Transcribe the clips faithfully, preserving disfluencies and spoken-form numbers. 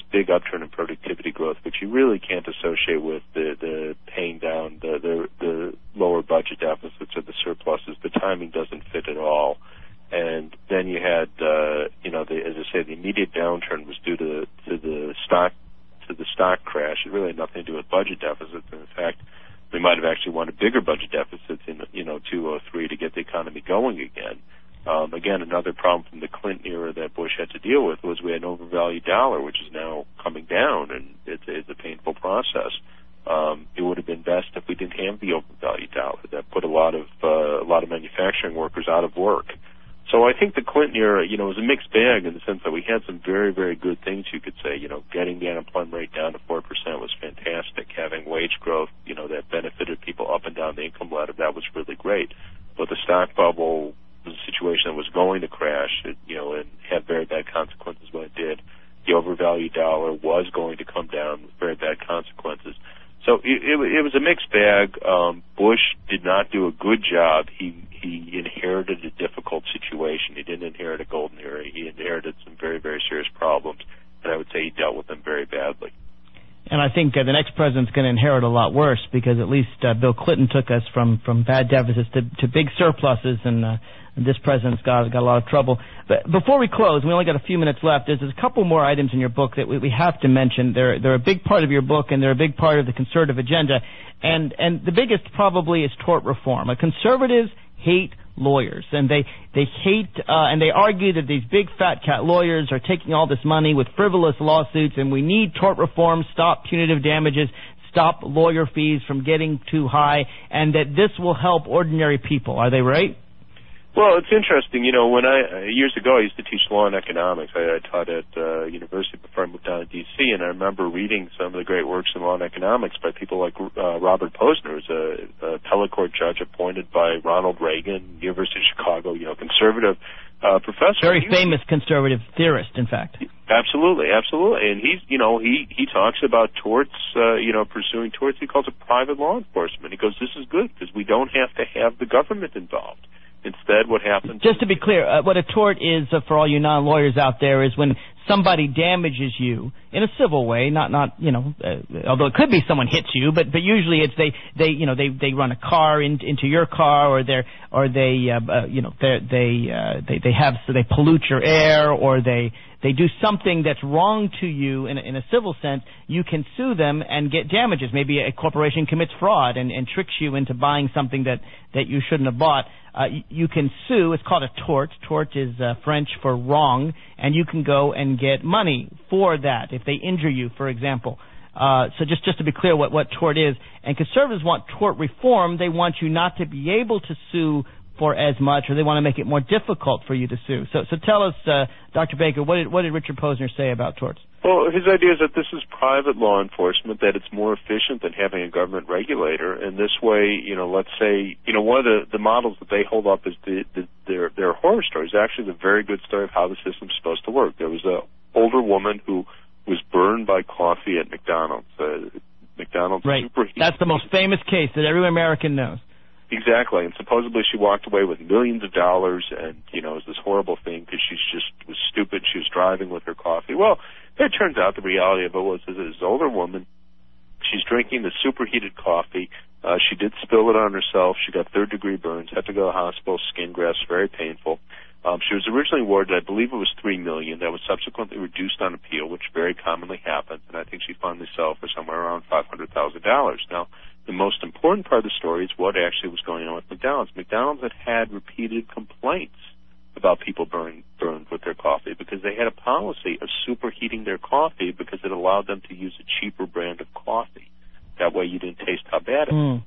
big upturn in productivity growth, which you really can't associate with the, the paying down the, the, the lower budget deficits or the surpluses. The timing doesn't fit at all. And then you had, uh, you know, the, as I say, the immediate downturn was due to, to the stock to the stock crash. It really had nothing to do with budget deficits. And in fact, we might have actually wanted bigger budget deficits in, you know, two thousand three to get the economy going again. Um, again, another problem from the Clinton era that Bush had to deal with was we had an overvalued dollar, which is now coming down, and it's, it's a painful process. Um, it would have been best if we didn't have the overvalued dollar. That put a lot of uh, a lot of manufacturing workers out of work. So I think the Clinton era, you know, was a mixed bag in the sense that we had some very, very good things, you could say. You know, getting the unemployment rate down to four percent was fantastic. Having wage growth, you know, that benefited people up and down the income ladder, that was really great. But the stock bubble was a situation that was going to crash, it, you know, and have very bad consequences when it did. The overvalued dollar was going to come down with very bad consequences. So it, it, it was a mixed bag. Um, Bush did not do a good job. He he inherited a difficult situation. He didn't inherit a golden era. He inherited some very, very serious problems, and I would say he dealt with them very badly. And I think uh, the next president's going to inherit a lot worse, because at least uh, Bill Clinton took us from, from bad deficits to, to big surpluses, and, uh, and this president's got, got a lot of trouble. But before we close, we only got a few minutes left. There's, there's a couple more items in your book that we, we have to mention. They're, they're a big part of your book, and they're a big part of the conservative agenda. And, and the biggest probably is tort reform. Uh, conservatives hate lawyers, and they they hate uh, and they argue that these big fat cat lawyers are taking all this money with frivolous lawsuits, and we need tort reform, stop punitive damages, stop lawyer fees from getting too high, and that this will help ordinary people. Are they right? Well, it's interesting. You know, when I years ago I used to teach law and economics. I, I taught at uh, university before I moved down to D C, and I remember reading some of the great works in law and economics by people like uh, Robert Posner, who's a, a appellate court judge appointed by Ronald Reagan, University of Chicago. You know, conservative uh, professor. Very famous conservative theorist, in fact. Absolutely, absolutely. And he's, you know, he he talks about torts, uh, you know, pursuing torts. He calls it private law enforcement. He goes, this is good because we don't have to have the government involved. Instead, what happens... Just to be clear, uh, what a tort is, uh, for all you non-lawyers out there, is when somebody damages you in a civil way, not, not you know, uh, although it could be someone hits you, but, but usually it's they, they, you know, they, they run a car in, into your car, or they're, or they, uh, uh, you know, they, they, uh, they, they have, so they pollute your air, or they, they do something that's wrong to you in a, in a civil sense. You can sue them and get damages. Maybe a corporation commits fraud and, and tricks you into buying something that, that you shouldn't have bought. Uh, you, you can sue. It's called a tort. Tort is uh, French for wrong, and you can go and get money for that if they injure you, for example. Uh, so just, just to be clear what, what tort is. And conservatives want tort reform. They want you not to be able to sue for as much, or they want to make it more difficult for you to sue. So, so tell us, uh, Doctor Baker, what did, what did Richard Posner say about torts? Well, his idea is that this is private law enforcement, that it's more efficient than having a government regulator. And this way, you know, let's say, you know, one of the, the models that they hold up as the, the, their, their horror stories is actually the very good story of how the system's supposed to work. There was an older woman who was burned by coffee at McDonald's. Uh, McDonald's right. superheated. That's the most famous case that every American knows. Exactly, and supposedly she walked away with millions of dollars, and, you know, it was this horrible thing because she just was stupid. She was driving with her coffee. Well, it turns out the reality of it was that this older woman, she's drinking the superheated coffee. Uh, she did spill it on herself. She got third-degree burns, had to go to the hospital, skin grafts, very painful. Um, she was originally awarded, I believe it was three million dollars. That was subsequently reduced on appeal, which very commonly happens, and I think she finally settled for somewhere around five hundred thousand dollars. Now, the most important part of the story is what actually was going on with McDonald's. McDonald's had had repeated complaints about people burning, burned with their coffee because they had a policy of superheating their coffee because it allowed them to use a cheaper brand of coffee. That way you didn't taste how bad it was. Mm.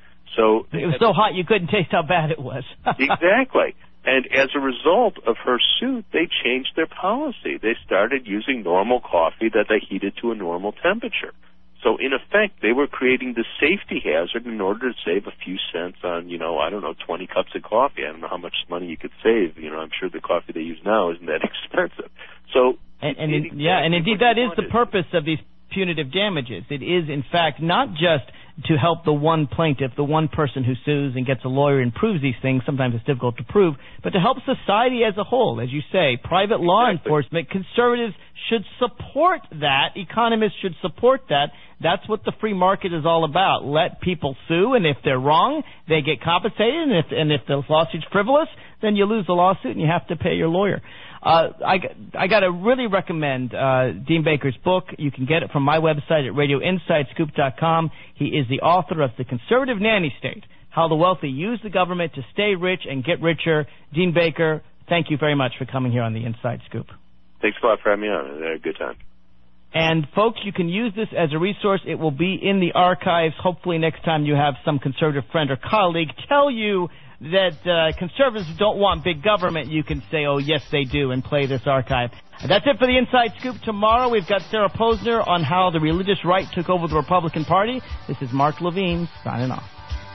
So it was so hot you couldn't taste how bad it was. Exactly. And as a result of her suit, they changed their policy. They started using normal coffee that they heated to a normal temperature. So, in effect, they were creating the safety hazard in order to save a few cents on, you know, I don't know, twenty cups of coffee. I don't know how much money you could save. You know, I'm sure the coffee they use now isn't that expensive. So, and, and in, yeah, and indeed that is the purpose of these punitive damages. It is, in fact, not just to help the one plaintiff, the one person who sues and gets a lawyer and proves these things. Sometimes it's difficult to prove, but to help society as a whole, as you say, private law exactly. enforcement, conservatives should support that. Economists should support that. That's what the free market is all about. Let people sue, and if they're wrong, they get compensated, and if, and if the lawsuit's frivolous, then you lose the lawsuit and you have to pay your lawyer. Uh, I, I got to really recommend uh, Dean Baker's book. You can get it from my website at radio inside scoop dot com. He is the author of The Conservative Nanny State, How the Wealthy Use the Government to Stay Rich and Get Richer. Dean Baker, thank you very much for coming here on the Inside Scoop. Thanks a lot for having me on. I had a good time. And, folks, you can use this as a resource. It will be in the archives. Hopefully next time you have some conservative friend or colleague tell you that uh, conservatives don't want big government, you can say, oh, yes, they do, and play this archive. That's it for the Inside Scoop. Tomorrow we've got Sarah Posner on how the religious right took over the Republican Party. This is Mark Levine signing off.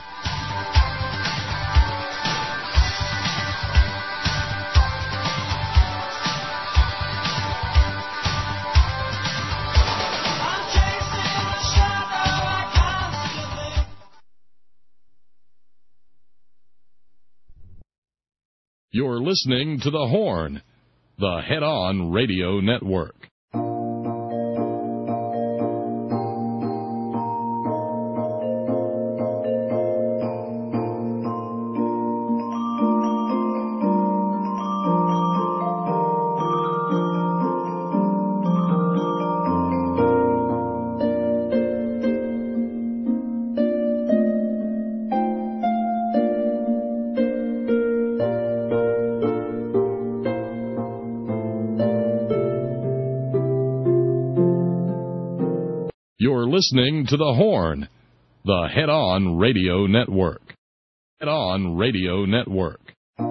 You're listening to The Horn, the Head-On Radio Network. You're listening to The Horn, the Head-On Radio Network. Head-On Radio Network.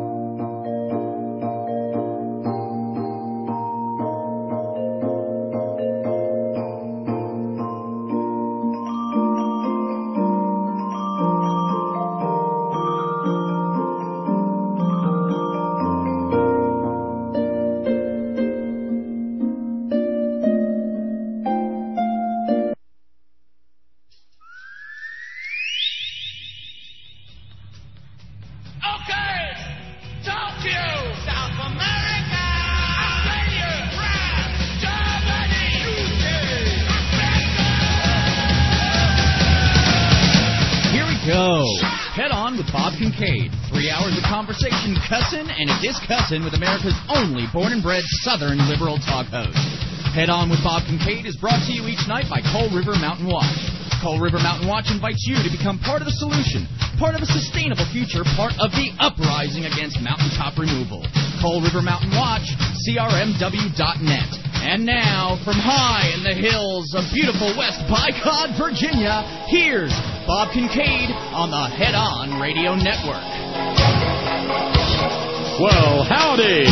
And it is Cussin' with America's only born-and-bred Southern liberal talk host. Head On with Bob Kincaid is brought to you each night by Coal River Mountain Watch. Coal River Mountain Watch invites you to become part of the solution, part of a sustainable future, part of the uprising against mountaintop removal. Coal River Mountain Watch, C R M W dot net. And now, from high in the hills of beautiful West Bicod, Virginia, here's Bob Kincaid on the Head On Radio Network. Well, howdy!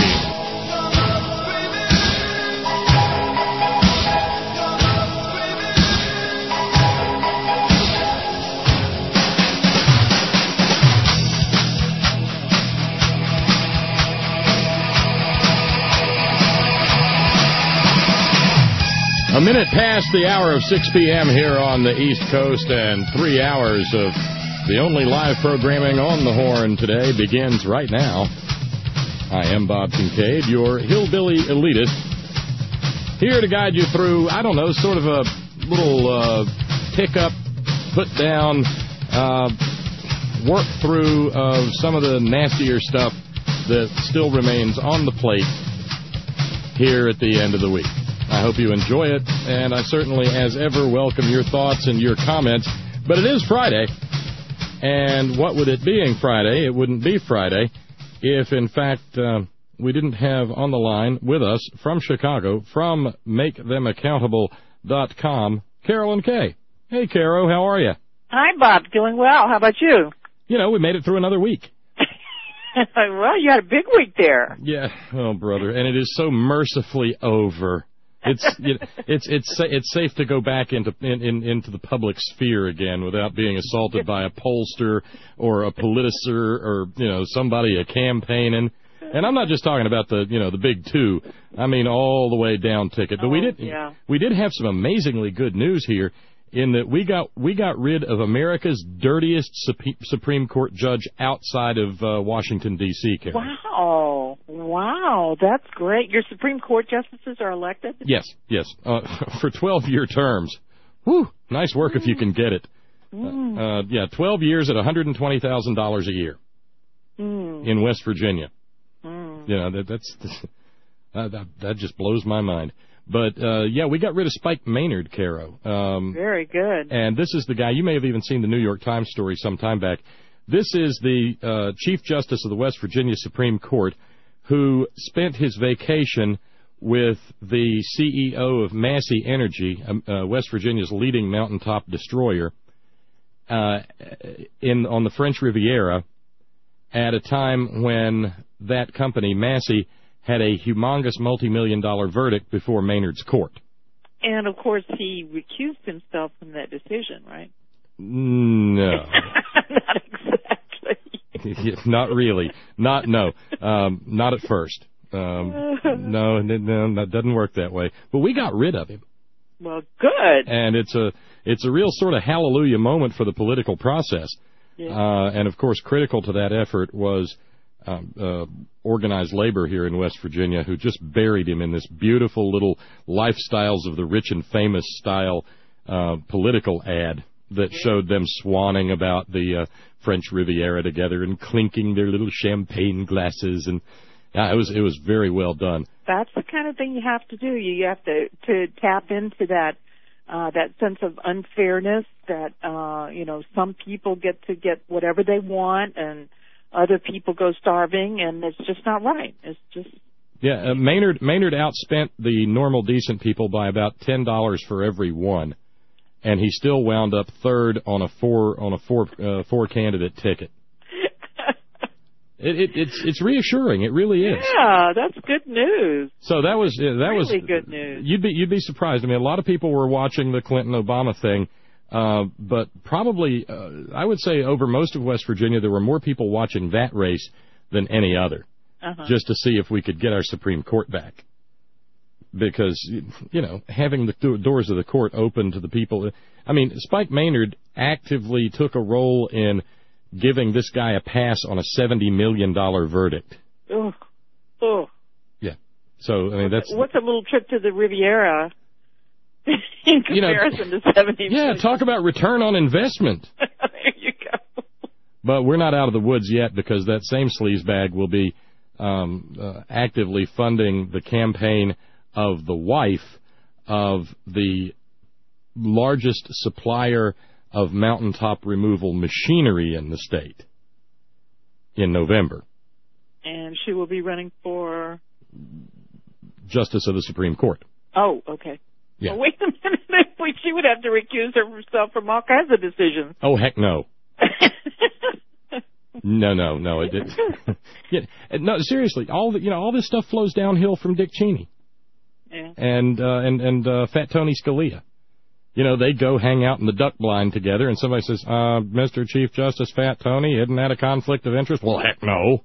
A minute past the hour of six p.m. here on the East Coast, and three hours of the only live programming on the Horn today begins right now. I am Bob Kincaid, your hillbilly elitist, here to guide you through, I don't know, sort of a little uh, pick-up, put-down, uh, work-through of some of the nastier stuff that still remains on the plate here at the end of the week. I hope you enjoy it, and I certainly, as ever, welcome your thoughts and your comments. But it is Friday, and what would it being Friday? It wouldn't be Friday if, in fact, uh, we didn't have on the line with us from Chicago, from make them accountable dot com, Carolyn Kay. Hey, Caro, how are you? Hi, Bob. Doing well. How about you? You know, we made it through another week. Well, you had a big week there. Yeah, oh, brother, and it is so mercifully over. It's you know, it's it's it's safe to go back into in, in, into the public sphere again without being assaulted by a pollster or a politicer or you know somebody a campaigning. And I'm not just talking about the you know the big two. I mean all the way down ticket. But oh, we did yeah. we did have some amazingly good news here in that we got we got rid of America's dirtiest Supreme Court judge outside of uh, Washington, D C, Karen. Wow. Wow. That's great. Your Supreme Court justices are elected? Yes, yes. Uh, for twelve-year terms. Whew, nice work mm. if you can get it. Mm. Uh, uh, yeah, twelve years at one hundred twenty thousand dollars a year mm. in West Virginia. Mm. You know, that, that's uh, that, that just blows my mind. But, uh, yeah, we got rid of Spike Maynard, Caro. Um, Very good. And this is the guy, you may have even seen the New York Times story some time back. This is the uh, Chief Justice of the West Virginia Supreme Court who spent his vacation with the C E O of Massey Energy, uh, West Virginia's leading mountaintop destroyer, uh, in on the French Riviera at a time when that company, Massey, had a humongous multi-million dollar verdict before Maynard's court. And, of course, he recused himself from that decision, right? No. Not exactly. Not really. Not, no. Um, not at first. Um, no, no, that doesn't work that way. But we got rid of him. Well, good. And it's a, it's a real sort of hallelujah moment for the political process. Yeah. Uh, and, of course, critical to that effort was Um, uh, organized labor here in West Virginia, who just buried him in this beautiful little lifestyles of the rich and famous style uh, political ad that showed them swanning about the uh, French Riviera together and clinking their little champagne glasses, and uh, it was it was very well done. That's the kind of thing you have to do. You have to to tap into that uh, that sense of unfairness. That uh, you know, some people get to get whatever they want, and other people go starving, and it's just not right. It's just yeah. Uh, Maynard Maynard outspent the normal decent people by about ten dollars for every one, and he still wound up third on a four on a four uh, four candidate ticket. it, it it's it's reassuring. It really is. Yeah, that's good news. So that was uh, that really was good news. You'd be you'd be surprised. I mean, a lot of people were watching the Clinton Obama thing. Uh, but probably, uh, I would say over most of West Virginia, there were more people watching that race than any other, uh-huh. just to see if we could get our Supreme Court back. Because, you know, having the th- doors of the court open to the people. I mean, Spike Maynard actively took a role in giving this guy a pass on a seventy million dollars verdict. Oh, oh. Yeah. So, I mean, that's... What's a little trip to the Riviera in comparison you know, to seventy yeah, million. Talk about return on investment. There you go. But we're not out of the woods yet, because that same sleazebag will be um, uh, actively funding the campaign of the wife of the largest supplier of mountaintop removal machinery in the state in November. And she will be running for? Justice of the Supreme Court. Oh, okay. Yeah. Well, wait a minute. She would have to recuse herself from all kinds of decisions. Oh, heck no. no, no, no. It didn't. yeah, no, seriously, all the, you know, all this stuff flows downhill from Dick Cheney. Yeah. And, uh, and, and uh, Fat Tony Scalia. You know, they go hang out in the duck blind together, and somebody says, uh, Mister Chief Justice Fat Tony, isn't that a conflict of interest? Well, heck no.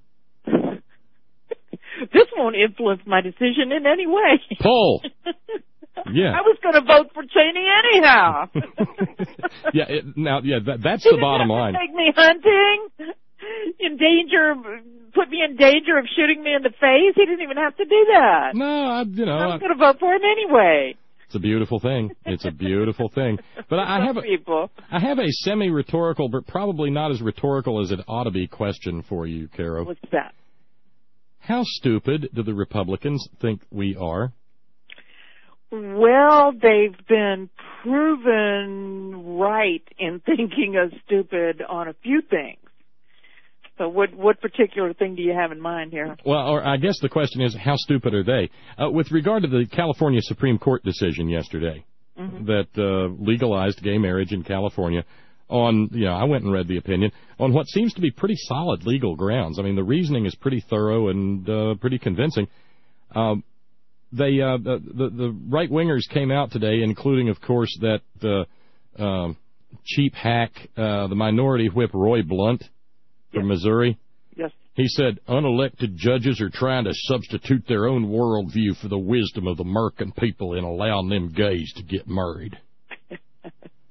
This won't influence my decision in any way. Pull. Yeah. I was going to vote for Cheney anyhow. yeah. It, now, yeah. That, that's he the bottom didn't line. Have to take me hunting, in danger, put me in danger of shooting me in the face. He didn't even have to do that. No, I, you know. I was going to vote for him anyway. It's a beautiful thing. It's a beautiful thing. But I, I have a, people. I have a semi-rhetorical, but probably not as rhetorical as it ought to be question for you, Caro. What's that? How stupid do the Republicans think we are? Well, they've been proven right in thinking us stupid on a few things. So what what particular thing do you have in mind here? Well, or I guess the question is, how stupid are they? Uh, with regard to the California Supreme Court decision yesterday mm-hmm. that uh, legalized gay marriage in California on, you know, I went and read the opinion, on what seems to be pretty solid legal grounds. I mean, the reasoning is pretty thorough and uh, pretty convincing. Um, They uh, the the, the right wingers came out today, including, of course, that uh, uh, cheap hack, uh, the minority whip Roy Blunt from yes. Missouri. Yes. He said unelected judges are trying to substitute their own worldview for the wisdom of the American people in allowing them gays to get married.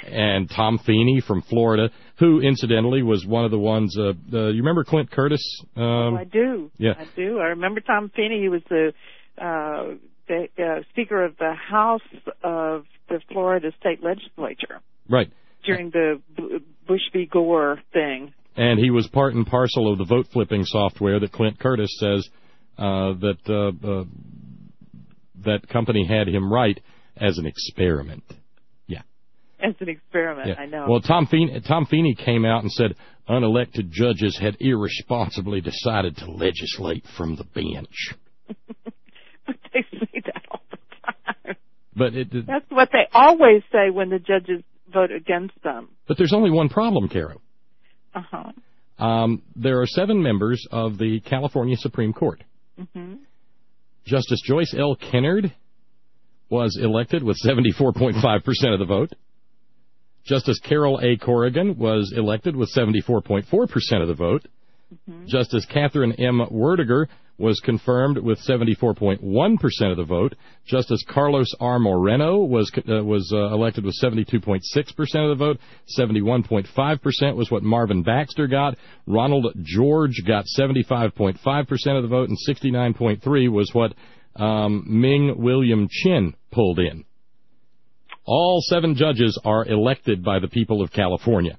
and Tom Feeney from Florida, who, incidentally, was one of the ones, uh, uh, you remember Clint Curtis? Um, oh, I do. Yeah. I do. I remember Tom Feeney. He was the, uh, the uh, Speaker of the House of the Florida State Legislature. Right. During the Bush v. Gore thing. And he was part and parcel of the vote-flipping software that Clint Curtis says uh, that uh, uh, that company had him write as an experiment. Yeah. As an experiment, yeah. I know. Well, Tom Feeney, Tom Feeney came out and said unelected judges had irresponsibly decided to legislate from the bench. But they say that all the time. But it, it, That's what they always say when the judges vote against them. But there's only one problem, Carol. Uh-huh. Um, there are seven members of the California Supreme Court. Mm-hmm. Justice Joyce L. Kennard was elected with seventy-four point five percent of the vote. Justice Carol A. Corrigan was elected with seventy-four point four percent of the vote. Mm-hmm. Justice Catherine M. Werdiger was confirmed with seventy-four point one percent of the vote. Justice Carlos R. Moreno was uh, was uh, elected with seventy-two point six percent of the vote. seventy-one point five percent was what Marvin Baxter got. Ronald George got seventy-five point five percent of the vote, and sixty-nine point three was what um, Ming William Chin pulled in. All seven judges are elected by the people of California.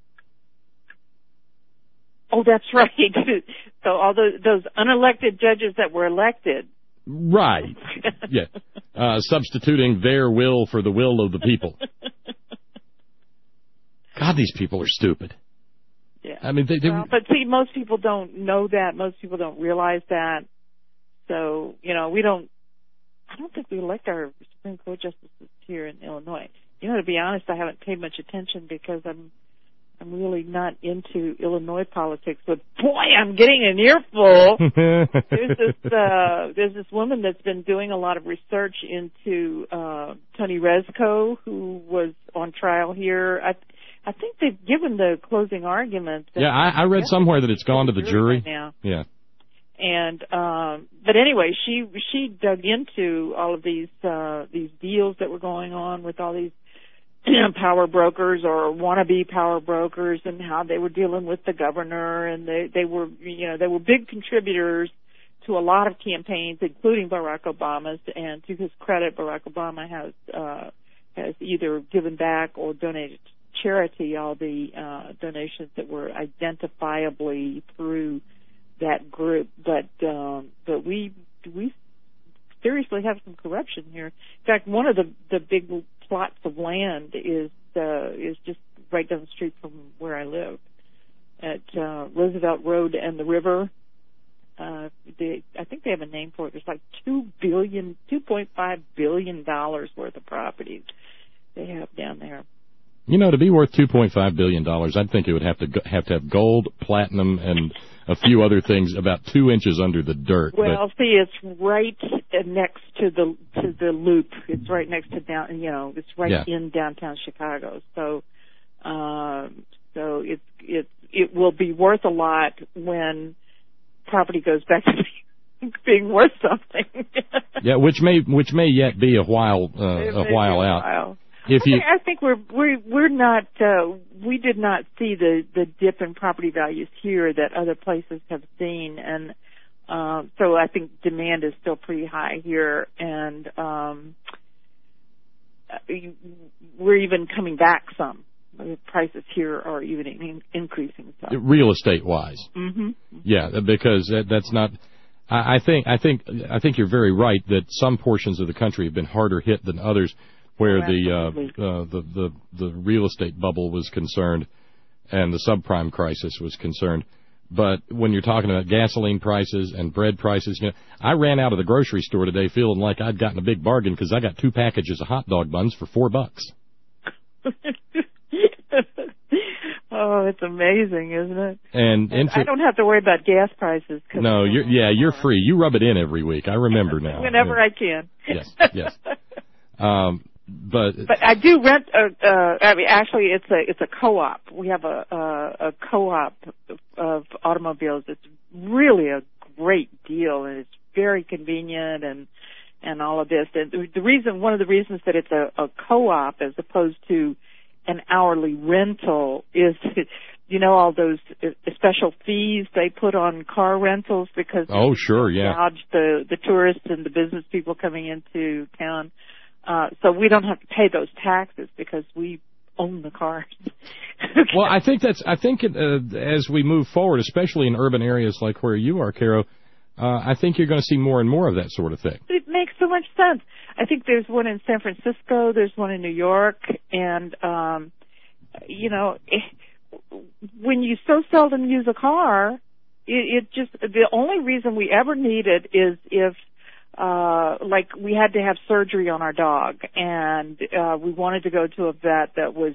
Oh, that's right. So all those, those unelected judges that were elected. Right. Yeah. Uh, substituting their will for the will of the people. God, these people are stupid. Yeah. I mean, they, they well, but see, most people don't know that. Most people don't realize that. So, you know, we don't, I don't think we elect our Supreme Court justices here in Illinois. You know, to be honest, I haven't paid much attention because I'm I'm really not into Illinois politics, but boy, I'm getting an earful. there's this uh, there's this woman that's been doing a lot of research into uh, Tony Rezko, who was on trial here. I I think they've given the closing argument. Yeah, I, I read somewhere that it's gone to the jury. Right now. Yeah. And um, but anyway, she she dug into all of these uh, these deals that were going on with all these power brokers or wannabe power brokers, and how they were dealing with the governor, and they they were you know they were big contributors to a lot of campaigns, including Barack Obama's. And to his credit, Barack Obama has uh, has either given back or donated to charity all the uh, donations that were identifiably through that group. But um, but we we seriously have some corruption here. In fact, one of the the big plots of land is uh, is just right down the street from where I live, at uh, Roosevelt Road and the river. Uh, they, I think they have a name for it. There's like two billion, two point five billion dollars worth of properties they have down there. You know, to be worth two point five billion dollars, I'd think it would have to go, have to have gold, platinum, and a few other things about two inches under the dirt. Well, but see, it's right next to the to the loop. It's right next to down. You know, it's right yeah. in downtown Chicago. So, um, so it it it will be worth a lot when property goes back to being worth something. Yeah, which may which may yet be a while uh, a while out. While. If I, you, think, I think we're we're we're not uh, we did not see the the dip in property values here that other places have seen, and um, so I think demand is still pretty high here, and um, we're even coming back some. The prices here are even in, increasing some. Real estate wise, mm-hmm. yeah, because that, that's not. I, I think I think I think you're very right that some portions of the country have been harder hit than others, where oh, the, uh, uh, the the the real estate bubble was concerned and the subprime crisis was concerned. But when you're talking about gasoline prices and bread prices, you know, I ran out of the grocery store today feeling like I'd gotten a big bargain because I got two packages of hot dog buns for four bucks. Oh, it's amazing, isn't it? And, and I don't have to worry about gas prices. Cause no, you're yeah, you're free. You rub it in every week. I remember now. Whenever yeah. I can. Yes, yes. Um, but but I do rent. A, uh, I mean, actually, it's a it's a co-op. We have a a, a co-op of automobiles. It's really a great deal, and it's very convenient, and and all of this. And the reason, one of the reasons that it's a, a co-op as opposed to an hourly rental is, you know, all those special fees they put on car rentals because oh, sure, yeah, gouge the the tourists and the business people coming into town. Uh, so we don't have to pay those taxes because we own the cars. Okay. Well, I think that's. I think it, uh, as we move forward, especially in urban areas like where you are, Caro, uh, I think you're going to see more and more of that sort of thing. It makes so much sense. I think there's one in San Francisco, there's one in New York, and um, you know, it, when you so seldom use a car, it, it just the only reason we ever need it is if. Uh, like we had to have surgery on our dog, and uh, we wanted to go to a vet that was,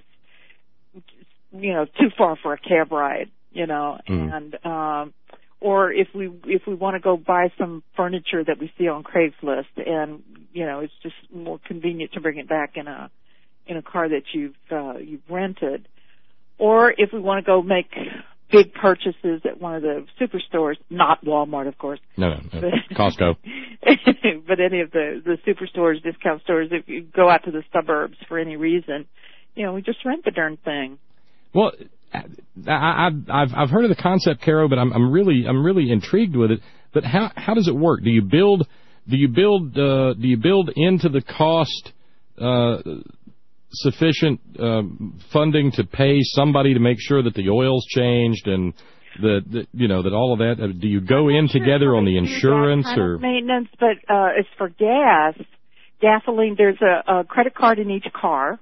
you know, too far for a cab ride, you know, mm. and um, or if we if we want to go buy some furniture that we see on Craigslist, and you know, it's just more convenient to bring it back in a in a car that you've uh, you've rented, or if we want to go make big purchases at one of the superstores, not Walmart, of course. No, no, no. Costco. But any of the, the superstores, discount stores, if you go out to the suburbs for any reason, you know, we just rent the darn thing. Well, I, I, I've I've heard of the concept, Caro, but I'm I'm really I'm really intrigued with it. But how how does it work? Do you build do you build uh, do you build into the cost uh, sufficient uh, funding to pay somebody to make sure that the oil's changed and that, that you know that all of that? Uh, do you go in sure together on the insurance kind or of maintenance? But uh, as for gas, gasoline, there's a, a credit card in each car,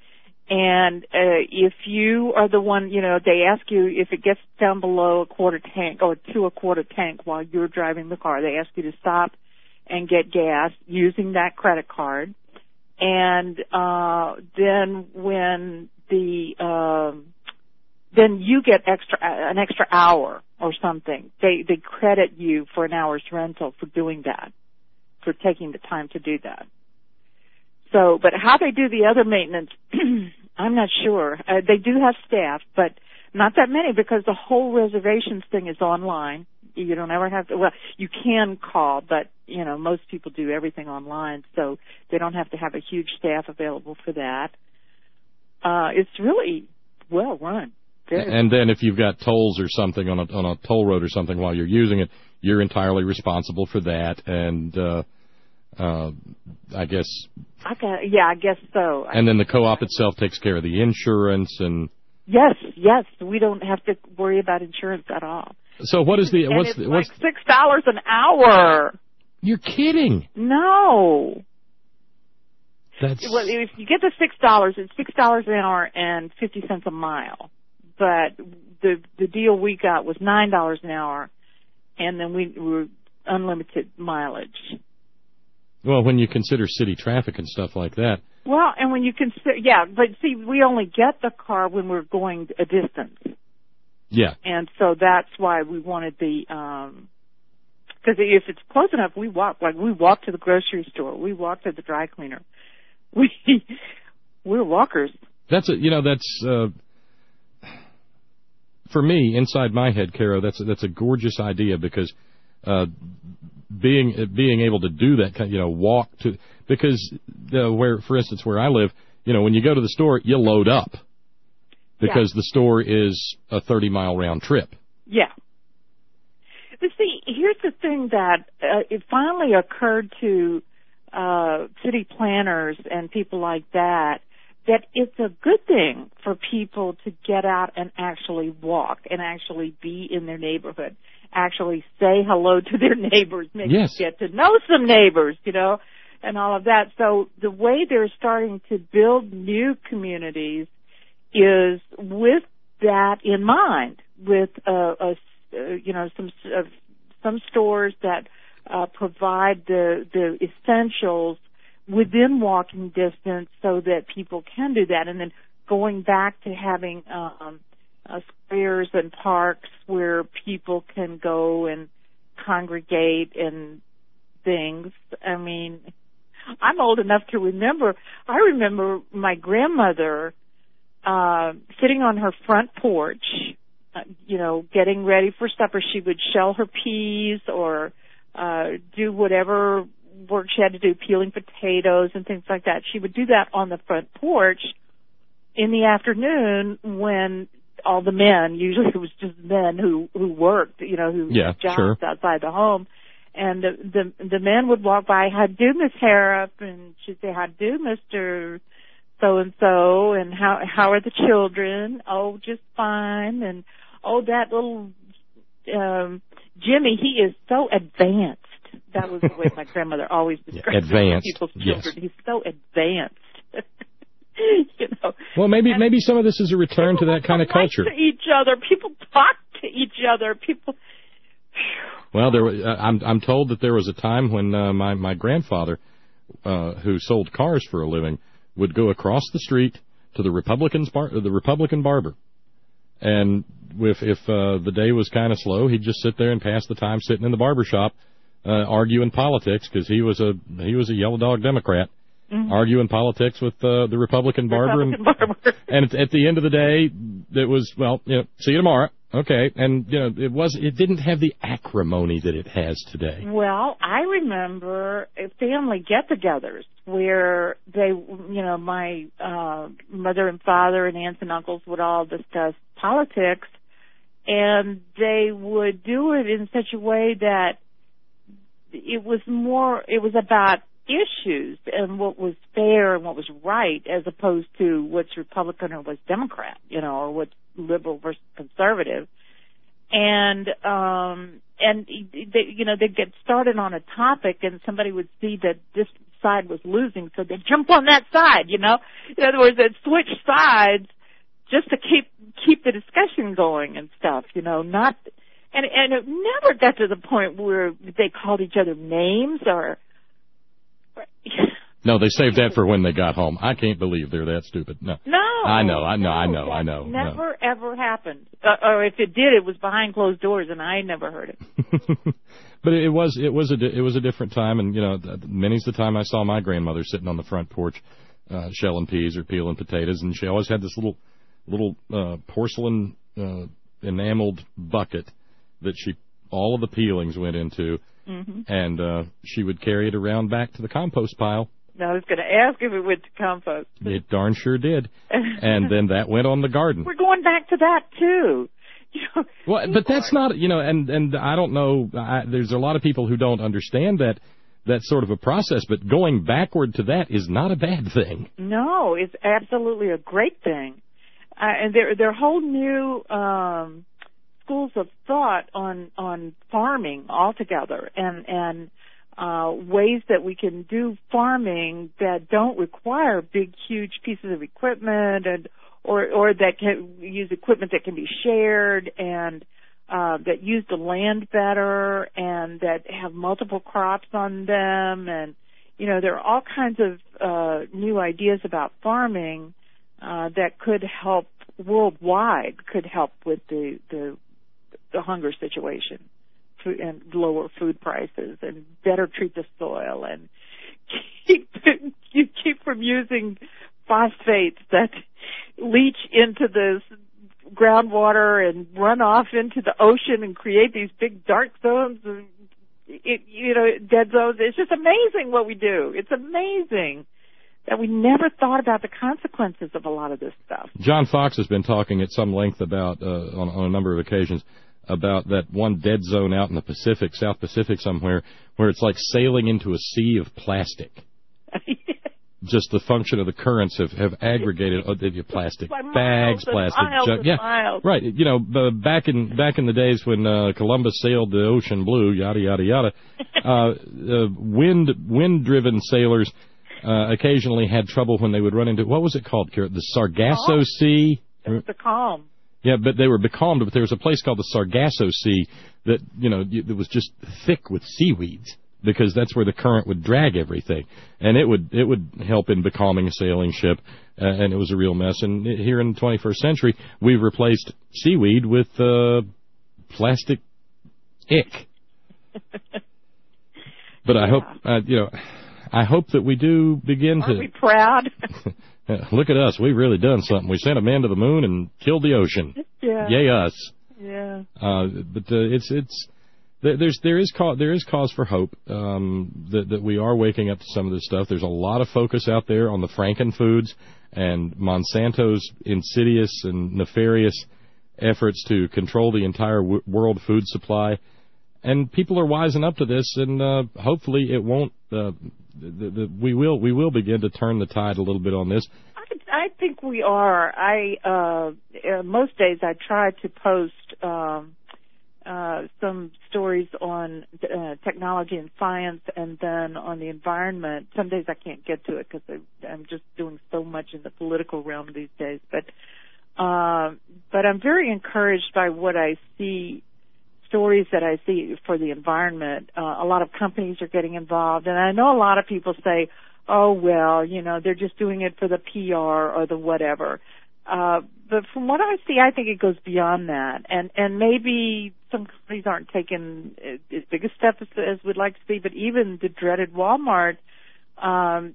and uh, if you are the one, you know, they ask you if it gets down below a quarter tank or to a quarter tank while you're driving the car, they ask you to stop and get gas using that credit card. And uh, then when the um, then you get extra an extra hour or something. They they credit you for an hour's rental for doing that, for taking the time to do that. So, but how they do the other maintenance, I'm not sure. Uh, they do have staff, but not that many because the whole reservations thing is online. You don't ever have to, well, you can call, but, you know, most people do everything online, so they don't have to have a huge staff available for that. Uh, it's really well run. Very and then if you've got tolls or something on a, on a toll road or something while you're using it, you're entirely responsible for that, and, uh, uh, I guess. I got, yeah, I guess so. And then the co-op itself takes care of the insurance and. Yes, yes, we don't have to worry about insurance at all. So what is the and what's it's the, what's like six dollars an hour? You're kidding? No. That's well, if you get the six dollars, it's six dollars an hour and fifty cents a mile. But the the deal we got was nine dollars an hour, and then we were unlimited mileage. Well, when you consider city traffic and stuff like that. Well, and when you consider, yeah, but see, we only get the car when we're going a distance. Yeah. And so that's why we wanted the, um, because if it's close enough, we walk, like we walk to the grocery store, we walk to the dry cleaner. We, we're walkers. That's a, you know, that's, uh, for me, inside my head, Caro, that's a, that's a gorgeous idea because, uh, being, being able to do that kind, you know, walk to, because the, where, for instance, where I live, you know, when you go to the store, you load up. Because yeah. the store is a thirty-mile round trip. Yeah. But see, here's the thing that uh, it finally occurred to uh, city planners and people like that, that it's a good thing for people to get out and actually walk and actually be in their neighborhood, actually say hello to their neighbors, maybe yes. get to know some neighbors, you know, and all of that. So the way they're starting to build new communities is with that in mind, with uh, a, uh, you know some uh, some stores that uh, provide the the essentials within walking distance, so that people can do that, and then going back to having um, uh, squares and parks where people can go and congregate and things. I mean, I'm old enough to remember. I remember my grandmother. Uh, sitting on her front porch, uh, you know, getting ready for supper. She would shell her peas or uh, do whatever work she had to do, peeling potatoes and things like that. She would do that on the front porch, in the afternoon when all the men, usually it was just men who, who worked, you know, who yeah, had jobs sure. outside the home. And the, the the men would walk by, how do, Miss Harrop? And she'd say, how do, Mister So-and-so? And how how are the children? Oh, just fine. And, oh, that little um, Jimmy, he is so advanced. That was the way my grandmother always described yeah, advanced. people's children. Yes. He's so advanced. You know. Well, maybe and maybe some of this is a return to that kind of culture. To each other, people talk to each other. People. Well, there. Uh, I'm I'm told that there was a time when uh, my my grandfather, uh, who sold cars for a living, would go across the street to the Republican's bar, the Republican barber, and if if uh, the day was kind of slow, he'd just sit there and pass the time sitting in the barber shop, uh, arguing politics because he was a he was a yellow dog Democrat. Mm-hmm. Arguing politics with uh, the Republican barber, Republican barber. and, and at the end of the day, it was, well, you know, see you tomorrow, okay, and you know, it was, it didn't have the acrimony that it has today. Well, I remember family get-togethers where they, you know, my uh, mother and father and aunts and uncles would all discuss politics, and they would do it in such a way that it was more, it was about issues and what was fair and what was right, as opposed to what's Republican or what's Democrat, you know, or what's liberal versus conservative. And um, and they, you know, they'd get started on a topic, and somebody would see that this side was losing, so they'd jump on that side. You know, in other words, they'd switch sides just to keep keep the discussion going and stuff. You know, not and and it never got to the point where they called each other names or. No, they saved that for when they got home. I can't believe they're that stupid. No, no, I know, I know, no, I know, I know. Never no. ever happened, uh, or if it did, it was behind closed doors, and I never heard it. But it was, it was a, it was a different time, and you know, many's the time I saw my grandmother sitting on the front porch, uh, shelling peas or peeling potatoes, and she always had this little, little uh, porcelain uh, enameled bucket that she, all of the peelings went into. Mm-hmm. And uh, she would carry it around back to the compost pile. I was going to ask if it went to compost. It darn sure did. And then that went on the garden. We're going back to that, too. You know, well, but that's not, you know, and, and I don't know, I, there's a lot of people who don't understand that, that sort of a process, but going backward to that is not a bad thing. No, it's absolutely a great thing. Uh, and there, there are whole new um, schools of thought on on farming altogether, and and uh, ways that we can do farming that don't require big, huge pieces of equipment, and or or that can use equipment that can be shared, and uh, that use the land better, and that have multiple crops on them, and you know, there are all kinds of uh, new ideas about farming uh, that could help worldwide, could help with the the the hunger situation and lower food prices and better treat the soil and keep you keep from using phosphates that leach into the groundwater and run off into the ocean and create these big dark zones and it, you know, dead zones. It's just amazing what we do. It's amazing that we never thought about the consequences of a lot of this stuff. John Fox has been talking at some length about, uh, on, on a number of occasions, about that one dead zone out in the Pacific, South Pacific somewhere, where it's like sailing into a sea of plastic. Just the function of the currents have, have aggregated oh, plastic bags, plastic junk. Yeah, miles. Right. You know, uh, back in back in the days when uh, Columbus sailed the ocean blue, yada yada yada. uh, uh, wind wind driven sailors uh, occasionally had trouble when they would run into, what was it called, Kara? The Sargasso oh, Sea. The calm. Yeah, but they were becalmed. But there was a place called the Sargasso Sea that, you know, it was just thick with seaweeds, because that's where the current would drag everything, and it would it would help in becalming a sailing ship, uh, and it was a real mess. And here in the twenty-first century, we've replaced seaweed with uh, plastic ick. But yeah. I hope uh, you know, I hope that we do begin Aren't to. we proud? Look at us, we've really done something. We sent a man to the moon and killed the ocean. Yeah. Yay us. Yeah. Uh, but uh, it's it's. there's there is cause, there is cause for hope um, that that we are waking up to some of this stuff. There's a lot of focus out there on the Frankenfoods and Monsanto's insidious and nefarious efforts to control the entire w- world food supply, and people are wising up to this, and uh, hopefully it won't. Uh, the, the, we will we will begin to turn the tide a little bit on this. I, I think we are. I uh, uh, most days I try to post um, uh, some stories on uh, technology and science, and then on the environment. Some days I can't get to it because I'm just doing so much in the political realm these days, but. Uh, but I'm very encouraged by what I see, stories that I see for the environment. Uh, a lot of companies are getting involved, and I know a lot of people say, oh, well, you know, they're just doing it for the P R or the whatever. Uh, but from what I see, I think it goes beyond that. And, and maybe some companies aren't taking as big a step as, as we'd like to see, but even the dreaded Walmart, um,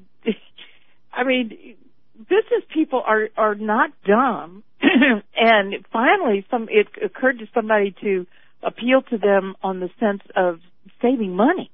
I mean, business people are are not dumb, and finally, some it occurred to somebody to appeal to them on the sense of saving money,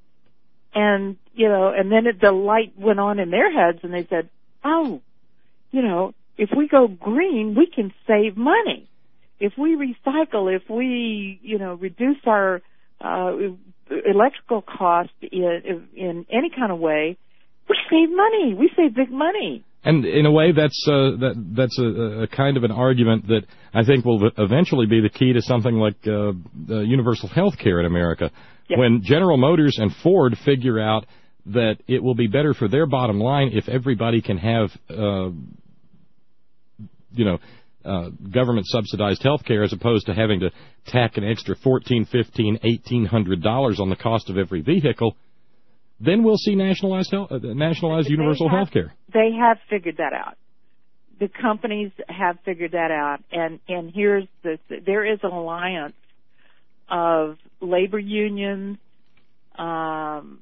and you know, and then it, the light went on in their heads, and they said, "Oh, you know, if we go green, we can save money. If we recycle, if we, you know, reduce our uh, electrical cost in, in any kind of way, we save money. We save big money." And in a way, that's uh, that that's a, a kind of an argument that I think will eventually be the key to something like uh, uh, universal health care in America. Yep. When General Motors and Ford figure out that it will be better for their bottom line if everybody can have, uh, you know, uh, government-subsidized health care as opposed to having to tack an extra fourteen, fifteen, eighteen hundred dollars on the cost of every vehicle, then we'll see nationalized health, uh, nationalized they universal have, health care. They have figured that out. The companies have figured that out. And, and here's the, there is an alliance of labor unions, um,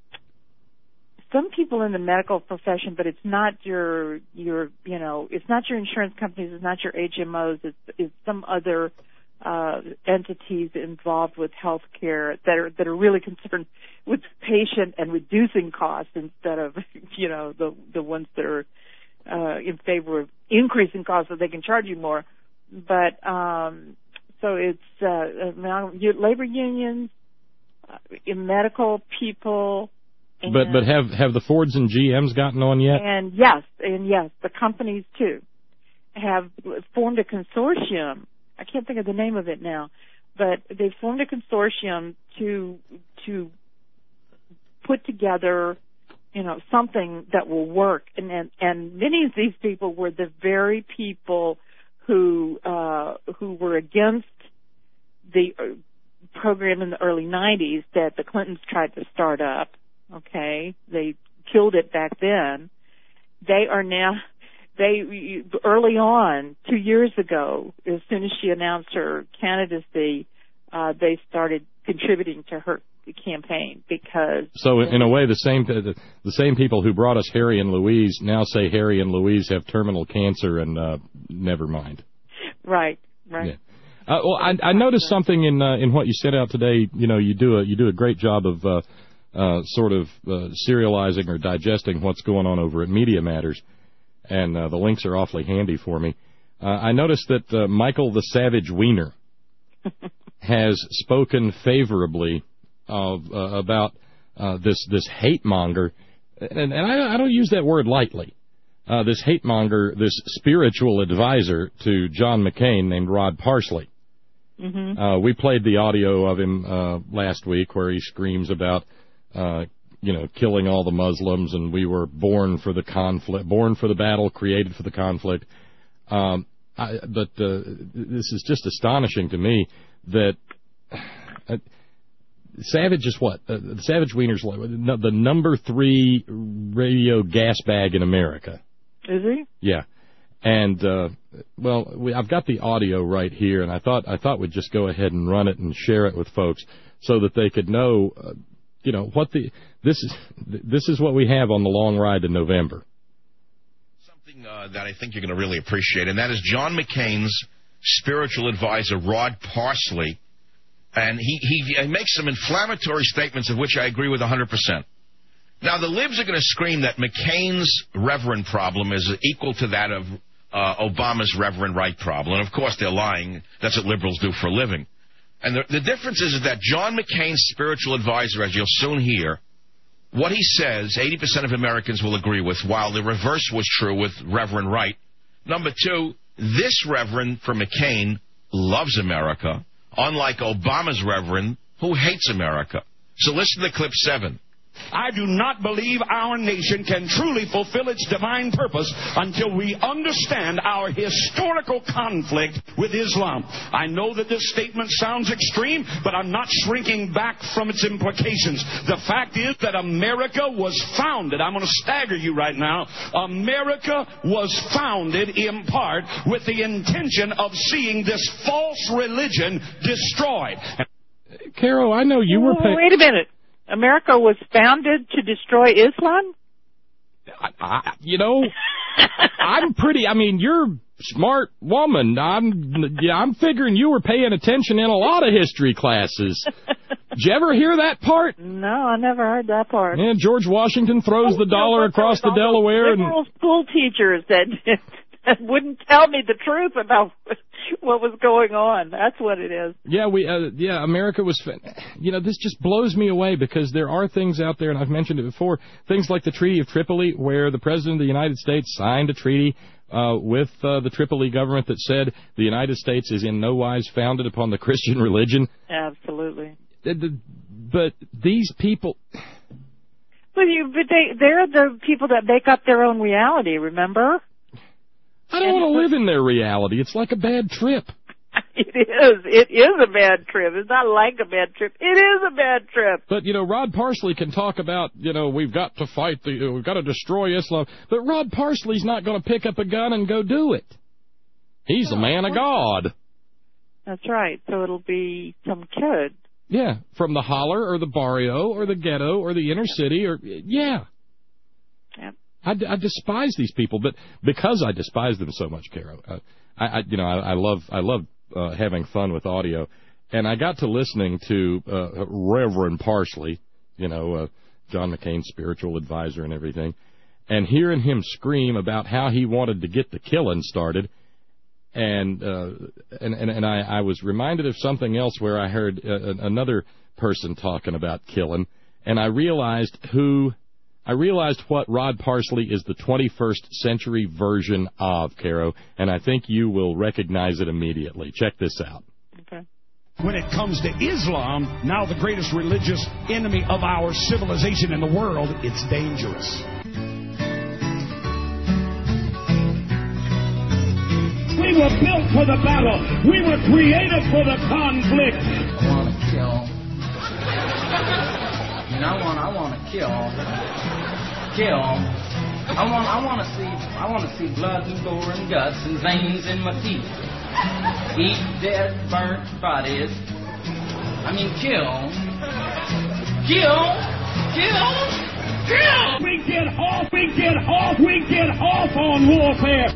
some people in the medical profession, but it's not your, your, you know, it's not your insurance companies, it's not your H M Os, it's, it's some other uh, entities involved with health care that are that are really concerned with the patient and reducing costs instead of, you know, the the ones that are uh, in favor of increasing costs so they can charge you more. But um, so it's uh, labor unions, uh, medical people. And, but but have have the Fords and G Ms gotten on yet? And yes, and yes, the companies too have formed a consortium. I can't think of the name of it now, but they formed a consortium to to put together, you know, something that will work. And and, and many of these people were the very people who uh, who were against the program in the early nineties that the Clintons tried to start up. Okay, they killed it back then. They are now. They early on, two years ago, as soon as she announced her candidacy, uh, they started contributing to her campaign because. So in a way, the same the, the same people who brought us Harry and Louise now say Harry and Louise have terminal cancer and uh, never mind. Right, right. Yeah. Uh, well, I, I noticed something in uh, in what you set out today. You know, you do a you do a great job of uh, uh, sort of uh, serializing or digesting what's going on over at Media Matters. And uh, the links are awfully handy for me. Uh, I noticed that uh, Michael the Savage Wiener has spoken favorably of, uh, about uh, this this hate monger, and, and I, I don't use that word lightly. Uh, this hate monger, this spiritual advisor to John McCain named Rod Parsley. Mm-hmm. Uh, we played the audio of him uh, last week where he screams about. Uh, you know, killing all the Muslims, and we were born for the conflict, born for the battle, created for the conflict. Um, I, but uh, this is just astonishing to me that uh, Savage is what? Uh, Savage Wiener's the number three radio gas bag in America. Is he? Yeah. And, uh, well, we, I've got the audio right here, and I thought I thought we'd just go ahead and run it and share it with folks so that they could know, uh, you know, what the this is this is what we have on the long ride to November. Something uh, that I think you're going to really appreciate, and that is John McCain's spiritual advisor, Rod Parsley, And he, he, he makes some inflammatory statements of which I agree with one hundred percent. Now, the libs are going to scream that McCain's Reverend problem is equal to that of uh, Obama's Reverend Wright problem. And, of course, they're lying. That's what liberals do for a living. And the, the difference is, is that John McCain's spiritual advisor, as you'll soon hear, what he says, eighty percent of Americans will agree with, while the reverse was true with Reverend Wright. Number two, this Reverend for McCain loves America, unlike Obama's Reverend, who hates America. So listen to clip seven. I do not believe our nation can truly fulfill its divine purpose until we understand our historical conflict with Islam. I know that this statement sounds extreme, but I'm not shrinking back from its implications. The fact is that America was founded, I'm going to stagger you right now, America was founded in part with the intention of seeing this false religion destroyed. Carol, I know you were paying... Wait a minute. America was founded to destroy Islam? I, I, you know, I'm pretty, I mean, you're a smart woman. I'm, yeah, I'm figuring you were paying attention in a lot of history classes. Did you ever hear that part? No, I never heard that part. Yeah, George Washington throws oh, the dollar across the Delaware. And liberal school teachers that, that wouldn't tell me the truth about what was going on. That's what it is. Yeah, we. Uh, yeah, America was. You know, this just blows me away because there are things out there, and I've mentioned it before. Things like the Treaty of Tripoli, where the President of the United States signed a treaty uh, with uh, the Tripoli government that said the United States is in no wise founded upon the Christian religion. Absolutely. But these people. But you, but they, they're the people that make up their own reality. Remember? I don't want to live in their reality. It's like a bad trip. It is. It is a bad trip. It's not like a bad trip. It is a bad trip. But, you know, Rod Parsley can talk about, you know, we've got to fight, the, we've got to destroy Islam. But Rod Parsley's not going to pick up a gun and go do it. He's a man of God. That's right. So it'll be some kid. Yeah, from the holler or the barrio or the ghetto or the inner city or, yeah. Yep. I, I despise these people, but because I despise them so much, Caro, uh, I, I you know I, I love I love uh, having fun with audio, and I got to listening to uh, Reverend Parsley, you know, uh, John McCain's spiritual advisor and everything, and hearing him scream about how he wanted to get the killing started, and uh, and and, and I, I was reminded of something else where I heard uh, another person talking about killing, and I realized who. I realized what Rod Parsley is the twenty-first century version of, Caro, and I think you will recognize it immediately. Check this out. Okay. When it comes to Islam, now the greatest religious enemy of our civilization in the world, it's dangerous. We were built for the battle. We were created for the conflict. I want to kill. And I want, I want to kill. Kill. I want, I want to see, I want to see blood and gore and guts and veins in my teeth. Eat dead, burnt bodies. I mean, kill, kill, kill, kill. We get off, we get off, we get off on warfare.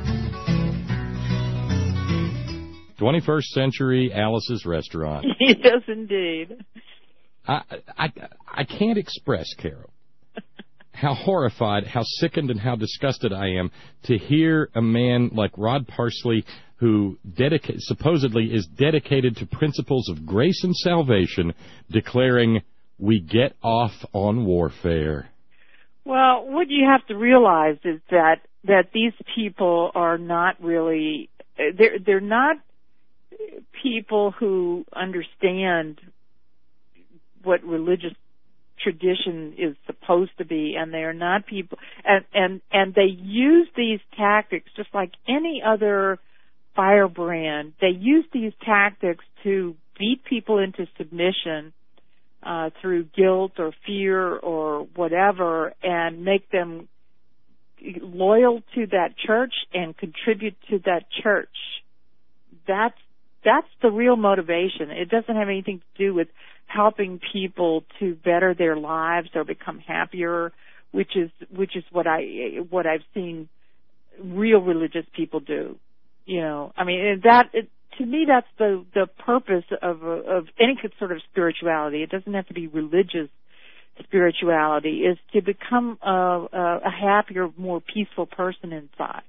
twenty-first century Alice's Restaurant. Yes, indeed. I I I can't express, Caro, how horrified, how sickened, and how disgusted I am to hear a man like Rod Parsley, who dedica- supposedly is dedicated to principles of grace and salvation, declaring, we get off on warfare. Well, what you have to realize is that, that these people are not really, they're, they're not people who understand what religious tradition is supposed to be, and they are not people, and, and, and they use these tactics just like any other firebrand. They use these tactics to beat people into submission uh, through guilt or fear or whatever, and make them loyal to that church and contribute to that church. That's that's the real motivation. It doesn't have anything to do with helping people to better their lives or become happier, which is which is what I what I've seen real religious people do. You know, I mean that it, to me, that's the the purpose of of any sort of spirituality. It doesn't have to be religious spirituality. Is to become a, a, a happier, more peaceful person inside.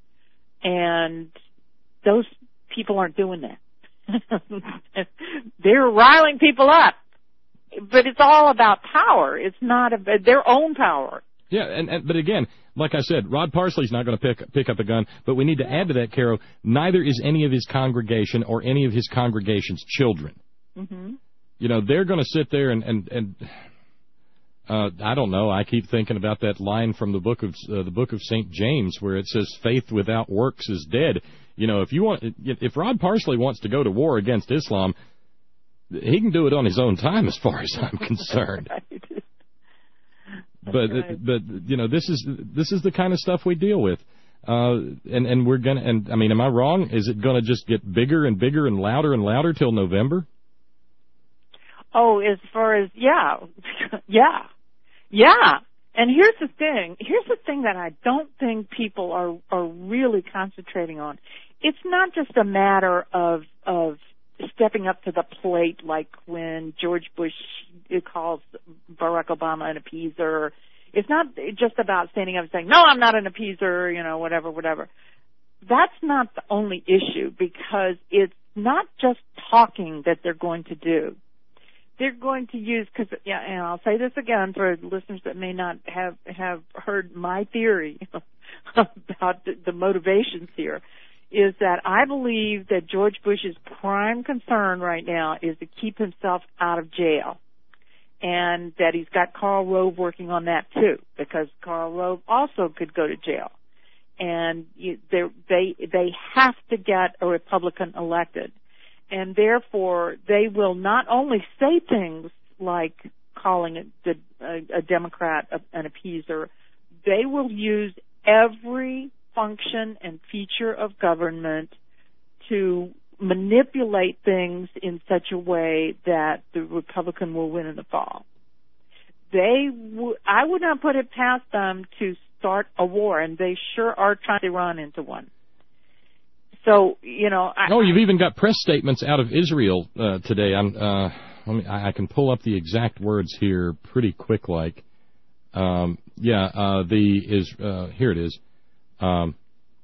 And those people aren't doing that. They're riling people up. But it's all about power. It's not about their own power. Yeah, and, and but again, like I said, Rod Parsley's not going to pick pick up a gun, but we need to add to that, Caro, neither is any of his congregation or any of his congregation's children. Mm-hmm. You know, they're going to sit there and, and, and uh, I don't know, I keep thinking about that line from the book of uh, the book of Saint James where it says, faith without works is dead. You know, if you want, if Rod Parsley wants to go to war against Islam, he can do it on his own time as far as I'm concerned. Right. But right. but you know, this is this is the kind of stuff we deal with, uh, and and we're gonna. And I mean, am I wrong? Is it going to just get bigger and bigger and louder and louder till November? Oh, as far as yeah, yeah, yeah. And here's the thing. Here's the thing that I don't think people are are really concentrating on. It's not just a matter of of stepping up to the plate, like when George Bush calls Barack Obama an appeaser. It's not just about standing up and saying, no, I'm not an appeaser, you know, whatever, whatever. That's not the only issue, because it's not just talking that they're going to do. They're going to use, because, yeah, and I'll say this again for listeners that may not have, have heard my theory about the, the motivations here, is that I believe that George Bush's prime concern right now is to keep himself out of jail. And that he's got Karl Rove working on that too, because Karl Rove also could go to jail. And you, they they have to get a Republican elected. And therefore, they will not only say things like calling it the, a, a Democrat an appeaser, they will use every function and feature of government to manipulate things in such a way that the Republican will win in the fall. They, w- I would not put it past them to start a war, and they sure are trying to run into one. So, you know, I, oh, you've even got press statements out of Israel uh, today. I'm, uh, let me, I, I can pull up the exact words here pretty quick, like, um, yeah, uh, the is uh, here it is. Um,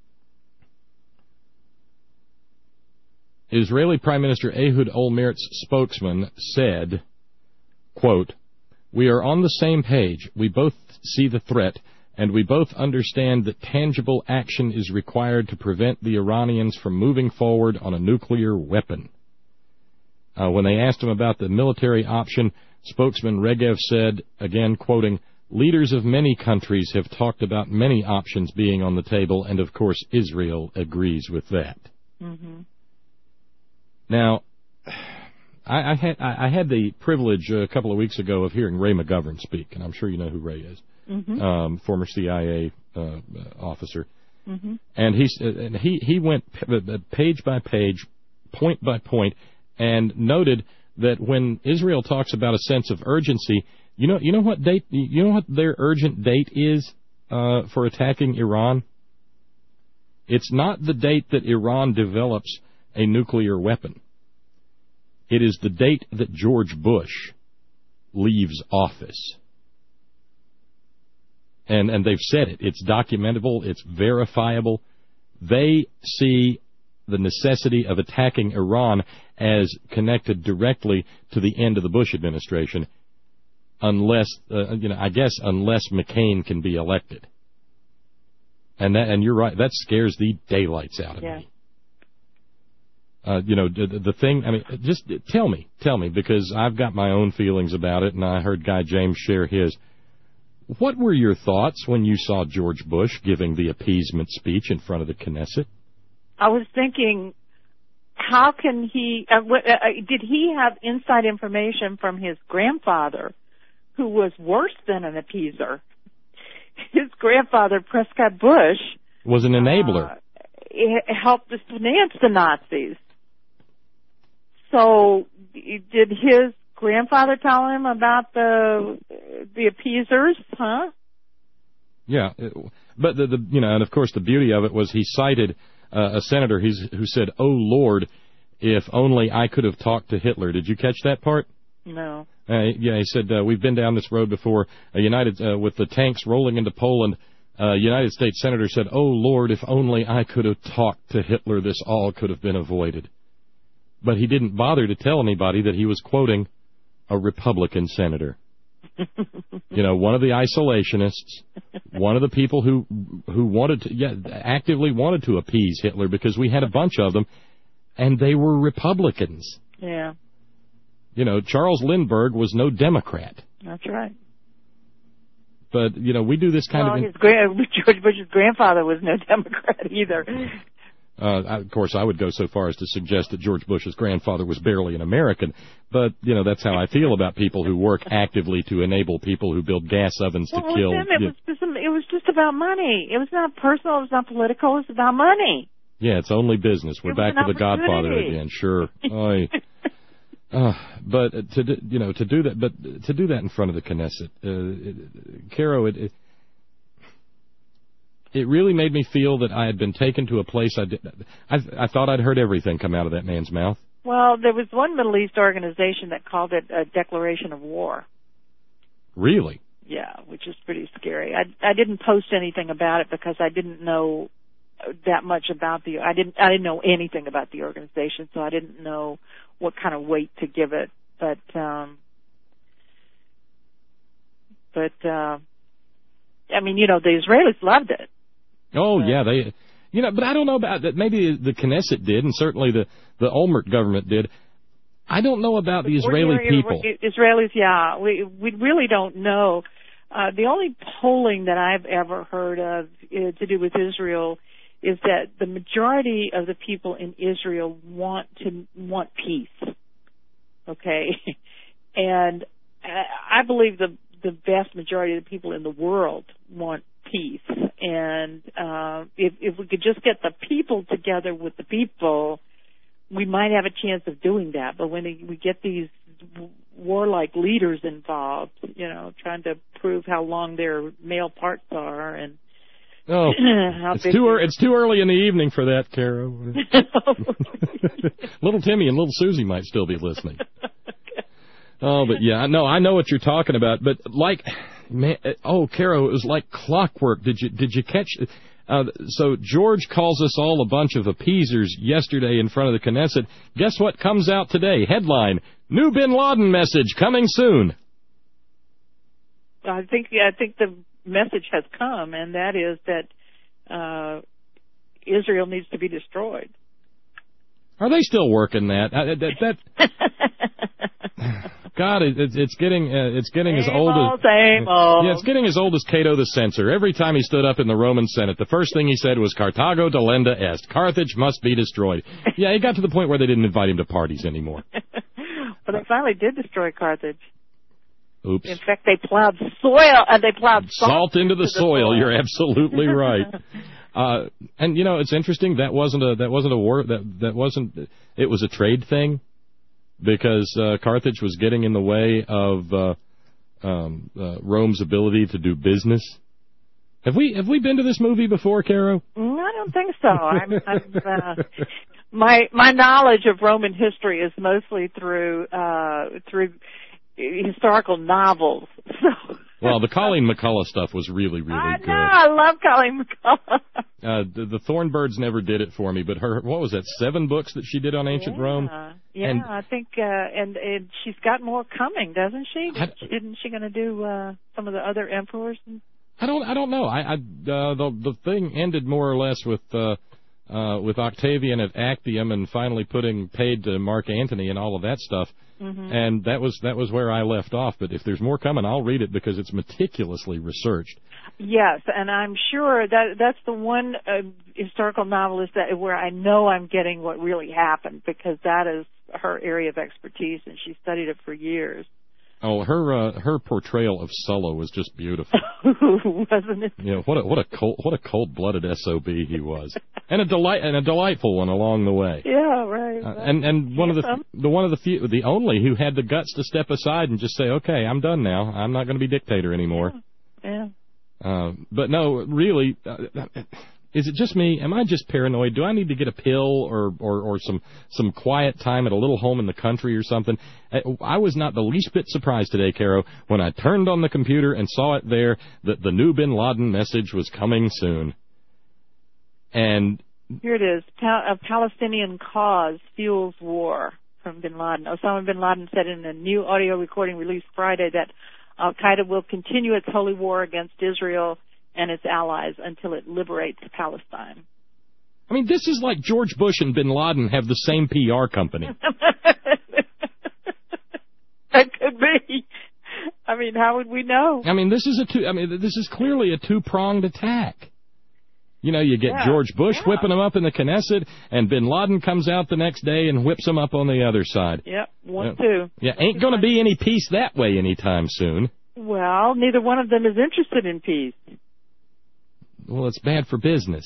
Israeli Prime Minister Ehud Olmert's spokesman said, quote, "We are on the same page. We both see the threat, and we both understand that tangible action is required to prevent the Iranians from moving forward on a nuclear weapon." Uh, when they asked him about the military option, spokesman Regev said, again quoting, "Leaders of many countries have talked about many options being on the table, and of course Israel agrees with that." Mm-hmm. Now, I, I, had, I had the privilege a couple of weeks ago of hearing Ray McGovern speak, and I'm sure you know who Ray is, mm-hmm. um, former C I A uh, officer. Mm-hmm. And he, and he, he went page by page, point by point, and noted that when Israel talks about a sense of urgency, you know, you know what date, you know what their urgent date is uh, for attacking Iran? It's not the date that Iran develops a nuclear weapon. It is the date that George Bush leaves office. And and they've said it. It's documentable. It's verifiable. They see the necessity of attacking Iran as connected directly to the end of the Bush administration, unless, uh, you know, I guess unless McCain can be elected. And that, and you're right, that scares the daylights out of yeah. me. Uh, you know, the, the thing, I mean, just tell me, tell me, because I've got my own feelings about it, and I heard Guy James share his. What were your thoughts when you saw George Bush giving the appeasement speech in front of the Knesset? I was thinking, how can he, uh, w- uh, did he have inside information from his grandfather, who was worse than an appeaser? His grandfather, Prescott Bush, was an enabler. Uh, helped to finance the Nazis. So, did his grandfather tell him about the the appeasers? Huh? Yeah, but the, the you know, and of course the beauty of it was he cited uh, a senator who's, who said, "Oh Lord, if only I could have talked to Hitler. Did you catch that part? No. Uh, yeah, he said, uh, we've been down this road before. Uh, United uh, with the tanks rolling into Poland, uh, United States Senator said, oh, Lord, if only I could have talked to Hitler, this all could have been avoided. But he didn't bother to tell anybody that he was quoting a Republican senator. You know, one of the isolationists, one of the people who who wanted to, yeah, actively wanted to appease Hitler, because we had a bunch of them, and they were Republicans. Yeah. You know, Charles Lindbergh was no Democrat. That's right. But, you know, we do this kind well, of... His gra- George Bush's grandfather was no Democrat either. Uh, of course, I would go so far as to suggest that George Bush's grandfather was barely an American. But, you know, that's how I feel about people who work actively to enable people who build gas ovens to well, kill... With him, it, was just, it was just about money. It was not personal. It was not political. It was about money. Yeah, it's only business. We're back to the Godfather again. Sure. Oy. Uh, but to do, you know to do that, but to do that in front of the Knesset, uh, it, Caro, it, it it really made me feel that I had been taken to a place I did. I, I thought I'd heard everything come out of that man's mouth. Well, there was one Middle East organization that called it a declaration of war. Really? Yeah, which is pretty scary. I I didn't post anything about it because I didn't know that much about the. I didn't I didn't know anything about the organization, so I didn't know what kind of weight to give it, but um, but uh, I mean, you know, the Israelis loved it. Oh yeah, they, you know, but I don't know about that. Maybe the Knesset did, and certainly the the Olmert government did. I don't know about the Israeli people. Israelis, yeah, we we really don't know. Uh, the only polling that I've ever heard of uh, to do with Israel is that the majority of the people in Israel want to want peace. Okay, and I believe the the vast majority of the people in the world want peace. And uh, if if we could just get the people together with the people, we might have a chance of doing that. But when we get these warlike leaders involved, you know, trying to prove how long their male parts are and Oh, it's too, er- it's too early in the evening for that, Caro. Little Timmy and little Susie might still be listening. Oh, but yeah, no, I know what you're talking about. But like, man, oh, Caro, it was like clockwork. Did you did you catch? Uh, so George calls us all a bunch of appeasers yesterday in front of the Knesset. Guess what comes out today? Headline: New Bin Laden message coming soon. I think I think the message has come, and that is that uh, Israel needs to be destroyed. Are they still working that? Uh, that, that God, it, it's getting uh, it's getting same as old, old as same old. Yeah, it's getting as old as Cato the Censor. Every time he stood up in the Roman Senate, the first thing he said was "Carthago delenda est." Carthage must be destroyed. Yeah, it got to the point where they didn't invite him to parties anymore. Well, they finally did destroy Carthage. Oops. In fact, they plowed soil, and they plowed salt, salt into the, the soil. soil. You're absolutely right. Uh, and you know, it's interesting. That wasn't a that wasn't a war. That that wasn't. It was a trade thing, because uh, Carthage was getting in the way of uh, um, uh, Rome's ability to do business. Have we have we been to this movie before, Caro? Mm, I don't think so. I'm, I'm, uh, my my knowledge of Roman history is mostly through uh, through. historical novels. So. Well, the Colleen McCullough stuff was really, really I good. know, I love Colleen McCullough. Uh, the, the Thornbirds never did it for me, but her, what was that, seven books that she did on ancient yeah, Rome? Yeah, and, I think, uh, and, and she's got more coming, doesn't she? I, Isn't she going to do uh, some of the other emperors? I don't, I don't know. I, I uh, the the thing ended more or less with. Uh, Uh, with Octavian at Actium and finally putting paid to Mark Antony and all of that stuff. Mm-hmm. And that was that was where I left off. But if there's more coming, I'll read it because it's meticulously researched. Yes, and I'm sure that that's the one uh, historical novelist that where I know I'm getting what really happened, because that is her area of expertise, and she studied it for years. Oh, her uh, her portrayal of Sulla was just beautiful, wasn't it? You know, what a what a cold what a cold blooded S O B he was, and a delight and a delightful one along the way. Yeah, right. Uh, and and one of the the one of the few, the only who had the guts to step aside and just say, okay, I'm done now. I'm not going to be dictator anymore. Yeah. yeah. Uh, but no, really, uh, Is it just me? Am I just paranoid? Do I need to get a pill or, or, or some, some quiet time at a little home in the country or something? I was not the least bit surprised today, Caro, when I turned on the computer and saw it there that the new bin Laden message was coming soon. And here it is. A Palestinian cause fuels war from bin Laden. Osama bin Laden said in a new audio recording released Friday that al-Qaeda will continue its holy war against Israel and its allies until it liberates Palestine. I mean, this is like George Bush and bin Laden have the same P R company. That could be. I mean, how would we know? I mean, this is a two. I mean, this is clearly a two-pronged attack. You know, you get yeah, George Bush yeah. whipping them up in the Knesset, and bin Laden comes out the next day and whips them up on the other side. Yep, one, uh, two. Yeah, ain't going to be any peace that way anytime soon. Well, neither one of them is interested in peace. Well, it's bad for business.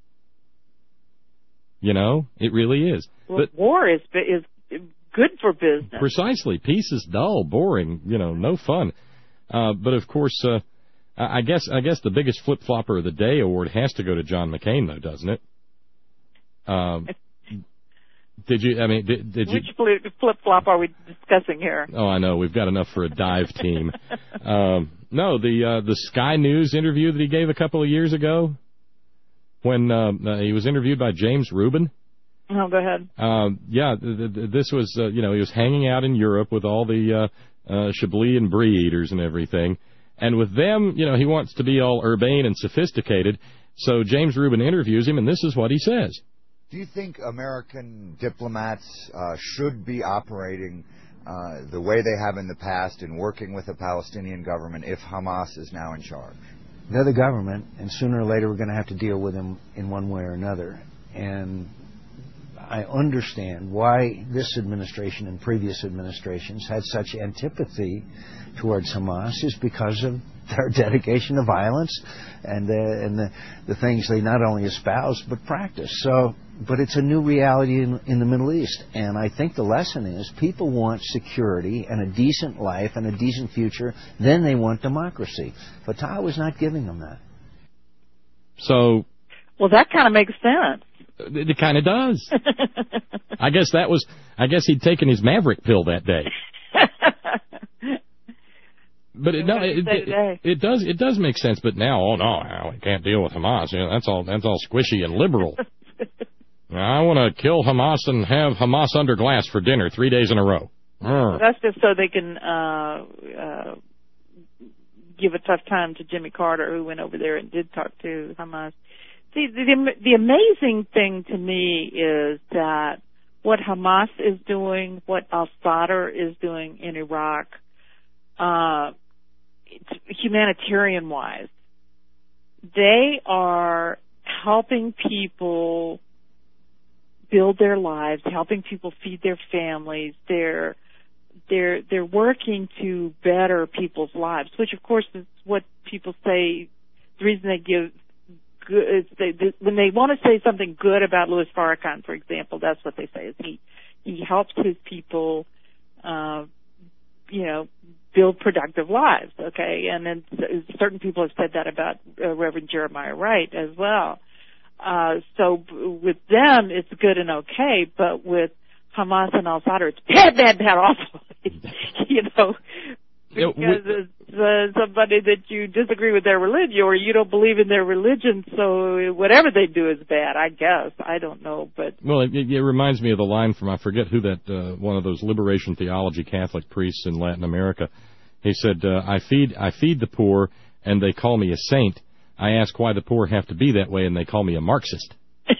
You know, it really is. Well, but war is is good for business. Precisely. Peace is dull, boring, you know, no fun. Uh, but, of course, uh, I guess I guess the biggest flip-flopper of the day award has to go to John McCain, though, doesn't it? Um, did you, I mean, did, did you... Which flip-flop are we discussing here? Oh, I know. We've got enough for a dive team. um, no, the uh, the Sky News interview that he gave a couple of years ago when uh, uh, he was interviewed by James Rubin. Oh, go ahead. Uh, yeah, th- th- this was, uh, you know, he was hanging out in Europe with all the uh, uh, Chablis and Brie eaters and everything. And with them, you know, he wants to be all urbane and sophisticated. So James Rubin interviews him, and this is what he says. Do you think American diplomats uh, should be operating uh, the way they have in the past in working with the Palestinian government if Hamas is now in charge? They're the government, and sooner or later we're going to have to deal with them in one way or another. And I understand why this administration and previous administrations had such antipathy towards Hamas is because of their dedication to violence and uh, and the, the things they not only espouse but practice. So, but it's a new reality in, in the Middle East, and I think the lesson is people want security and a decent life and a decent future. Then they want democracy. Fatah was not giving them that. So, well, that kind of makes sense. It, it kind of does. I guess that was. I guess he'd taken his Maverick pill that day. But it, no, it, it, it does it does make sense. But now, oh no, we can't deal with Hamas. You know, that's all that's all squishy and liberal. I want to kill Hamas and have Hamas under glass for dinner three days in a row. Well, that's just so they can uh, uh, give a tough time to Jimmy Carter, who went over there and did talk to Hamas. See, the, the amazing thing to me is that what Hamas is doing, what al-Sadr is doing in Iraq, uh, humanitarian-wise, they are helping people build their lives, helping people feed their families. They're they're they're working to better people's lives, which of course is what people say. The reason they give good is they, they, when they want to say something good about Louis Farrakhan, for example, that's what they say is he he helps his people, uh, you know, build productive lives. Okay, and then certain people have said that about uh, Reverend Jeremiah Wright as well. Uh, so with them, it's good and okay, but with Hamas and al-Sadr, it's bad, bad, bad, awful. You know, because it's uh, somebody that you disagree with their religion or you don't believe in their religion, so whatever they do is bad, I guess. I don't know, but... Well, it, it reminds me of the line from, I forget who that, uh, one of those liberation theology Catholic priests in Latin America. He said, uh, I feed I feed the poor, and they call me a saint. I ask why the poor have to be that way, and they call me a Marxist.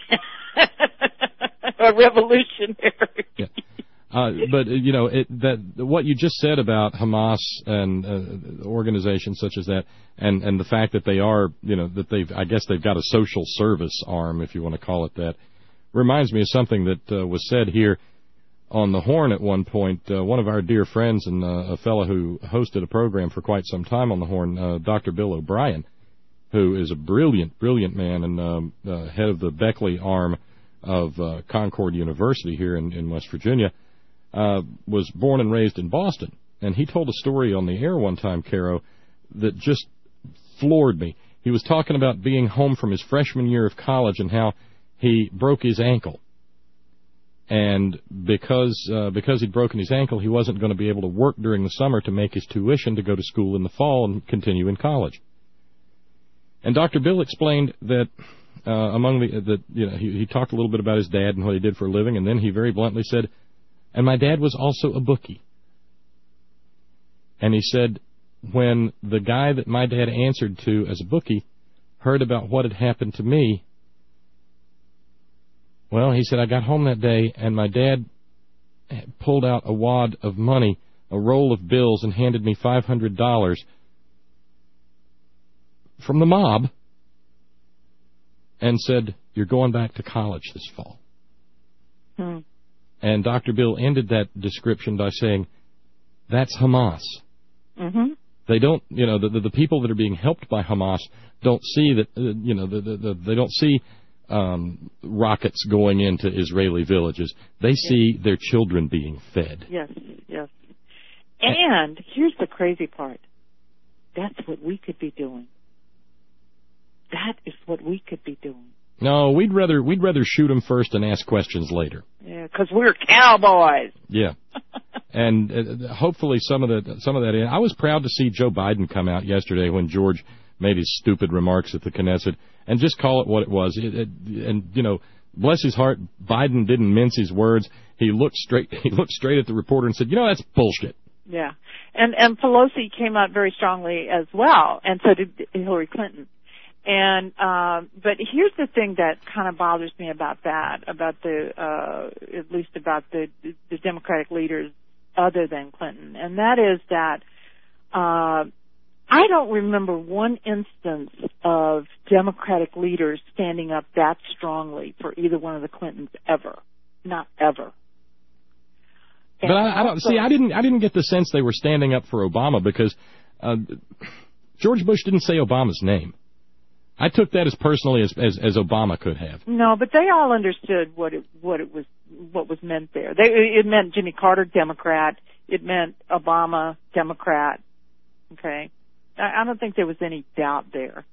A revolutionary. Yeah. Uh, but, you know, it, that what you just said about Hamas and uh, organizations such as that, and, and the fact that they are, you know, that they've, I guess they've got a social service arm, if you want to call it that, reminds me of something that uh, was said here on the Horn at one point. Uh, one of our dear friends and uh, a fellow who hosted a program for quite some time on the Horn, uh, Doctor Bill O'Brien, who is a brilliant, brilliant man and um, uh, head of the Beckley arm of uh, Concord University here in, in West Virginia, uh, was born and raised in Boston. And he told a story on the air one time, Caro, that just floored me. He was talking about being home from his freshman year of college and how he broke his ankle. And because uh, because he'd broken his ankle, he wasn't going to be able to work during the summer to make his tuition to go to school in the fall and continue in college. And Doctor Bill explained that uh, among the that you know he, he talked a little bit about his dad and what he did for a living, and then he very bluntly said, "And my dad was also a bookie." And he said, when the guy that my dad answered to as a bookie heard about what had happened to me, well, he said, I got home that day, and my dad pulled out a wad of money, a roll of bills, and handed me five hundred dollars from the mob and said, you're going back to college this fall. Hmm. And Doctor Bill ended that description by saying, that's Hamas. Mm-hmm. They don't, you know, the, the the people that are being helped by Hamas don't see that, uh, you know, the, the, the, they don't see um, rockets going into Israeli villages. They yes. see their children being fed. Yes, yes. And here's the crazy part. That's what we could be doing. That is what we could be doing. No, we'd rather we'd rather shoot them first and ask questions later. Yeah, because we're cowboys. Yeah. And uh, hopefully some of the some of that. I was proud to see Joe Biden come out yesterday when George made his stupid remarks at the Knesset and just call it what it was. It, it, and you know, bless his heart, Biden didn't mince his words. He looked straight. He looked straight at the reporter and said, "You know, that's bullshit." Yeah, and and Pelosi came out very strongly as well, and so did Hillary Clinton. And um, but here's the thing that kind of bothers me about that, about the uh, at least about the the Democratic leaders other than Clinton, and that is that uh, I don't remember one instance of Democratic leaders standing up that strongly for either one of the Clintons ever, not ever. And but I, I don't also, see. I didn't. I didn't get the sense they were standing up for Obama because uh, George Bush didn't say Obama's name. I took that as personally as, as as Obama could have. No, but they all understood what it what it was what was meant there. They, it meant Jimmy Carter, Democrat. It meant Obama, Democrat. Okay, I, I don't think there was any doubt there.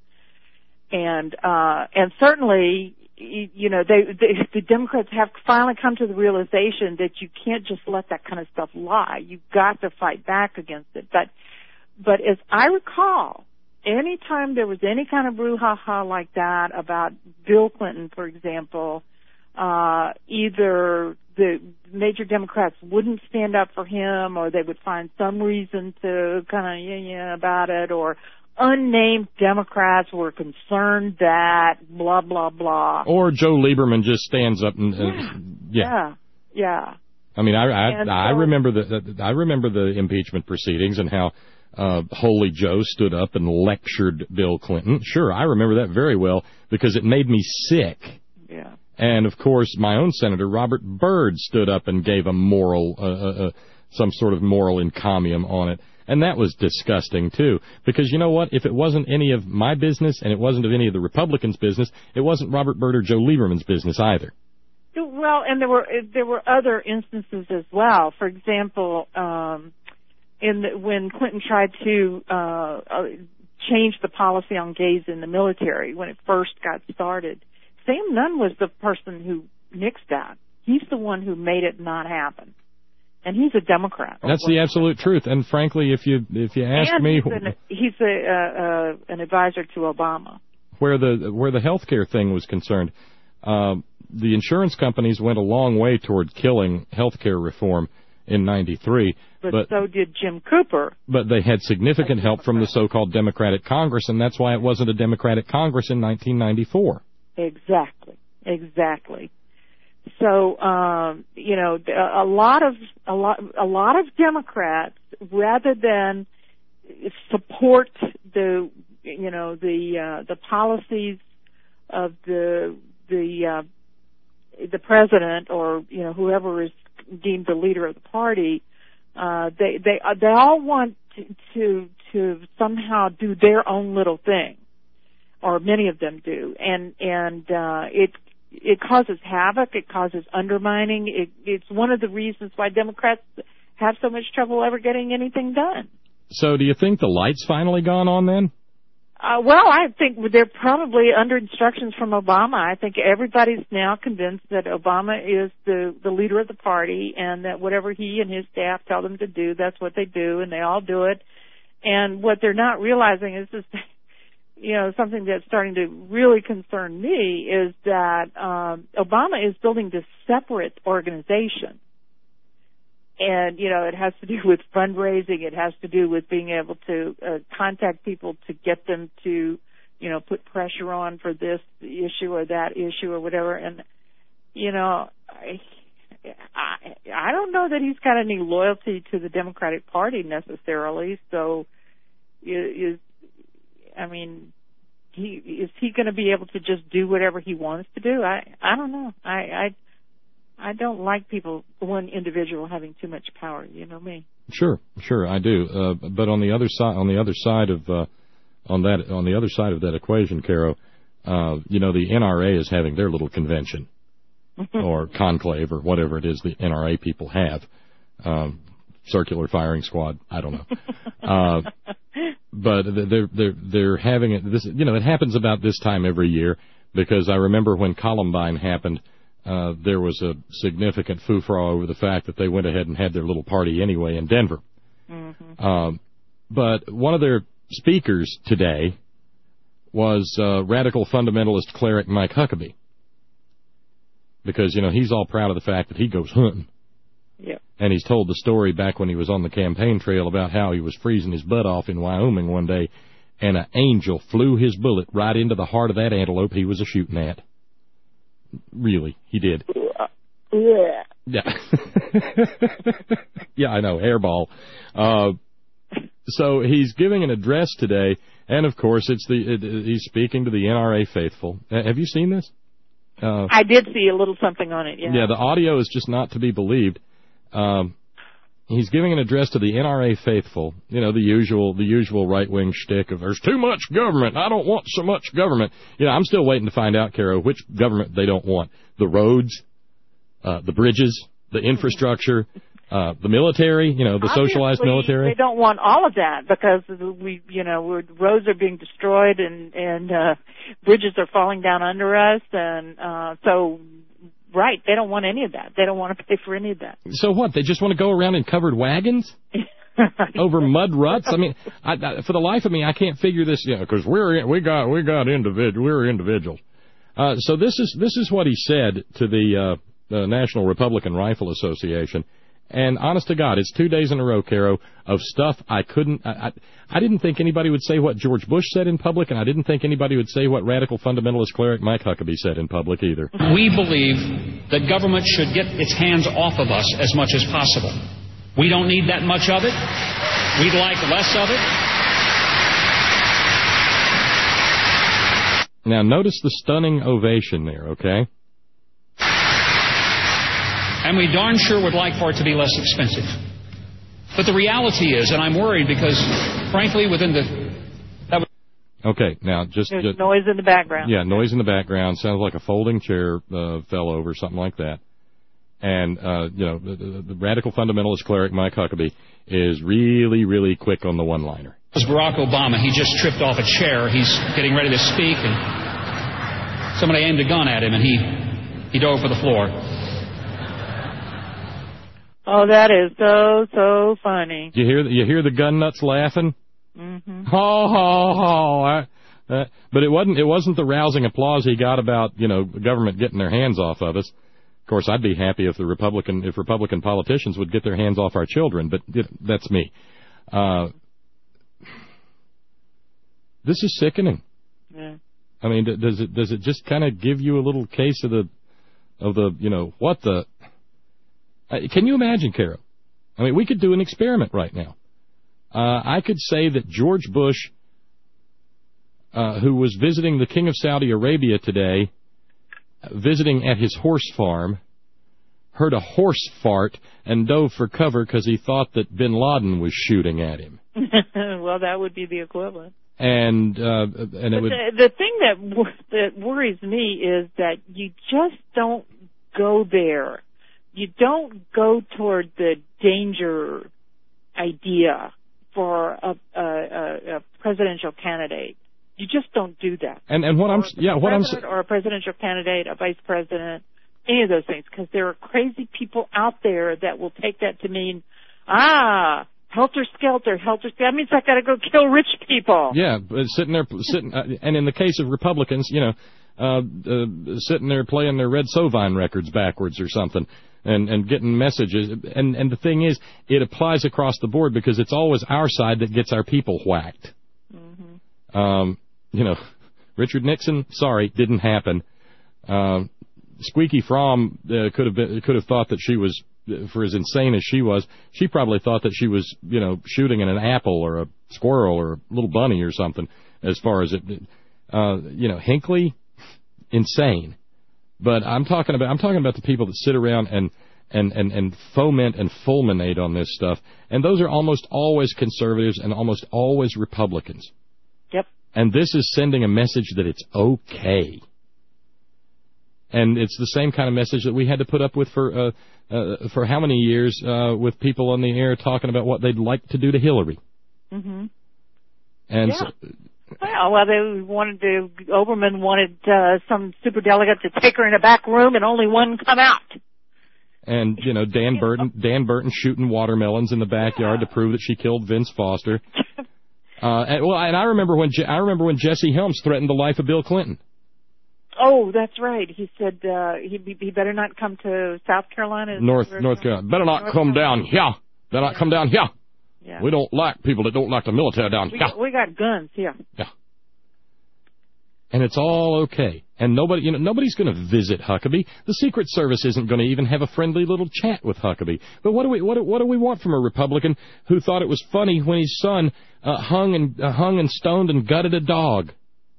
And uh, and certainly, you know, they, they the Democrats have finally come to the realization that you can't just let that kind of stuff lie. You've got to fight back against it. But but as I recall, anytime there was any kind of brouhaha like that about Bill Clinton, for example, uh, either the major Democrats wouldn't stand up for him, or they would find some reason to kind of yeah yeah about it, or unnamed Democrats were concerned that blah blah blah. Or Joe Lieberman just stands up and uh, yeah. yeah. yeah, yeah. I mean, I I, so, I remember the, the I remember the impeachment proceedings and how. Uh, Holy Joe stood up and lectured Bill Clinton. Sure, I remember that very well because it made me sick. Yeah. And, of course, my own senator, Robert Byrd, stood up and gave a moral, uh, uh, uh, some sort of moral encomium on it. And that was disgusting, too. Because, you know what? If it wasn't any of my business and it wasn't of any of the Republicans' business, it wasn't Robert Byrd or Joe Lieberman's business either. Well, and there were there were other instances as well. For example, um, in the, when Clinton tried to uh, uh, change the policy on gays in the military when it first got started, Sam Nunn was the person who nixed that. He's the one who made it not happen, and he's a Democrat. That's the absolute truth. And frankly, if you if you ask and me, he's, an, he's a, uh, uh, an advisor to Obama. Where the where the health care thing was concerned, uh, the insurance companies went a long way toward killing health care reform in ninety-three. But, but so did Jim Cooper. But they had significant help from the so-called Democratic Congress, and that's why it wasn't a Democratic Congress in nineteen ninety-four. Exactly, exactly. So, um, you know, a lot of a lot a lot of Democrats, rather than support the you know the uh, the policies of the the uh, the president or you know whoever is deemed the leader of the party. Uh, they they uh, they all want to, to to somehow do their own little thing, or many of them do, and and uh, it it causes havoc. It causes undermining. It, it's one of the reasons why Democrats have so much trouble ever getting anything done. So, do you think the light's finally gone on then? Uh, well, I think they're probably under instructions from Obama. I think everybody's now convinced that Obama is the, the leader of the party and that whatever he and his staff tell them to do, that's what they do, and they all do it. And what they're not realizing is this, you know, something that's starting to really concern me is that um, Obama is building this separate organization. And, you know, it has to do with fundraising. It has to do with being able to uh, contact people to get them to, you know, put pressure on for this issue or that issue or whatever. And, you know, I, I, I don't know that he's got any loyalty to the Democratic Party necessarily. So, is, I mean, he is he going to be able to just do whatever he wants to do? I, I don't know. I, I I don't like people, one individual having too much power. You know me. Sure, sure, I do. Uh, but on the other side, on the other side of uh, on that on the other side of that equation, Caro, uh, you know, the N R A is having their little convention or conclave or whatever it is the N R A people have. Um, circular firing squad. I don't know. Uh, but they're they're they're having it. This, you know, it happens about this time every year because I remember when Columbine happened. Uh, there was a significant foo-furor over the fact that they went ahead and had their little party anyway in Denver. Mm-hmm. Um, but one of their speakers today was uh, radical fundamentalist cleric Mike Huckabee. Because, you know, he's all proud of the fact that he goes hunting. Yeah. And he's told the story back when he was on the campaign trail about how he was freezing his butt off in Wyoming one day, and an angel flew his bullet right into the heart of that antelope he was a shooting at. Really, he did. Yeah. Yeah. Yeah, I know, hairball. Uh, so he's giving an address today, and of course, it's the it, he's speaking to the N R A faithful. Uh, have you seen this? Uh, I did see a little something on it. Yeah. Yeah, the audio is just not to be believed. Um, he's giving an address to the N R A faithful. You know, the usual the usual right wing shtick of there's too much government. I don't want so much government. You know, I'm still waiting to find out, Caro, which government they don't want. The roads, uh, the bridges, the infrastructure, uh, the military. You know, the Obviously, socialized military. They don't want all of that because we, you know, we're, roads are being destroyed and and uh, bridges are falling down under us, and uh, so. Right, they don't want any of that. They don't want to pay for any of that. So what? They just want to go around in covered wagons over mud ruts? I mean, I, I, for the life of me, I can't figure this. You know, because we're we got we got individual we're individuals. Uh, so this is this is what he said to the, uh, the National Republican Rifle Association. And honest to God, it's two days in a row, Caro, of stuff I couldn't. I, I, I didn't think anybody would say what George Bush said in public, and I didn't think anybody would say what radical fundamentalist cleric Mike Huckabee said in public either. We believe that government should get its hands off of us as much as possible. We don't need that much of it. We'd like less of it. Now, notice the stunning ovation there, okay? And we darn sure would like for it to be less expensive. But the reality is, and I'm worried because, frankly, within the... That okay, now just... There's just, noise in the background. Yeah, noise in the background. Sounds like a folding chair uh, fell over, something like that. And, uh, you know, the, the, the radical fundamentalist cleric Mike Huckabee is really, really quick on the one-liner. It was Barack Obama. He just tripped off a chair. He's getting ready to speak, and somebody aimed a gun at him, and he, he dove for the floor. Oh, that is so, so funny. You hear you hear the gun nuts laughing? Mm-hmm. Ho, ho, ho. I, uh, but it wasn't it wasn't the rousing applause he got about, you know, the government getting their hands off of us. Of course, I'd be happy if the Republican if Republican politicians would get their hands off our children, but it, that's me. Uh, this is sickening. Yeah. I mean, does it does it just kind of give you a little case of the of the you know what the uh, can you imagine, Caro? I mean, we could do an experiment right now. Uh, I could say that George Bush, uh, who was visiting the King of Saudi Arabia today, visiting at his horse farm, heard a horse fart and dove for cover because he thought that bin Laden was shooting at him. Well, that would be the equivalent. And uh, and it would. The, the thing that w- that worries me is that you just don't go there. You don't go toward the danger idea for a, a, a presidential candidate. You just don't do that. And and what or I'm yeah what I'm or a presidential candidate, a vice president, any of those things, because there are crazy people out there that will take that to mean, ah, helter skelter, helter skelter. That means I got to go kill rich people. Yeah, but sitting there, sitting, uh, and in the case of Republicans, you know, uh, uh, sitting there playing their Red Sovine records backwards or something, and and getting messages. And and the thing is, it applies across the board because it's always our side that gets our people whacked. Mm-hmm. Um, you know, Richard Nixon, sorry, didn't happen. Um, Squeaky Fromm uh, could have been, could have thought that she was, for as insane as she was, she probably thought that she was, you know, shooting at an apple or a squirrel or a little bunny or something. As far as it, uh, you know, Hinckley, insane. But I'm talking about I'm talking about the people that sit around and and and and foment and fulminate on this stuff, and those are almost always conservatives and almost always Republicans. Yep. And this is sending a message that it's okay. And it's the same kind of message that we had to put up with for uh, uh, for how many years uh, with people on the air talking about what they'd like to do to Hillary. Mm-hmm. And yeah. so, well, well, they wanted to. Oberman wanted uh, some superdelegate to take her in a back room and only one come out. And you know, Dan Burton, Dan Burton shooting watermelons in the backyard yeah. to prove that she killed Vince Foster. uh, and, well, and I remember when Je- I remember when Jesse Helms threatened the life of Bill Clinton. Oh, that's right. He said uh, he he better not come to South Carolina. North North Carolina. Better not North come Carolina. down here. Better not yeah. come down here. Yeah. We don't like people that don't like the military down we here. Got, we got guns here. Yeah. And it's all okay. And nobody, you know, nobody's going to visit Huckabee. The Secret Service isn't going to even have a friendly little chat with Huckabee. But what do we what do, what do we want from a Republican who thought it was funny when his son uh, hung and uh, hung and stoned and gutted a dog?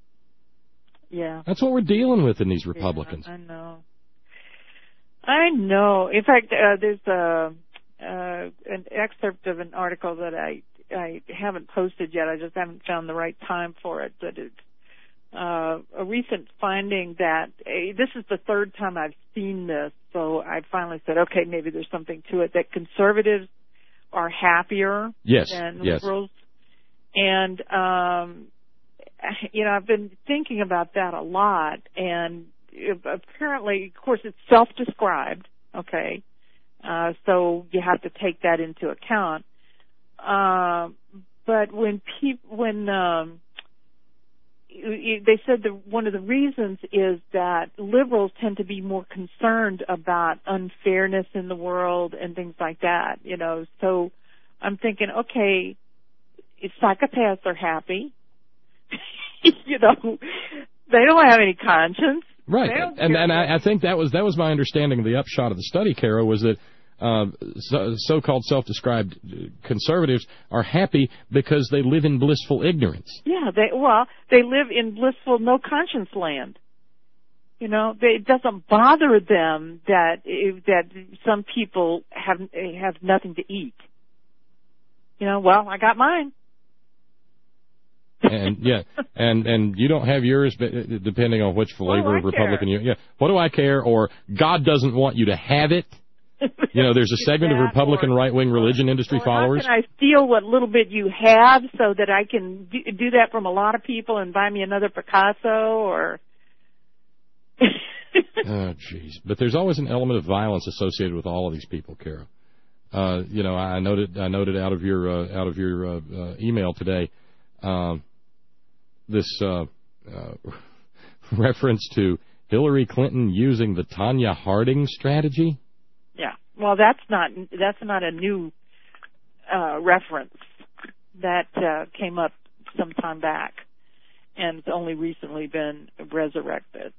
Yeah. That's what we're dealing with in these Republicans. Yeah, I know. I know. In fact, uh, there's a, uh, an excerpt of an article that I I haven't posted yet. I just haven't found the right time for it. But it's uh, a recent finding that uh, this is the third time I've seen this. So I finally said, okay, maybe there's something to it. That conservatives are happier yes, than yes. liberals, and um, you know, I've been thinking about that a lot, and apparently, of course, it's self-described, okay, uh, so you have to take that into account. Uh, but when people, when um, they said that one of the reasons is that liberals tend to be more concerned about unfairness in the world and things like that, you know, so I'm thinking, okay, if psychopaths are happy, you know, they don't have any conscience. Right, and and I, I think that was that was my understanding of the upshot of the study, Kara, was that uh, so, so-called self-described conservatives are happy because they live in blissful ignorance. Yeah, they well, they live in blissful no conscience land. You know, they, it doesn't bother them that that some people have have nothing to eat. You know, well, I got mine. And yeah, and and you don't have yours, depending on which flavor of Republican you. Yeah, what do I care? Or God doesn't want you to have it. You know, there's a segment of Republican right-wing religion industry or followers. How can I steal what little bit you have so that I can do that from a lot of people and buy me another Picasso or? Oh, jeez. But there's always an element of violence associated with all of these people, Kara. Uh, you know, I noted I noted out of your uh, out of your uh, uh, email today. Um, this uh, uh, reference to Hillary Clinton using the Tanya Harding strategy. Yeah, well, that's not that's not a new uh, reference. That uh, came up some time back, and it's only recently been resurrected.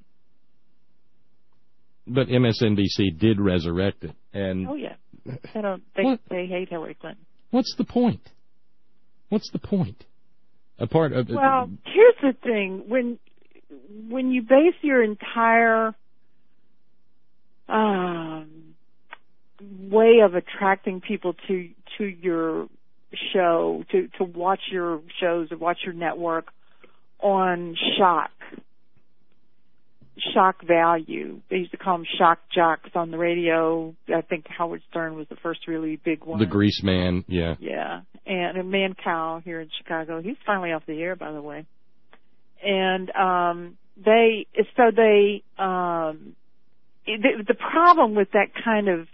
But M S N B C did resurrect it, and oh yeah, they don't they what? they hate Hillary Clinton. What's the point? What's the point? A part of well, here's the thing: when when you base your entire um, way of attracting people to to your show, to to watch your shows or watch your network on shock, shock value. They used to call them shock jocks on the radio. I think Howard Stern was the first really big one. The Grease Man, yeah. Yeah, and a Man Cow here in Chicago. He's finally off the air, by the way. and um, they so they um, the, the problem with that kind of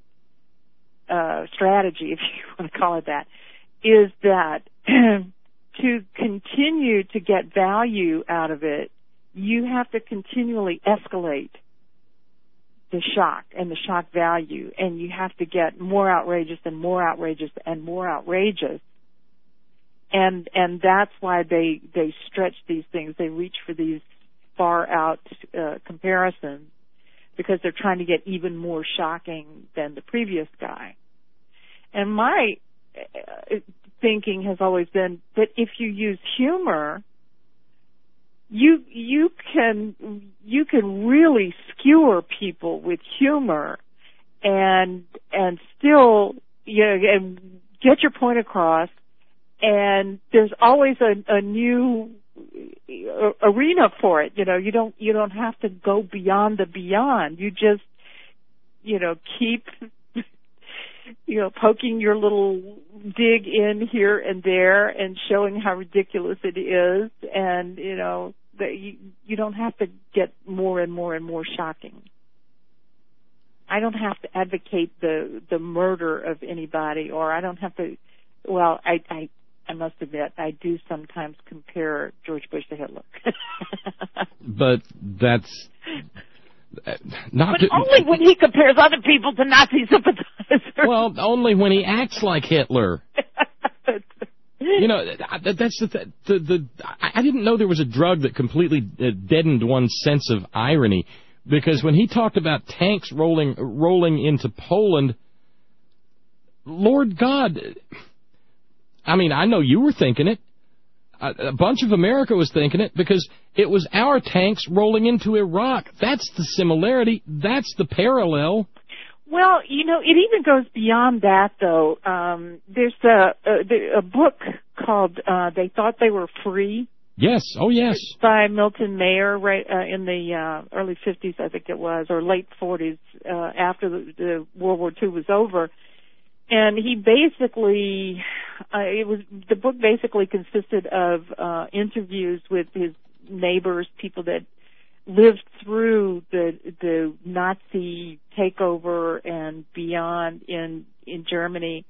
uh, strategy, if you want to call it that, is that to continue to get value out of it, you have to continually escalate the shock and the shock value, and you have to get more outrageous and more outrageous and more outrageous. And and that's why they they stretch these things. They reach for these far out uh, comparisons because they're trying to get even more shocking than the previous guy. And my uh, thinking has always been that if you use humor, You you can you can really skewer people with humor, and and still you know, and get your point across. And there's always a, a new arena for it. You know, you don't you don't have to go beyond the beyond. You just you know keep you know poking your little dig in here and there and showing how ridiculous it is, and you know. That you, you don't have to get more and more and more shocking. I don't have to advocate the the murder of anybody, or I don't have to. Well, I I, I must admit I do sometimes compare George Bush to Hitler. But that's not. But to, only when he compares other people to Nazi sympathizers. Well, only when he acts like Hitler. You know, that's the, the the I didn't know there was a drug that completely deadened one's sense of irony, because when he talked about tanks rolling rolling into Poland, Lord God, I mean, I know you were thinking it. A bunch of America was thinking it, because it was our tanks rolling into Iraq. That's the similarity. That's the parallel. Well, you know, it even goes beyond that, though. Um, there's a, a, a book called uh, They Thought They Were Free. Yes, oh yes. By Milton Mayer, right uh, in the uh, early fifties, I think it was, or late forties, uh, after the, the World War Two was over. And he basically, uh, it was the book basically consisted of uh, interviews with his neighbors, people that lived through the the Nazi takeover and beyond in in Germany,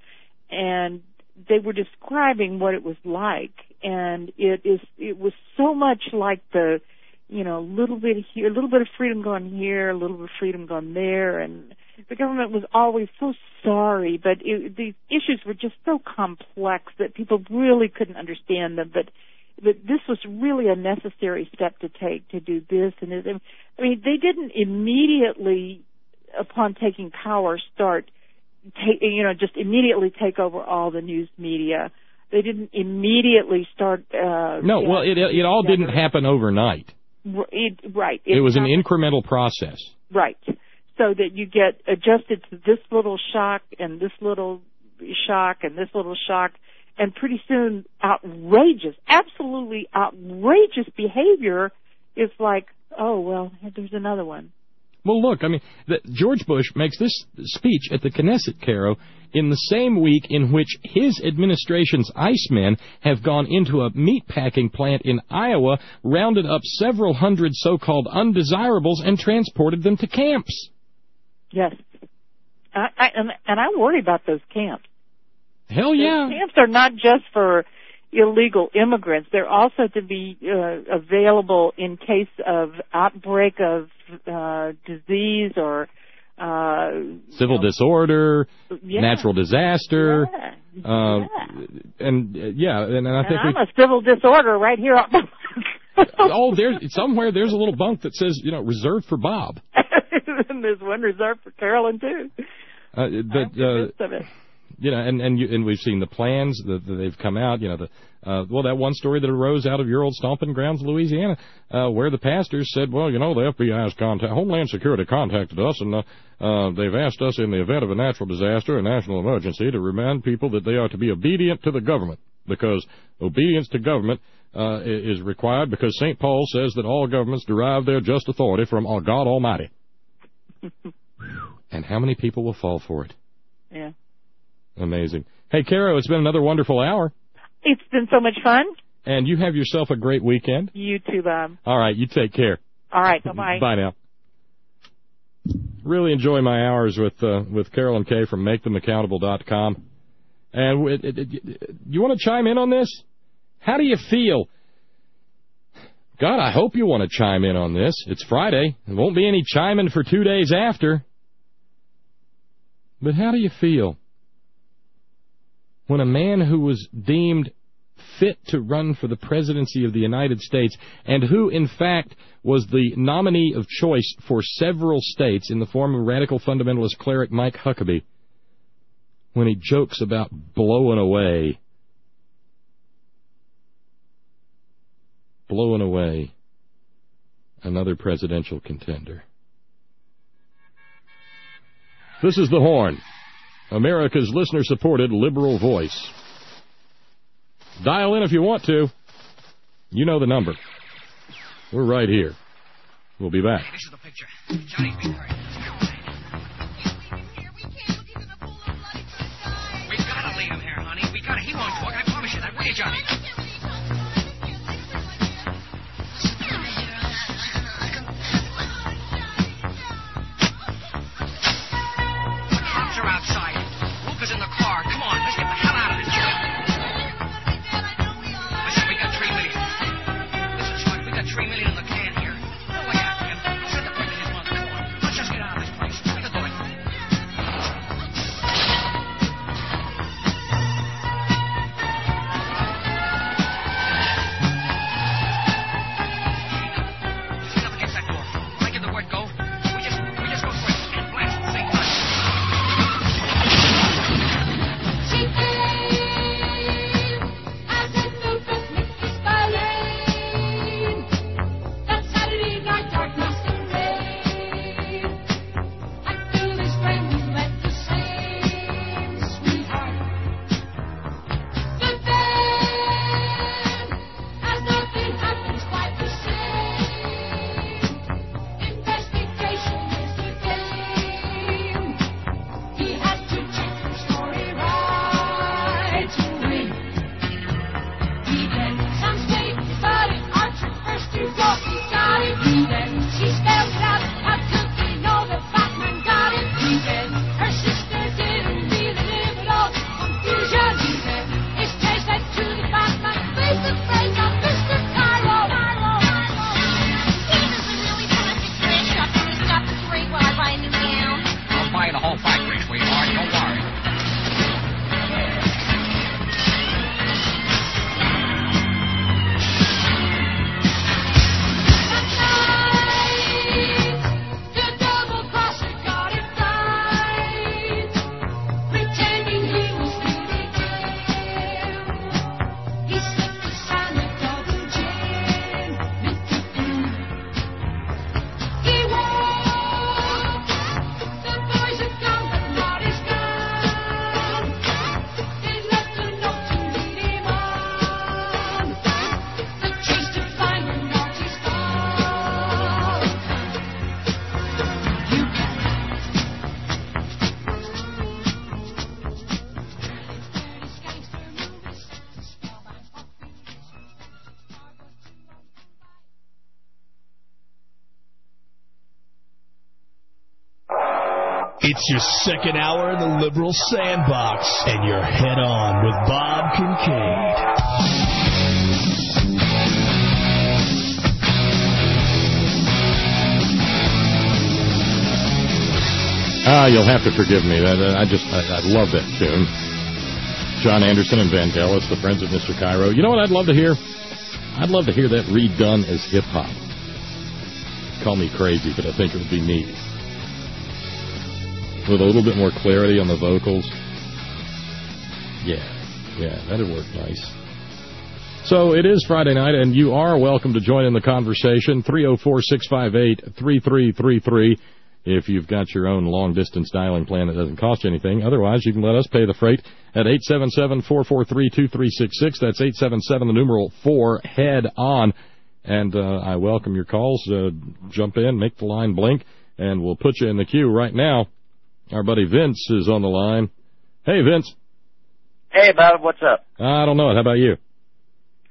and they were describing what it was like, and it is it was so much like the you know little bit here, a little bit of freedom going here, a little bit of freedom going there, and the government was always so sorry, but it, these issues were just so complex that people really couldn't understand them, but. But this was really a necessary step to take to do this. And it, I mean, they didn't immediately, upon taking power, start, take, you know, just immediately take over all the news media. They didn't immediately start. Uh, no, well, it it all didn't happen overnight. It, right. It, it was happened. an incremental process. Right. So that you get adjusted to this little shock and this little shock and this little shock. And pretty soon, outrageous, absolutely outrageous behavior is like, oh, well, there's another one. Well, look, I mean, the, George Bush makes this speech at the Knesset, Caro, in the same week in which his administration's icemen have gone into a meatpacking plant in Iowa, rounded up several hundred so-called undesirables, and transported them to camps. Yes. I, I, and I worry about those camps. Hell yeah. Those camps are not just for illegal immigrants. They're also to be uh, available in case of outbreak of uh, disease or uh, civil you know, disorder, yeah. natural disaster. Yeah. Uh, yeah. And, uh, yeah, and, and I and think I'm we... a civil disorder right here. Oh, there's somewhere there's a little bunk that says, you know, reserved for Bob. And there's one reserved for Carolyn, too. Uh, but, uh, you know, and and, you, and we've seen the plans that, that they've come out. You know, the uh, well, that one story that arose out of your old stomping grounds, Louisiana, uh, where the pastors said, well, you know, the F B I's contact, Homeland Security contacted us, and uh, uh, they've asked us in the event of a natural disaster, a national emergency, to remind people that they are to be obedient to the government, because obedience to government uh, is required, because Saint Paul says that all governments derive their just authority from our God Almighty. And how many people will fall for it? Yeah. Amazing. Hey, Caro, it's been another wonderful hour. It's been so much fun. And you have yourself a great weekend. You too, Bob. All right, you take care. All right, bye-bye. Bye now. Really enjoy my hours with uh, with Carolyn Kay from make them accountable dot com. And it, it, it, you want to chime in on this? How do you feel? God, I hope you want to chime in on this. It's Friday. There won't be any chiming for two days after. But how do you feel when a man who was deemed fit to run for the presidency of the United States, and who, in fact, was the nominee of choice for several states in the form of radical fundamentalist cleric Mike Huckabee, when he jokes about blowing away, blowing away another presidential contender. This is The Horn, America's listener-supported liberal voice. Dial in if you want to. You know the number. We're right here. We'll be back. This is the picture. Johnny's being hurt. We gotta leave him here, honey. We gotta. He won't talk. I promise you that. Will you, Johnny? The cops are outside. Luke is in the car. Come on, let's get the hell out of this joint. Listen, we got three million. Listen, Spike, we got three million in the can here. No way after him. Send the brother his mother. Come on, let's just get out of this place. We can do it. Just up against that door. When I give the word go, we just we just go for it and blast at the same time. I'll buy the whole factory, sweetheart. Don't worry. It's your second hour in the liberal sandbox, and you're head on with Bob Kincaid. Ah, you'll have to forgive me. I, I just, I, I love that tune. John Anderson and Vangelis, the Friends of Mister Cairo. You know what I'd love to hear? I'd love to hear that redone as hip-hop. Call me crazy, but I think it would be neat. With a little bit more clarity on the vocals. Yeah, yeah, that'd work nice. So it is Friday night, and you are welcome to join in the conversation. three oh four, six five eight, three three three three if you've got your own long-distance dialing plan that doesn't cost you anything. Otherwise, you can let us pay the freight at eight seven seven, four four three, two three six six. That's eight seven seven, the numeral four, head on. And uh, I welcome your calls. Uh, jump in, make the line blink, and we'll put you in the queue right now. Our buddy Vince is on the line. Hey, Vince. Hey, Bob, what's up? I don't know it. How about you?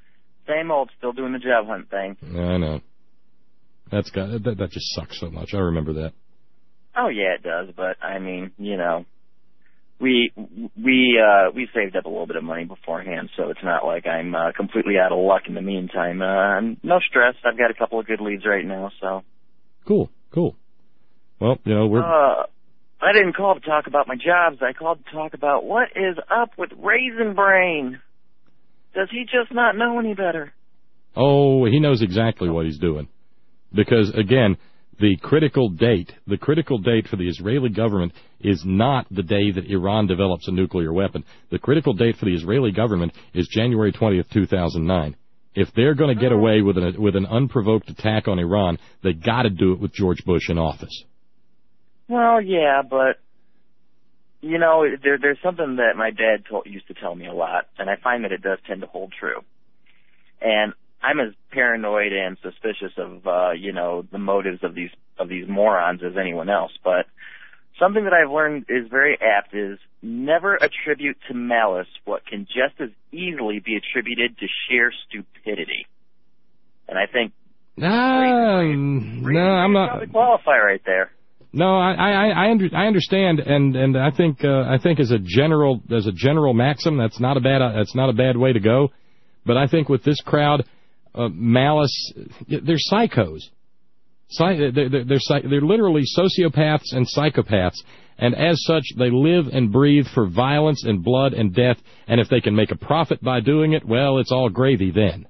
Same old, still doing the job hunt thing. Yeah, I know. That's got that, that just sucks so much. I remember that. Oh yeah, it does. But I mean, you know, we we uh, we saved up a little bit of money beforehand, so it's not like I'm uh, completely out of luck in the meantime. Uh, no stress. I've got a couple of good leads right now, so. Cool, cool. Well, you know, we're. Uh, I didn't call to talk about my jobs. I called to talk about what is up with Raisin Brain. Does he just not know any better? Oh, he knows exactly what he's doing. Because, again, the critical date, the critical date for the Israeli government is not the day that Iran develops a nuclear weapon. The critical date for the Israeli government is January twentieth, two thousand nine. If they're going to get away with an, with an unprovoked attack on Iran, they got to do it with George Bush in office. Well, yeah, but, you know, there, there's something that my dad told, used to tell me a lot, and I find that it does tend to hold true. And I'm as paranoid and suspicious of, uh, you know, the motives of these of these morons as anyone else. But something that I've learned is very apt is never attribute to malice what can just as easily be attributed to sheer stupidity. And I think... Um, no, I'm not... Probably qualify right there. No, I I I, under, I understand, and and I think uh, I think as a general as a general maxim, that's not a bad that's not a bad way to go. But I think with this crowd, uh, malice, they're psychos. Psy- they're, they're, they're, they're literally sociopaths and psychopaths, and as such, they live and breathe for violence and blood and death. And if they can make a profit by doing it, well, it's all gravy then.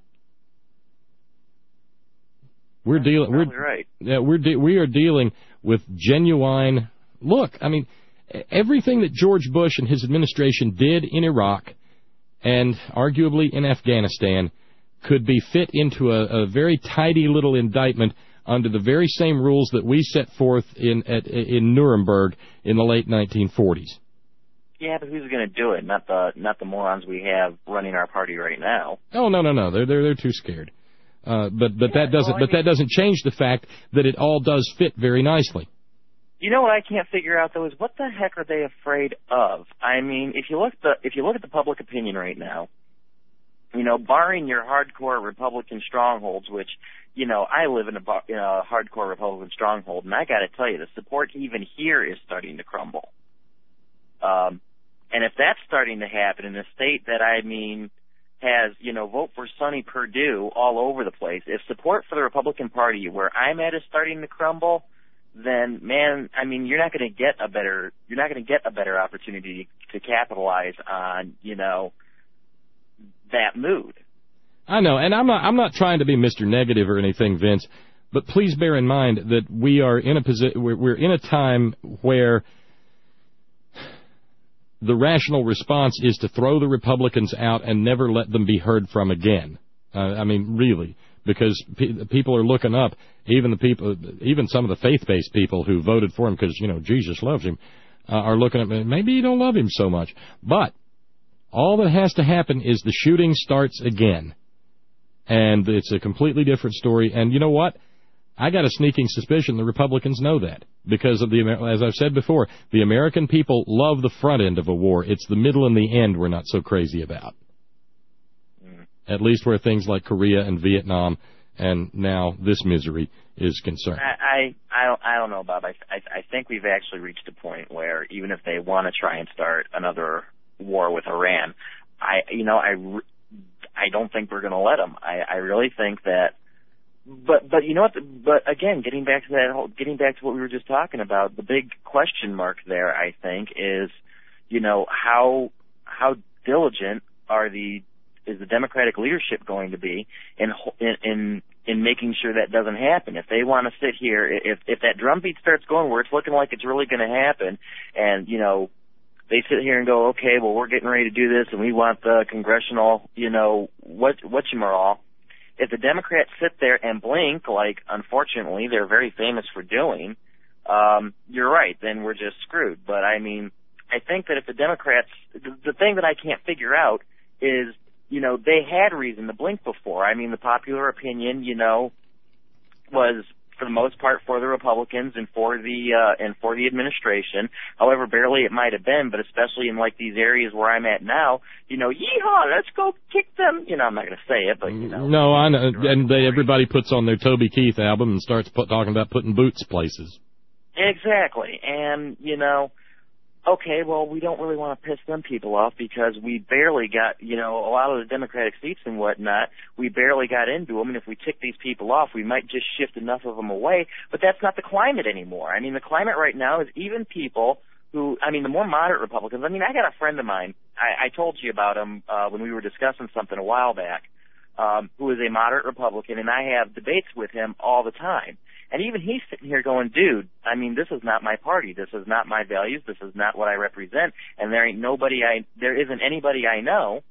We're dealing. We're right. Yeah, we're de- we are dealing with genuine. Look, I mean, everything that George Bush and his administration did in Iraq and arguably in Afghanistan could be fit into a, a very tidy little indictment under the very same rules that we set forth in at, in Nuremberg in the late nineteen forties. Yeah, but who's going to do it? Not the not the morons we have running our party right now. Oh no no no, they're they're they're too scared. Uh, but but yeah, that doesn't well, but mean, that doesn't change the fact that it all does fit very nicely. You know what I can't figure out though is what the heck are they afraid of? I mean, if you look at the if you look at the public opinion right now, you know, barring your hardcore Republican strongholds, which you know I live in a, in a hardcore Republican stronghold, and I got to tell you, the support even here is starting to crumble. Um, and if that's starting to happen in a state that I mean. has, you know, vote for Sonny Perdue all over the place. If support for the Republican Party where I'm at is starting to crumble, then, man, I mean, you're not going to get a better, you're not going to get a better opportunity to capitalize on, you know, that mood. I know, and I'm not, I'm not trying to be Mister Negative or anything, Vince, but please bear in mind that we are in a position, we're, we're in a time where the rational response is to throw the Republicans out and never let them be heard from again. Uh, I mean, really, because pe- people are looking up, even the people, even some of the faith-based people who voted for him because, you know, Jesus loves him, uh, are looking at me, maybe you don't love him so much. But all that has to happen is the shooting starts again. And it's a completely different story. And you know what? I got a sneaking suspicion the Republicans know that because of the, as I've said before, the American people love the front end of a war. It's the middle and the end we're not so crazy about. Mm. At least where things like Korea and Vietnam and now this misery is concerned. I I, I, don't, I don't know, Bob. I, I I think we've actually reached a point where even if they want to try and start another war with Iran, I you know I, I don't think we're going to let them. I, I really think that. But but you know what? But again, getting back to that whole, getting back to what we were just talking about, the big question mark there, I think, is, you know, how how diligent are the is the Democratic leadership going to be in in in making sure that doesn't happen? If they want to sit here, if if that drumbeat starts going where it's looking like it's really going to happen, and you know, they sit here and go, okay, well, we're getting ready to do this, and we want the congressional, you know, what whatchamacallit. If the Democrats sit there and blink, like, unfortunately, they're very famous for doing, um, you're right, then we're just screwed. But, I mean, I think that if the Democrats, the, the thing that I can't figure out is, you know, they had reason to blink before. I mean, the popular opinion, you know, was for the most part for the Republicans and for the uh, and for the administration. However, barely it might have been, but especially in like these areas where I'm at now, you know, yeehaw, let's go kick them. You know, I'm not going to say it, but you know. No, I know, and they, everybody puts on their Toby Keith album and starts put, talking about putting boots places. Exactly, and you know. Okay, well, we don't really want to piss them people off because we barely got, you know, a lot of the Democratic seats and whatnot, we barely got into them, and if we tick these people off, we might just shift enough of them away, but that's not the climate anymore. I mean, the climate right now is even people who, I mean, the more moderate Republicans, I mean, I got a friend of mine, I, I told you about him uh, when we were discussing something a while back, um, who is a moderate Republican, and I have debates with him all the time. And even he's sitting here going, dude, I mean, this is not my party. This is not my values. This is not what I represent. And there ain't nobody I, there isn't anybody I know,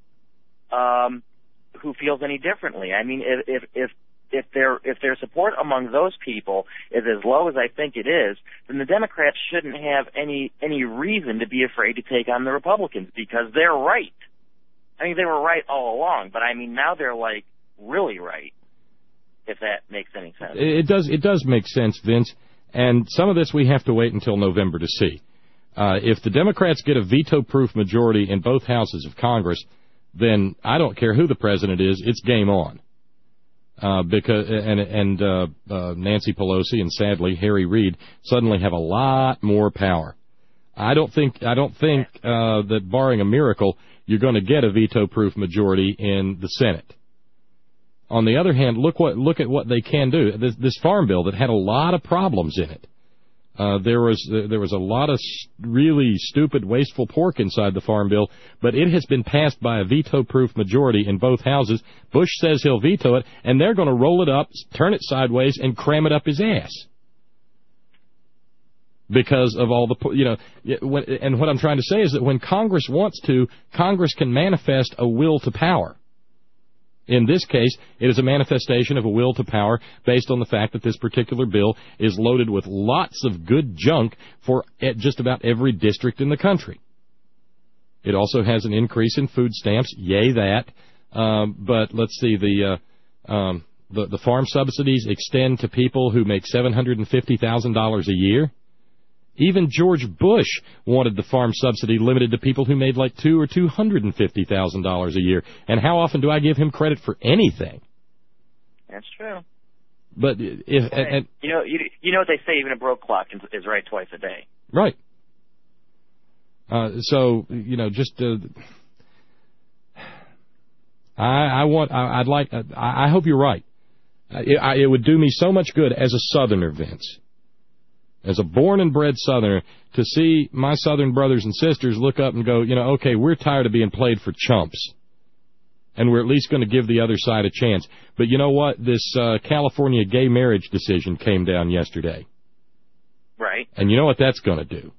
um, who feels any differently. I mean, if, if, if, if their, if their support among those people is as low as I think it is, then the Democrats shouldn't have any, any reason to be afraid to take on the Republicans because they're right. I mean, they were right all along, but I mean, now they're like really right. If that makes any sense. It does. It does make sense, Vince. And some of this we have to wait until November to see. Uh, if the Democrats get a veto-proof majority in both houses of Congress, then I don't care who the president is. It's game on. Uh, because and and uh, uh, Nancy Pelosi and sadly Harry Reid suddenly have a lot more power. I don't think. I don't think uh, that barring a miracle, you're going to get a veto-proof majority in the Senate. On the other hand, look what look at what they can do. This, this farm bill that had a lot of problems in it. Uh, there was there was a lot of really stupid, wasteful pork inside the farm bill, but it has been passed by a veto-proof majority in both houses. Bush says he'll veto it, and they're going to roll it up, turn it sideways, and cram it up his ass. Because of all the, you know, and what I'm trying to say is that when Congress wants to, Congress can manifest a will to power. In this case, it is a manifestation of a will to power based on the fact that this particular bill is loaded with lots of good junk for just about every district in the country. It also has an increase in food stamps, yay that. Um, but let's see, the, uh, um, the the farm subsidies extend to people who make seven hundred fifty thousand dollars a year. Even George Bush wanted the farm subsidy limited to people who made like two or two hundred and fifty thousand dollars a year. And how often do I give him credit for anything? That's true. But if Right. and, you know, you, you know what they say, even a broke clock is, is right twice a day. right. Uh, so you know, just uh, I, I want. I, I'd like. I, I hope you're right. It, I, it would do me so much good as a Southerner, Vince. As a born and bred Southerner, to see my Southern brothers and sisters look up and go, you know, okay, we're tired of being played for chumps, and we're at least going to give the other side a chance. But you know what? This uh, California gay marriage decision came down yesterday. Right. And you know what that's going to do?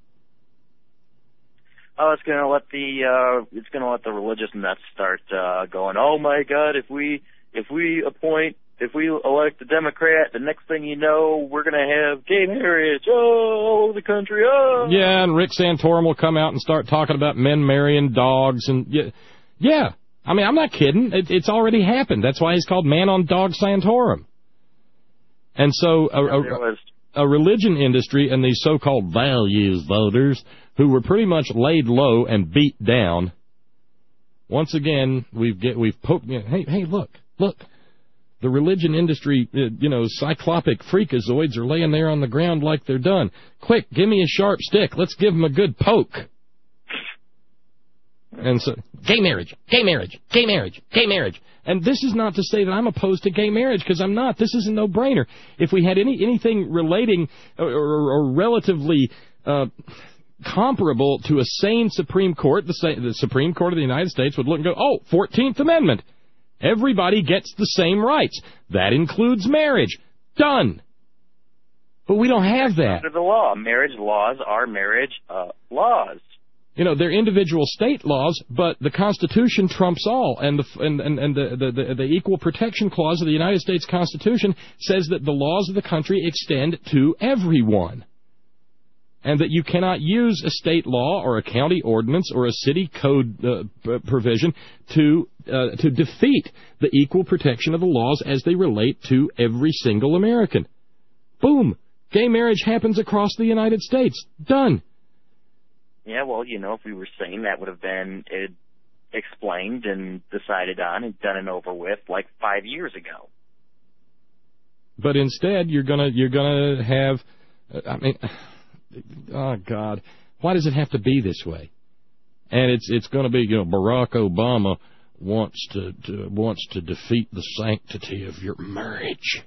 Oh, it's going to let the uh, it's going to let the religious nuts start uh, going. Oh my God! If we if we appoint. If we elect a Democrat, the next thing you know, we're going to have gay marriage all over the country. Oh. Yeah, and Rick Santorum will come out and start talking about men marrying dogs. And yeah, yeah. I mean, I'm not kidding. It, it's already happened. That's why he's called Man on Dog Santorum. And so a, a, a religion industry and these so-called values voters who were pretty much laid low and beat down, once again, we've get we've poked. You know, hey, hey, look, look. The religion industry, you know, cyclopic freakazoids are laying there on the ground like they're done. Quick, give me a sharp stick. Let's give them a good poke. And so, gay marriage, gay marriage, gay marriage, gay marriage. And this is not to say that I'm opposed to gay marriage, because I'm not. This is a no-brainer. If we had any anything relating or, or, or relatively uh, comparable to a sane Supreme Court, the, the Supreme Court of the United States would look and go, oh, fourteenth Amendment. Everybody gets the same rights. That includes marriage. Done. But we don't have that. Under the law, marriage laws are marriage uh, laws. You know, they're individual state laws, but the Constitution trumps all, and the and and, and the, the, the the Equal Protection Clause of the United States Constitution says that the laws of the country extend to everyone, and that you cannot use a state law or a county ordinance or a city code uh, provision to uh, to defeat the equal protection of the laws as they relate to every single American. boom, gay marriage happens across the United States. Done. Yeah, well, you know, if we were sane, that would have been it, explained and decided on and done and over with like five years ago. But instead, you're gonna you're gonna have, I mean, oh God, why does it have to be this way? And it's it's going to be, you know, Barack Obama wants to, to wants to defeat the sanctity of your marriage.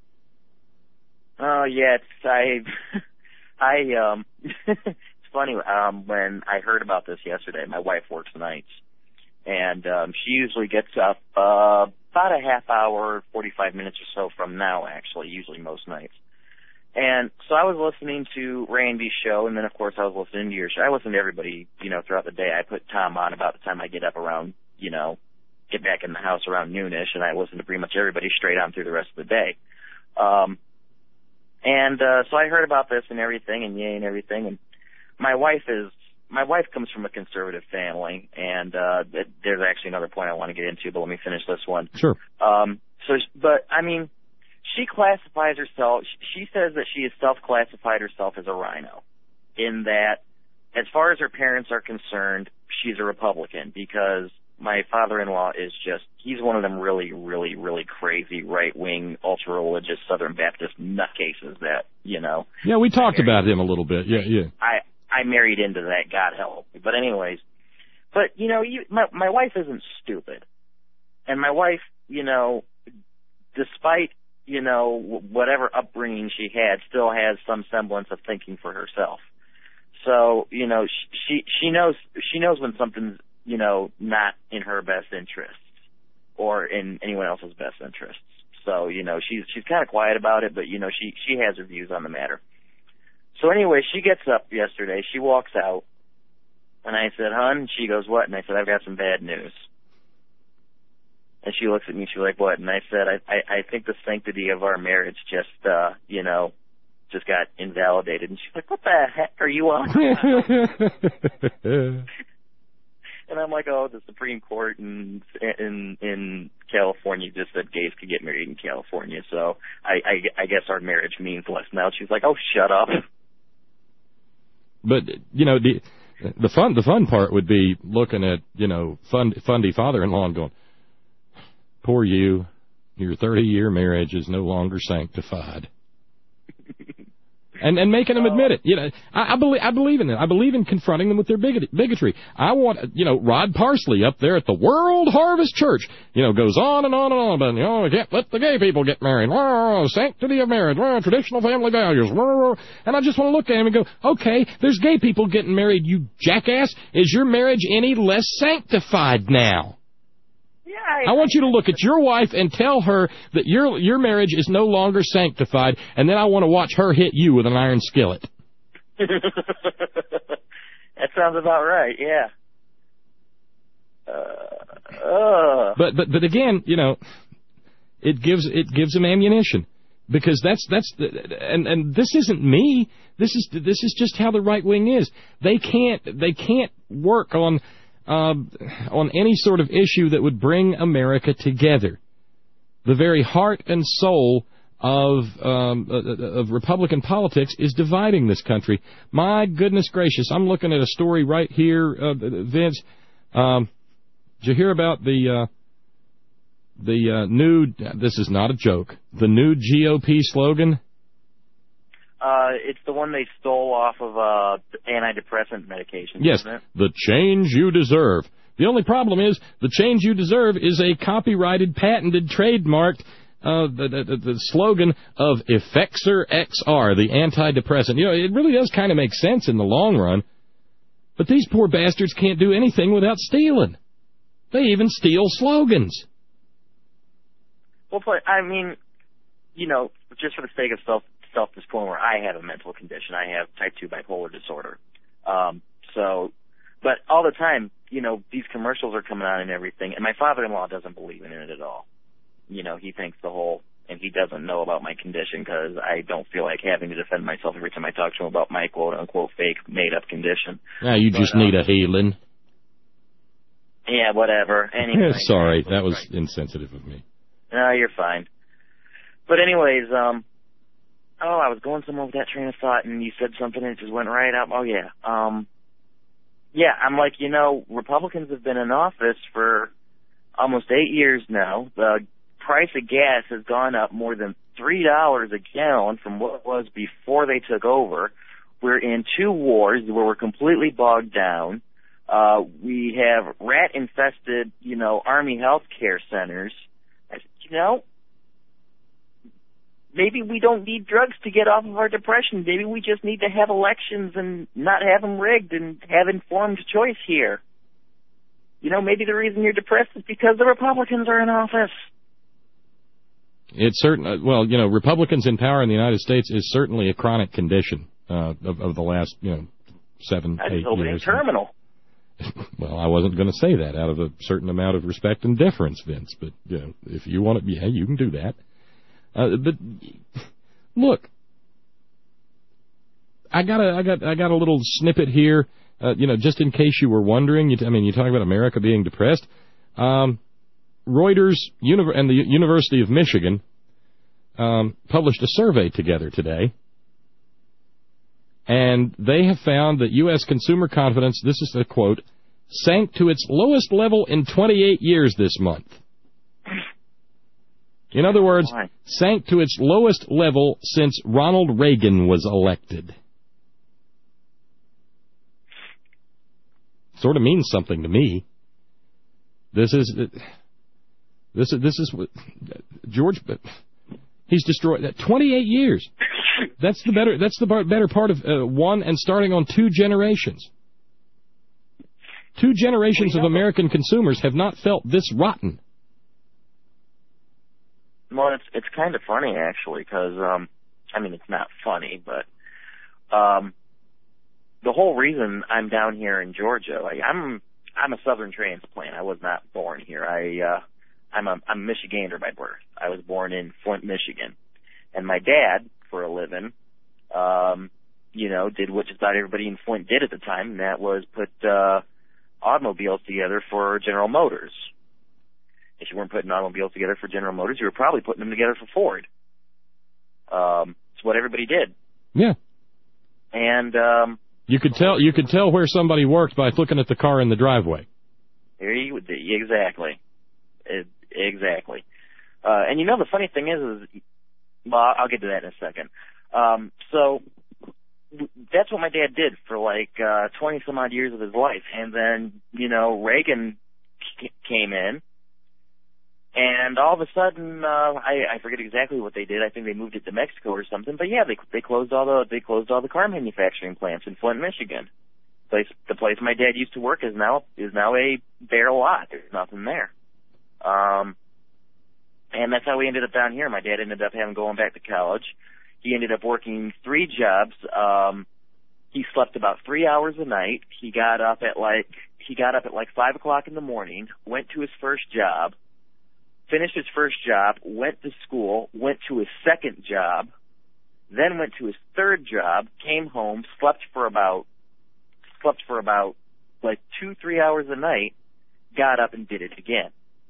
Oh yeah, it's, I I um. Funny, um, when I heard about this yesterday, my wife works nights, and um, she usually gets up uh, about a half hour, forty-five minutes or so from now, actually, usually most nights. And so I was listening to Randy's show, and then, of course, I was listening to your show. I listen to everybody, you know, throughout the day. I put Tom on about the time I get up around, you know, get back in the house around noonish, and I listen to pretty much everybody straight on through the rest of the day. Um, and uh, so I heard about this and everything, and yay and everything, and My wife is my wife comes from a conservative family, and uh, there's actually another point I want to get into, but let me finish this one. Sure. Um, so, but I mean, she classifies herself. She says that she has self-classified herself as a rhino, in that, as far as her parents are concerned, she's a Republican because my father-in-law is just—he's one of them really, really, really crazy right-wing, ultra-religious Southern Baptist nutcases that you know. Yeah, we talked about him a little bit. Yeah, yeah. I. I married into that, God help me. But anyways, but, you know, you, my, my wife isn't stupid. And my wife, you know, despite, you know, whatever upbringing she had, still has some semblance of thinking for herself. So, you know, she she knows she knows when something's, you know, not in her best interests or in anyone else's best interests. So, you know, she's she's kind of quiet about it, but, you know, she, she has her views on the matter. So anyway, she gets up yesterday. She walks out, and I said, "Hon," she goes, "What?" And I said, "I've got some bad news." And she looks at me. She's like, "What?" And I said, I, I, I think the sanctity of our marriage just, uh, you know, just got invalidated." And she's like, "What the heck are you on?" And I'm like, "Oh, the Supreme Court in in in California just said gays could get married in California, so I, I, I guess our marriage means less now." She's like, "Oh, shut up." But, you know, the the fun the fun part would be looking at, you know, fund, fundy father-in-law and going, "Poor you, your thirty-year marriage is no longer sanctified." And and making them admit it. You know, I, I believe I believe in it. I believe in confronting them with their bigot, bigotry. I want, you know, Rod Parsley up there at the World Harvest Church, you know, goes on and on and on about, you know, we can't let the gay people get married. Oh, sanctity of marriage. Oh, traditional family values. And I just want to look at him and go, okay, there's gay people getting married, you jackass. Is your marriage any less sanctified now? I want you to look at your wife and tell her that your your marriage is no longer sanctified, and then I want to watch her hit you with an iron skillet. That sounds about right, yeah. Uh, uh. But but but again, you know, it gives it gives them ammunition, because that's that's the, and and this isn't me. This is this is just how the right wing is. They can't they can't work on. Uh, on any sort of issue that would bring America together. The very heart and soul of um, of Republican politics is dividing this country. My goodness gracious, I'm looking at a story right here, uh, Vince. Um, did you hear about the uh, the uh, new? This is not a joke. The new G O P slogan. Uh, it's the one they stole off of uh, antidepressant medication. Yes, isn't it? The change you deserve. The only problem is the change you deserve is a copyrighted, patented, trademarked uh, the, the, the slogan of Effexor X R, the antidepressant. You know, it really does kind of make sense in the long run. But these poor bastards can't do anything without stealing. They even steal slogans. Well, but, I mean, you know, just for the sake of self self-disclosure, I have a mental condition. I have type two bipolar disorder. Um, so, but all the time, you know, these commercials are coming on and everything, and my father-in-law doesn't believe in it at all. You know, he thinks the whole, and he doesn't know about my condition because I don't feel like having to defend myself every time I talk to him about my quote-unquote fake, made-up condition. Yeah, you but, just um, need a healing. Yeah, whatever. Anyway. Sorry, that was insensitive of me. No, you're fine. But anyways, um, oh, I was going somewhere with that train of thought, and you said something, and it just went right out. Oh, yeah. Um, yeah, I'm like, you know, Republicans have been in office for almost eight years now. The price of gas has gone up more than three dollars a gallon from what it was before they took over. We're in two wars where we're completely bogged down. Uh, we have rat-infested, you know, Army health care centers. You know, maybe we don't need drugs to get off of our depression. Maybe we just need to have elections and not have them rigged and have informed choice here. You know, maybe the reason you're depressed is because the Republicans are in office. It's certain. Well, you know, Republicans in power in the United States is certainly a chronic condition uh, of, of the last, you know, seven, I eight just hope it years. ain't terminal. Well, I wasn't going to say that out of a certain amount of respect and deference, Vince. But you know, if you want it, yeah, you can do that. Uh, but look, I got a, I got, I got a little snippet here. Uh, you know, just in case you were wondering. You t- I mean, you talk about America being depressed. Um, Reuters Uni- and the University of Michigan um, published a survey together today. And they have found that U S consumer confidence, this is a quote, sank to its lowest level in twenty-eight years this month. In other words, sank to its lowest level since Ronald Reagan was elected. Sort of means something to me. This is this is this is what George. He's destroyed that twenty-eight years. That's the better. That's the better part of uh, one and starting on two generations. Two generations of American consumers have not felt this rotten. Well, it's it's kind of funny actually, because um, I mean it's not funny, but um, the whole reason I'm down here in Georgia, like I'm I'm a Southern transplant. I was not born here. I uh, I'm a I'm a Michigander by birth. I was born in Flint, Michigan, and my dad, for a living, um, you know, did what just about everybody in Flint did at the time, and that was put uh, automobiles together for General Motors. If you weren't putting automobiles together for General Motors, you were probably putting them together for Ford. Um, it's what everybody did. Yeah. And um, you could tell you could tell where somebody worked by looking at the car in the driveway. There you exactly, it, exactly. Uh, and you know the funny thing is, is well, I'll get to that in a second. Um, so that's what my dad did for like uh, twenty some odd years of his life, and then you know Reagan c- came in. And all of a sudden, uh, I, I forget exactly what they did. I think they moved it to Mexico or something. But yeah, they they closed all the they closed all the car manufacturing plants in Flint, Michigan. Place the place my dad used to work is now is now a bare lot. There's nothing there. Um, and that's how we ended up down here. My dad ended up having going back to college. He ended up working three jobs. Um, he slept about three hours a night. He got up at like he got up at like five o'clock in the morning. Went to his first job. Finished his first job, went to school, went to his second job, then went to his third job, came home, slept for about, slept for about like two, three hours a night, got up and did it again.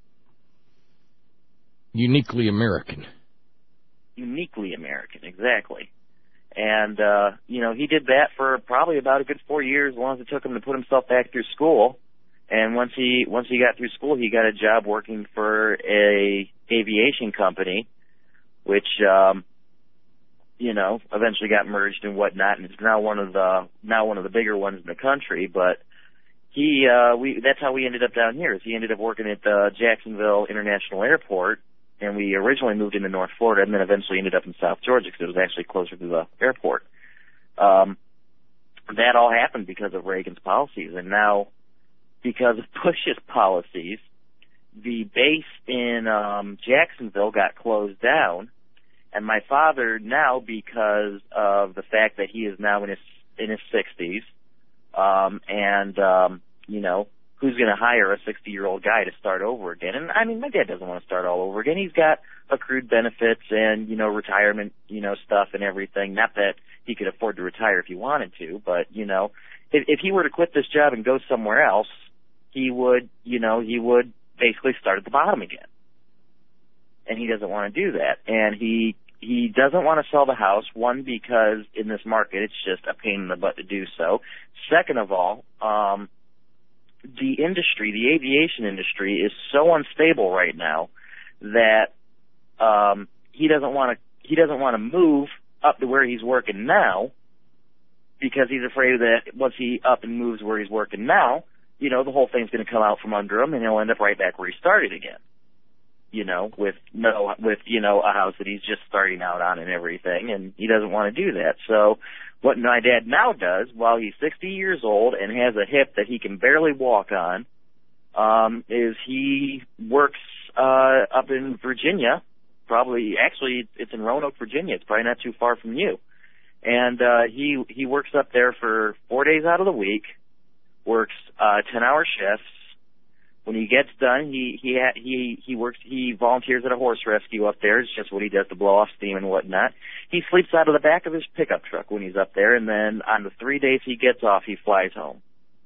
Uniquely American. Uniquely American, exactly. And, uh, you know, he did that for probably about a good four years, as long as it took him to put himself back through school. And once he once he got through school, he got a job working for a aviation company, which um, you know eventually got merged and whatnot, and it's now one of the now one of the bigger ones in the country. But he uh, we that's how we ended up down here. Is he ended up working at uh, Jacksonville International Airport, and we originally moved into North Florida, and then eventually ended up in South Georgia because it was actually closer to the airport. Um, that all happened because of Reagan's policies, and now. Because of Bush's policies, the base in um, Jacksonville got closed down, and my father now, because of the fact that he is now in his in his sixties, um, and um, you know, who's going to hire a sixty-year-old guy to start over again? And I mean, my dad doesn't want to start all over again. He's got accrued benefits and you know retirement, you know, stuff and everything. Not that he could afford to retire if he wanted to, but you know, if, if he were to quit this job and go somewhere else. He would, you know, he would basically start at the bottom again. And he doesn't want to do that. And he he doesn't want to sell the house. One, because in this market it's just a pain in the butt to do so. Second of all, um, the industry, the aviation industry, is so unstable right now that um, he doesn't want to. He doesn't want to move up to where he's working now because he's afraid that once he up and moves where he's working now, you know, the whole thing's going to come out from under him and he'll end up right back where he started again. You know, with no, with, you know, a house that he's just starting out on and everything, and he doesn't want to do that. So what my dad now does, while he's sixty years old and has a hip that he can barely walk on, um, is he works uh, up in Virginia. Probably, actually, it's in Roanoke, Virginia. It's probably not too far from you. And uh, he he works up there for four days out of the week, works uh, ten-hour shifts. When he gets done, he he ha- he he works. He volunteers at a horse rescue up there. It's just what he does to blow off steam and whatnot. He sleeps out of the back of his pickup truck when he's up there, and then on the three days he gets off, he flies home.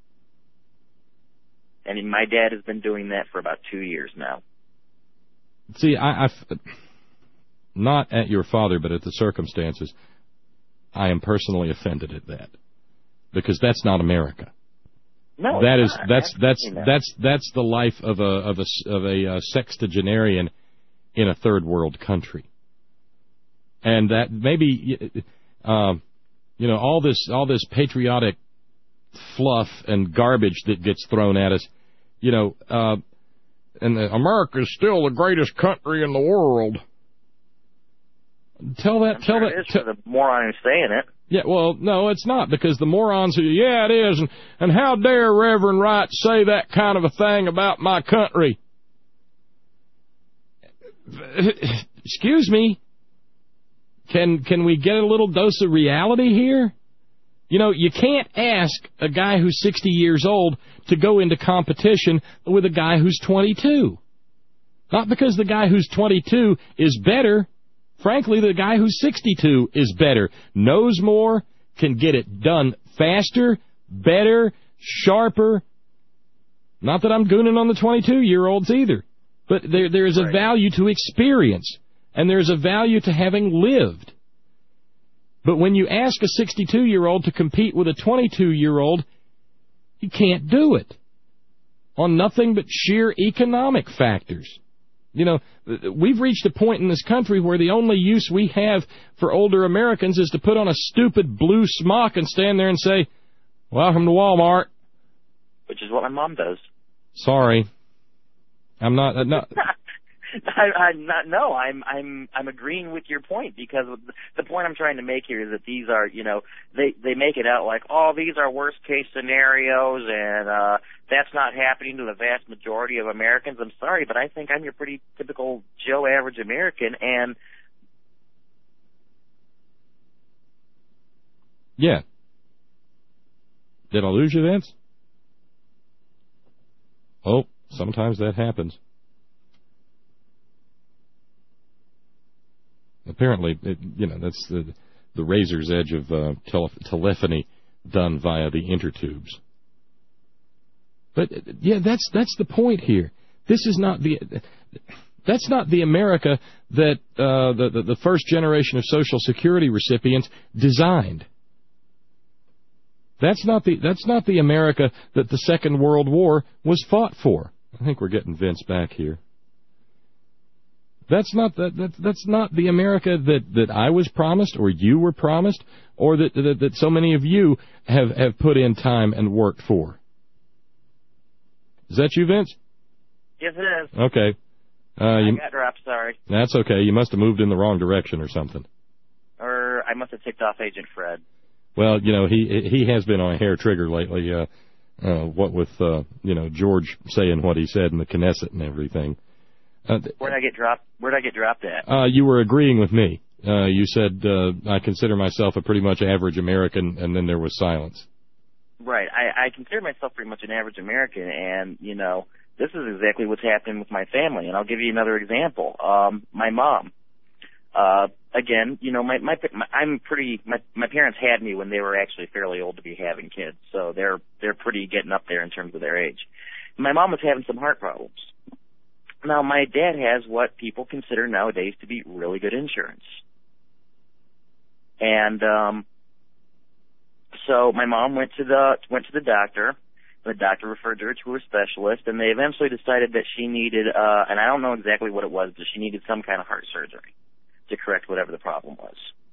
And he, my dad has been doing that for about two years now. See, I, I've not at your father, but at the circumstances, I am personally offended at that because that's not America. No, that is not. that's that's Absolutely not. that's that's the life of a of a of a uh, sextagenarian in a third world country, and that maybe um, you know all this all this patriotic fluff and garbage that gets thrown at us, you know, uh, and the, America is still the greatest country in the world. Tell that I'm tell sure that it is t- for the moron who's saying it. Yeah, well, no, it's not, because the morons who, yeah, it is, and, and how dare Reverend Wright say that kind of a thing about my country? Excuse me, can can we get a little dose of reality here? You know, you can't ask a guy who's sixty years old to go into competition with a guy who's twenty-two. Not because the guy who's twenty-two is better. Frankly, the guy who's sixty-two is better, knows more, can get it done faster, better, sharper. Not that I'm gooning on the twenty-two-year-olds either, but there there is a value to experience, and there's a value to having lived. But when you ask a sixty-two-year-old to compete with a twenty-two-year-old, you can't do it on nothing but sheer economic factors. You know, we've reached a point in this country where the only use we have for older Americans is to put on a stupid blue smock and stand there and say, "Welcome to Walmart." Which is what my mom does. Sorry. I'm not... Uh, not I, I'm not. No, I'm. I'm. I'm agreeing with your point because the point I'm trying to make here is that these are, you know, they they make it out like, oh, these are worst case scenarios, and uh, that's not happening to the vast majority of Americans. I'm sorry, but I think I'm your pretty typical Joe average American, and yeah. Did I lose you, Vince? Oh, sometimes that happens. Apparently, it, you know, that's the the razor's edge of uh, tele- telephony done via the intertubes. But yeah, that's that's the point here. This is not the that's not the America that uh, the, the the first generation of Social Security recipients designed. That's not the that's not the America that the Second World War was fought for. I think we're getting Vince back here. That's not that, that that's not the America that, that I was promised, or you were promised, or that, that that so many of you have, have put in time and worked for. Is that you, Vince? yes, it is. Okay. Uh, I you, got dropped. Sorry, that's okay. You must have moved in the wrong direction or something. or I must have ticked off Agent Fred. Well, you know, he he has been on a hair trigger lately. Uh, uh, what with uh, you know George saying what he said in the Knesset and everything. Uh, Where'd I get dropped? Where'd I get dropped at? Uh, you were agreeing with me. Uh, you said uh, I consider myself a pretty much average American, and then there was silence. Right. I, I consider myself pretty much an average American, and, you know, this is exactly what's happening with my family. And I'll give you another example. Um, my mom. Uh, again, you know, my, my, my I'm pretty, my, my parents had me when they were actually fairly old to be having kids, so they're, they're pretty getting up there in terms of their age. My mom was having some heart problems. Now, my dad has what people consider nowadays to be really good insurance. And um, so my mom went to the went to the doctor. The doctor referred her to a specialist, and they eventually decided that she needed, uh, and I don't know exactly what it was, but she needed some kind of heart surgery to correct whatever the problem was.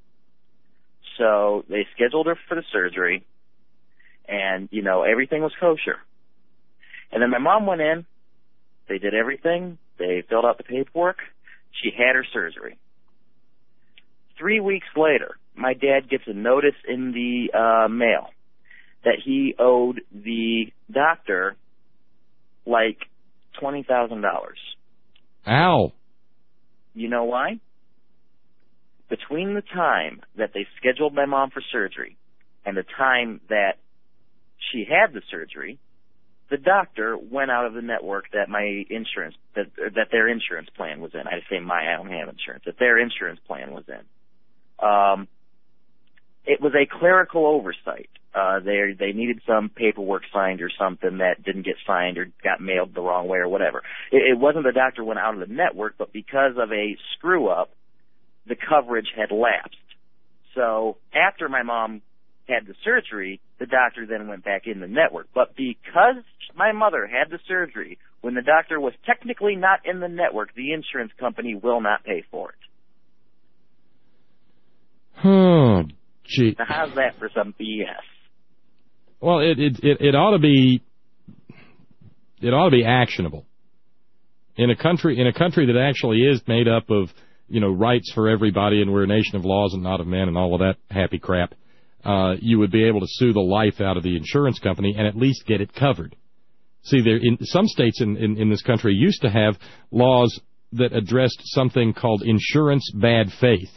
So they scheduled her for the surgery, and, you know, everything was kosher. And then my mom went in, they did everything, they filled out the paperwork, she had her surgery. Three weeks later, my dad gets a notice in the uh, mail that he owed the doctor like twenty thousand dollars. Ow. You know why? Between the time that they scheduled my mom for surgery and the time that she had the surgery, the doctor went out of the network that my insurance, that, that their insurance plan was in. I say my, I don't have insurance, that their insurance plan was in. Um, it was a clerical oversight. Uh, they they needed some paperwork signed or something that didn't get signed or got mailed the wrong way or whatever. It, it wasn't the doctor went out of the network, but because of a screw up, the coverage had lapsed. So after my mom had the surgery, the doctor then went back in the network. But because my mother had the surgery when the doctor was technically not in the network, the insurance company will not pay for it. Oh, gee. Now how's that for some B S? Well, it, it it it ought to be it ought to be actionable in a country in a country that actually is made up of, you know, rights for everybody, and we're a nation of laws and not of men and all of that happy crap. Uh, you would be able to sue the life out of the insurance company and at least get it covered. See, there in some states in, in, in this country used to have laws that addressed something called insurance bad faith.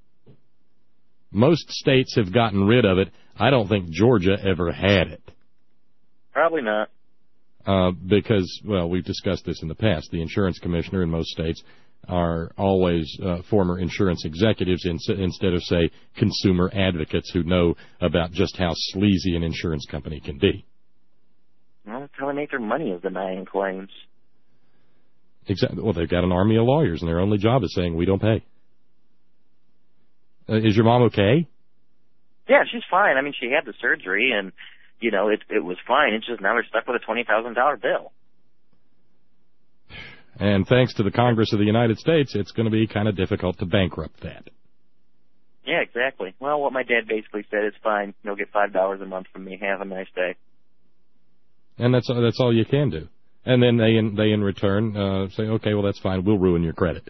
Most states have gotten rid of it. I don't think Georgia ever had it. Probably not. Uh, because, well, we've discussed this in the past. The insurance commissioner in most states are always uh, former insurance executives in, instead of, say, consumer advocates who know about just how sleazy an insurance company can be. Well, that's how they make their money, is denying claims. Exactly. Well, they've got an army of lawyers, and their only job is saying, we don't pay. Uh, is your mom okay? Yeah, she's fine. I mean, she had the surgery, and, you know, it it was fine. It's just now they're stuck with a twenty thousand dollars bill. And thanks to the Congress of the United States, it's going to be kind of difficult to bankrupt that. Yeah, exactly. Well, what my dad basically said is fine. You'll get five dollars a month from me. Have a nice day. And that's that's all you can do. And then they in, they in return uh, say, okay, well, that's fine. We'll ruin your credit.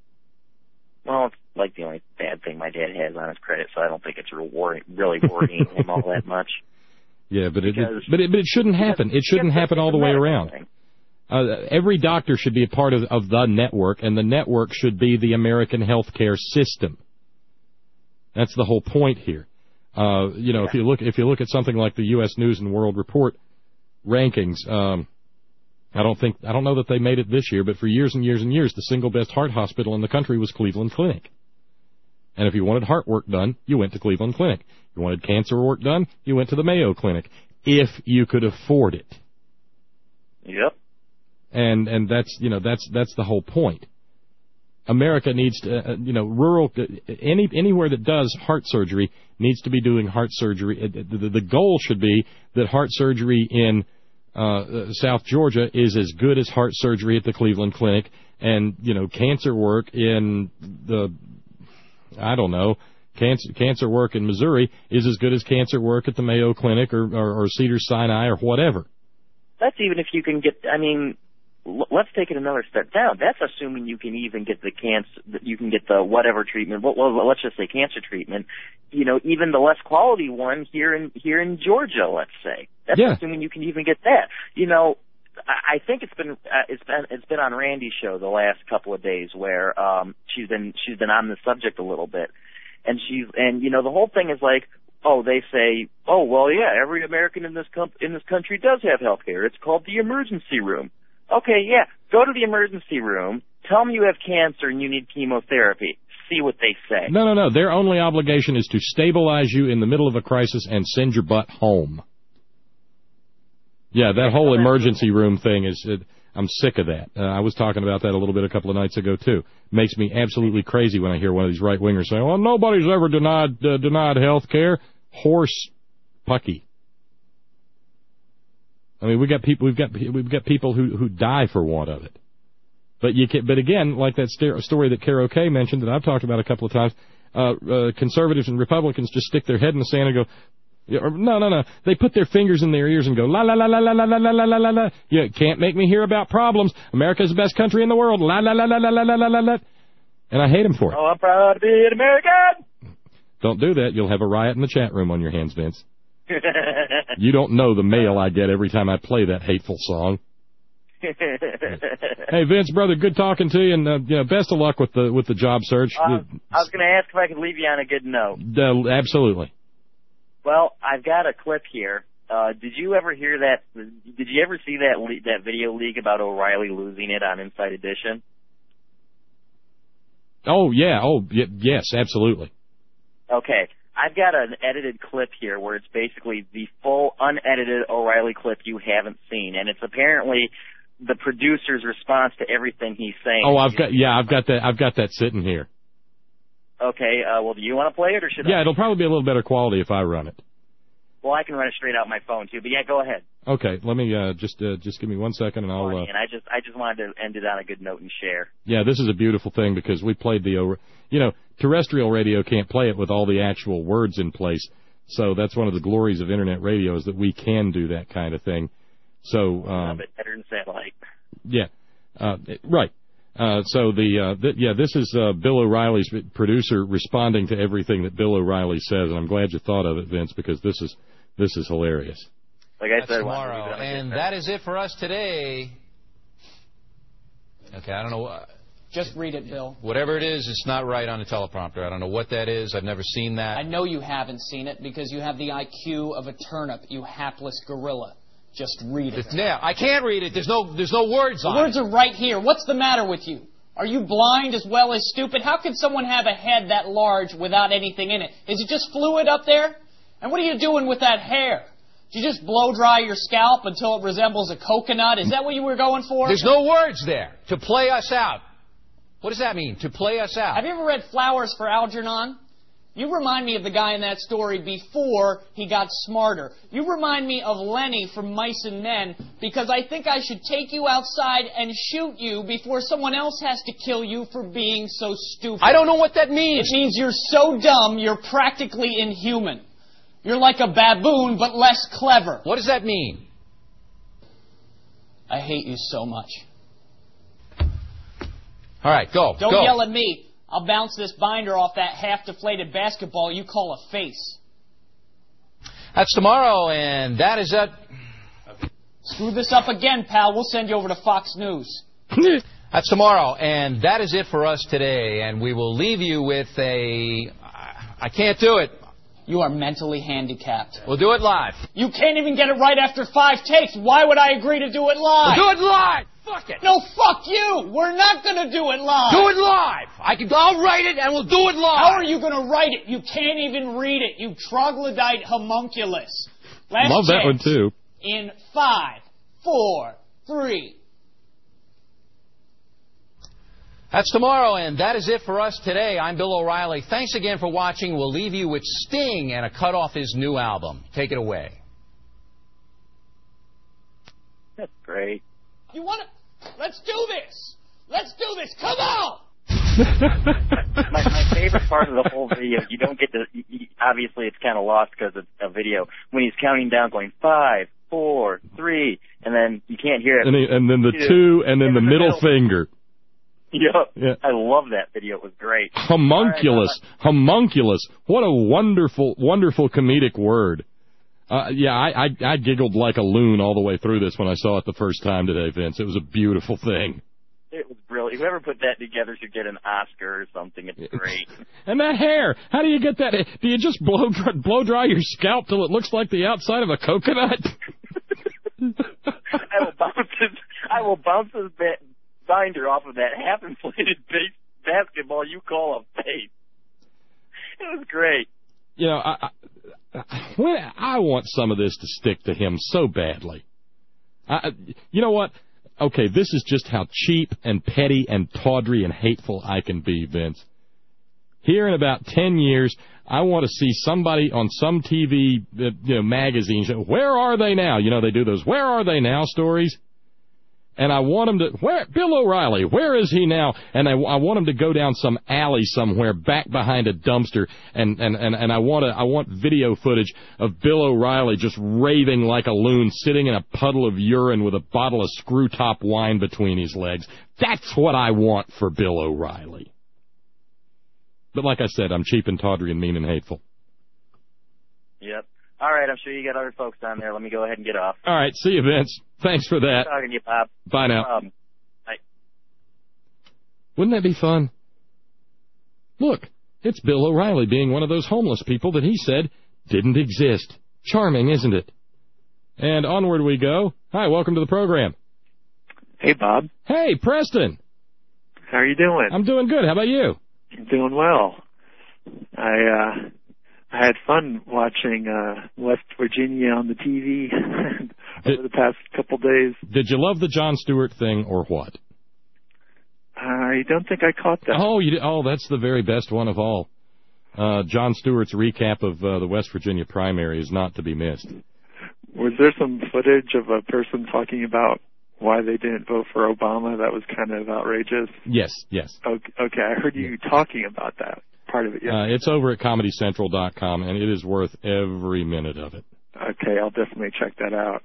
Well, it's like the only bad thing my dad has on his credit, so I don't think it's rewarding, really worrying him all that much. Yeah, but it, Because, it but it but it shouldn't happen. It shouldn't happen all the way around. Uh, every doctor should be a part of of the network, and the network should be the American healthcare system. That's the whole point here. Uh, you know, yeah. if you look if you look at something like the U S News and World Report rankings, um, I don't think I don't know that they made it this year, but for years and years and years, the single best heart hospital in the country was Cleveland Clinic. And if you wanted heart work done, you went to Cleveland Clinic. If you wanted cancer work done, you went to the Mayo Clinic, if you could afford it. Yep. And and that's you know that's that's the whole point. America needs to uh, you know rural any anywhere that does heart surgery needs to be doing heart surgery. The, the, the goal should be that heart surgery in uh, South Georgia is as good as heart surgery at the Cleveland Clinic, and you know cancer work in the I don't know cancer cancer work in Missouri is as good as cancer work at the Mayo Clinic or or, or Cedars-Sinai or whatever. That's even if you can get. I mean. Let's take it another step down. That's assuming you can even get the cancer, you can get the whatever treatment. Well, let's just say cancer treatment. You know, even the less quality one here in here in Georgia, let's say. That's yeah. assuming you can even get that. You know, I think it's been uh, it's been it's been on Randy's show the last couple of days where um she's been she's been on the subject a little bit, and she's and you know the whole thing is like. Oh, they say, oh well, yeah, every American in this com- in this country does have health care. It's called the emergency room. Okay, yeah, go to the emergency room, tell them you have cancer and you need chemotherapy. See what they say. No, no, no. Their only obligation is to stabilize you in the middle of a crisis and send your butt home. Yeah, that whole emergency room thing is, it, I'm sick of that. Uh, I was talking about that a little bit a couple of nights ago, too. Makes me absolutely crazy when I hear one of these right-wingers say, well, nobody's ever denied uh, denied health care. Horse pucky. I mean, we got people, we've got we've got people who, who die for want of it. But you can, but again, like that st- story that Carol Kay mentioned that I've talked about a couple of times, uh, uh, conservatives and Republicans just stick their head in the sand and go, no, no, no. They put their fingers in their ears and go, la, la, la, la, la, la, la, la, la, la, la. You can't make me hear about problems. America's the best country in the world. La, la, la, la, la, la, la, la, la. And I hate them for it. Oh, I'm proud to be an American. Don't do that. You'll have a riot in the chat room on your hands, Vince. You don't know the mail I get every time I play that hateful song. Hey, Vince, brother, good talking to you, and uh, you know, best of luck with the with the job search. Uh, I was going to ask if I could leave you on a good note. Uh, absolutely. Well, I've got a clip here. Uh, did you ever hear that? Did you ever see that le- that video leak about O'Reilly losing it on Inside Edition? Oh yeah. Oh y- yes, absolutely. Okay. I've got an edited clip here where it's basically the full unedited O'Reilly clip you haven't seen, and it's apparently the producer's response to everything he's saying. Oh, I've got yeah, I've got that I've got that sitting here. Okay, uh, well, do you want to play it or should yeah, I? Yeah, it'll probably be a little better quality if I run it. Well, I can run it straight out my phone too, but yeah, go ahead. Okay, let me uh, just uh, just give me one second and I'll. Uh, and I just I just wanted to end it on a good note and share. Yeah, this is a beautiful thing because we played the, you know, terrestrial radio can't play it with all the actual words in place. So that's one of the glories of internet radio is that we can do that kind of thing. So. Um, a bit better than satellite. Yeah, uh, right. Uh, so the, uh, th- yeah, this is uh, Bill O'Reilly's producer responding to everything that Bill O'Reilly says, and I'm glad you thought of it, Vince, because this is this is hilarious. Like I That's said, tomorrow, and that is it for us today. Okay, I don't know. Uh, Just read it, Bill. Whatever it is, it's not right on the teleprompter. I don't know what that is. I've never seen that. I know you haven't seen it because you have the I Q of a turnip, you hapless gorilla. Just read it. Yeah, I can't read it. There's no, there's no words the on words it. The words are right here. What's the matter with you? Are you blind as well as stupid? How could someone have a head that large without anything in it? Is it just fluid up there? And what are you doing with that hair? Did you just blow dry your scalp until it resembles a coconut? Is that what you were going for? There's no words there. To play us out. What does that mean? To play us out. Have you ever read Flowers for Algernon? You remind me of the guy in that story before he got smarter. You remind me of Lenny from Mice and Men because I think I should take you outside and shoot you before someone else has to kill you for being so stupid. I don't know what that means. It means you're so dumb you're practically inhuman. You're like a baboon but less clever. What does that mean? I hate you so much. All right, go. Don't go. yell at me. I'll bounce this binder off that half-deflated basketball you call a face. That's tomorrow, and that is it. Screw this up again, pal. We'll send you over to Fox News. That's tomorrow, and that is it for us today. And we will leave you with a... I can't do it. You are mentally handicapped. We'll do it live. You can't even get it right after five takes. Why would I agree to do it live? We'll do it live. Fuck it. No, fuck you. We're not going to do it live. Do it live. I can. I'll write it, and we'll do it live. How are you going to write it? You can't even read it. You troglodyte homunculus. Last Love that one, too. In five, four, three. That's tomorrow, and that is it for us today. I'm Bill O'Reilly. Thanks again for watching. We'll leave you with Sting and a cut off his new album. Take it away. That's great. You want to... Let's do this. Let's do this. Come on. my, my favorite part of the whole video, you don't get to, you, obviously it's kind of lost because it's a video, when he's counting down going five, four, three, and then you can't hear it. And, he, and then the two, two and then the, the middle, middle finger. Yep. Yeah. I love that video. It was great. Homunculus. Right, homunculus. What a wonderful, wonderful comedic word. Uh, yeah, I, I I giggled like a loon all the way through this when I saw it the first time today, Vince. It was a beautiful thing. It was brilliant. Whoever put that together should get an Oscar or something. It's great. And that hair. How do you get that? Do you just blow blow dry your scalp till it looks like the outside of a coconut? I will bounce his, I will bounce his ba- binder off of that half-inflated base basketball you call a face. It was great. You know, I, I When I want some of this to stick to him so badly. I, you know what? okay, this is just how cheap and petty and tawdry and hateful I can be, Vince. Here in about ten years, I want to see somebody on some T V uh, you know, magazine show, where are they now? You know, they do those where are they now stories. And I want them to, where, Bill O'Reilly, where is he now? And I, I want him to go down some alley somewhere back behind a dumpster. And, and, and, and I want to, I want video footage of Bill O'Reilly just raving like a loon, sitting in a puddle of urine with a bottle of screw top wine between his legs. That's what I want for Bill O'Reilly. But like I said, I'm cheap and tawdry and mean and hateful. Yep. All right, I'm sure you got other folks down there. Let me go ahead and get off. All right, see you, Vince. Thanks for that. Good talking to you, Bob. Bye now. Um, bye. Wouldn't that be fun? Look, it's Bill O'Reilly being one of those homeless people that he said didn't exist. Charming, isn't it? And onward we go. Hi, welcome to the program. Hey, Bob. Hey, Preston. How are you doing? I'm doing good. How about you? I'm doing well. I, uh... I had fun watching uh, West Virginia on the T V over did, the past couple days. Did you love the Jon Stewart thing or what? I don't think I caught that. Oh, you did, oh, that's the very best one of all. Uh, Jon Stewart's recap of uh, the West Virginia primary is not to be missed. Was there some footage of a person talking about why they didn't vote for Obama? That was kind of outrageous. Yes, yes. Okay, okay I heard you talking about that. Part of it, yeah. Uh, it's over at comedy central dot com, and it is worth every minute of it. Okay, I'll definitely check that out.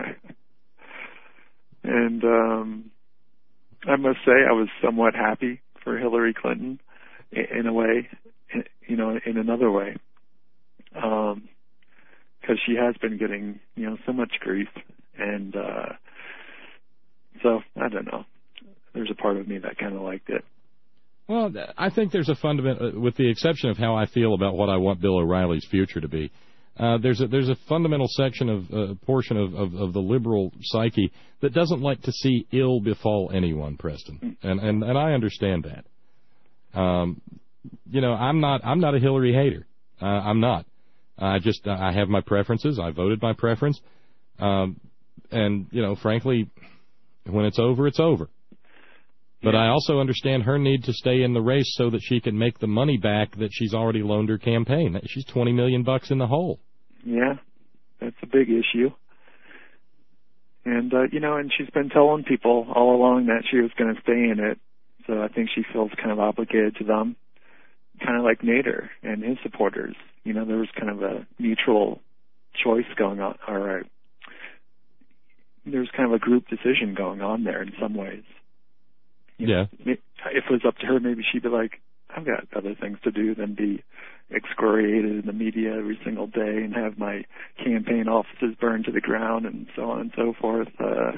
And um, I must say I was somewhat happy for Hillary Clinton in a way, you know, in another way, because um, she has been getting, you know, so much grief. And uh, so, I don't know. There's a part of me that kind of liked it. Well, I think there's a fundamental, with the exception of how I feel about what I want Bill O'Reilly's future to be, uh, there's a there's a fundamental section of uh, portion of, of, of the liberal psyche that doesn't like to see ill befall anyone, Preston, and and, and I understand that. Um, you know, I'm not I'm not a Hillary hater. Uh, I'm not. I just I have my preferences. I voted by preference, um, and you know, frankly, when it's over, it's over. But I also understand her need to stay in the race so that she can make the money back that she's already loaned her campaign. She's twenty million bucks in the hole. Yeah, that's a big issue. And, uh, you know, and she's been telling people all along that she was going to stay in it. So I think she feels kind of obligated to them, kind of like Nader and his supporters. You know, there was kind of a mutual choice going on, or a, there was kind of a group decision going on there in some ways. You yeah. Know, if it was up to her, maybe she'd be like, I've got other things to do than be excoriated in the media every single day and have my campaign offices burned to the ground and so on and so forth. Uh,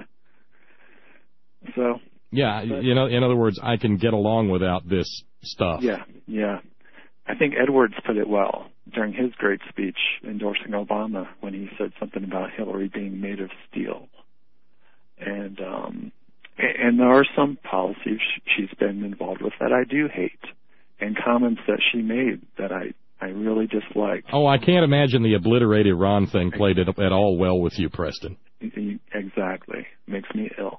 so. Yeah, but, you know, in other words, I can get along without this stuff. Yeah, yeah. I think Edwards put it well during his great speech endorsing Obama when he said something about Hillary being made of steel. And, um, And there are some policies she's been involved with that I do hate, and comments that she made that I, I really dislike. Oh, I can't imagine the obliterate Iran thing played at, at all well with you, Preston. Exactly. Makes me ill.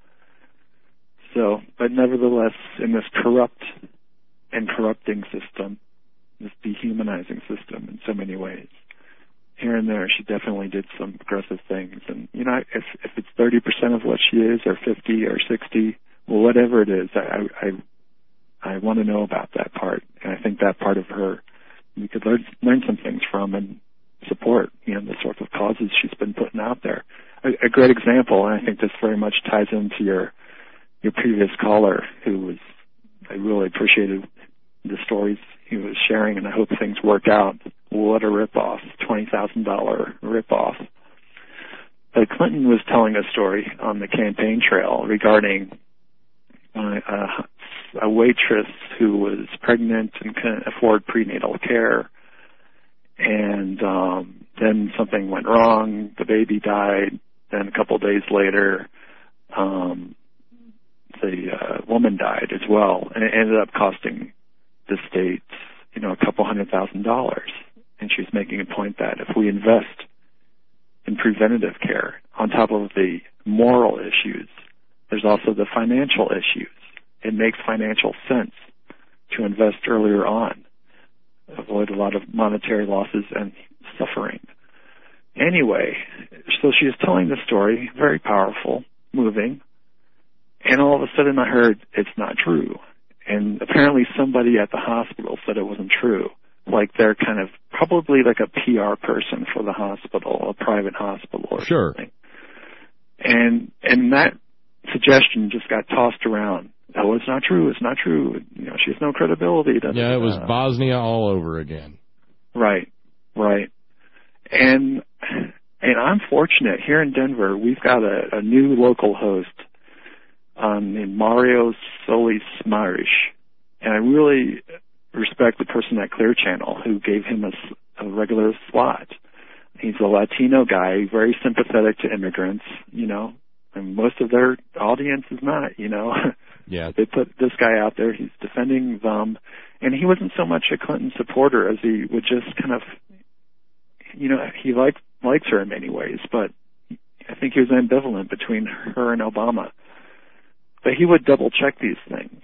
So, but nevertheless, in this corrupt and corrupting system, this dehumanizing system in so many ways, here and there, she definitely did some aggressive things. And, you know, if if it's thirty percent of what she is, or fifty, or sixty, well, whatever it is, I I, I want to know about that part. And I think that part of her, we could learn, learn some things from and support, you know, the sorts of causes she's been putting out there. A, a great example, and I think this very much ties into your your previous caller, who was, I really appreciated the stories he was sharing, and I hope things work out. What a ripoff, twenty thousand dollars ripoff. But Clinton was telling a story on the campaign trail regarding uh, a, a waitress who was pregnant and couldn't afford prenatal care, and um, then something went wrong, the baby died, then a couple days later, um, the uh, woman died as well, and it ended up costing the state, you know, a couple hundred thousand dollars. And she's making a point that if we invest in preventative care on top of the moral issues there's also the financial issues. It makes financial sense to invest earlier on, avoid a lot of monetary losses and suffering. Anyway, so she was telling the story, very powerful, moving, and all of a sudden I heard it's not true. And apparently somebody at the hospital said it wasn't true. Like they're kind of probably like a P R person for the hospital, a private hospital or sure. something. And and that suggestion just got tossed around. Oh, it's not true. It's not true. You know, she has no credibility. Da, yeah, it was da. Bosnia all over again. Right, right. And and I'm fortunate here in Denver. We've got a, a new local host um, named Mario Solis Marish, and I really respect the person at Clear Channel who gave him a, a regular slot. He's a Latino guy, very sympathetic to immigrants, you know, and most of their audience is not, you know. Yeah. They put this guy out there, he's defending them, and he wasn't so much a Clinton supporter as he would just kind of, you know, he liked, likes her in many ways, but I think he was ambivalent between her and Obama. But he would double check these things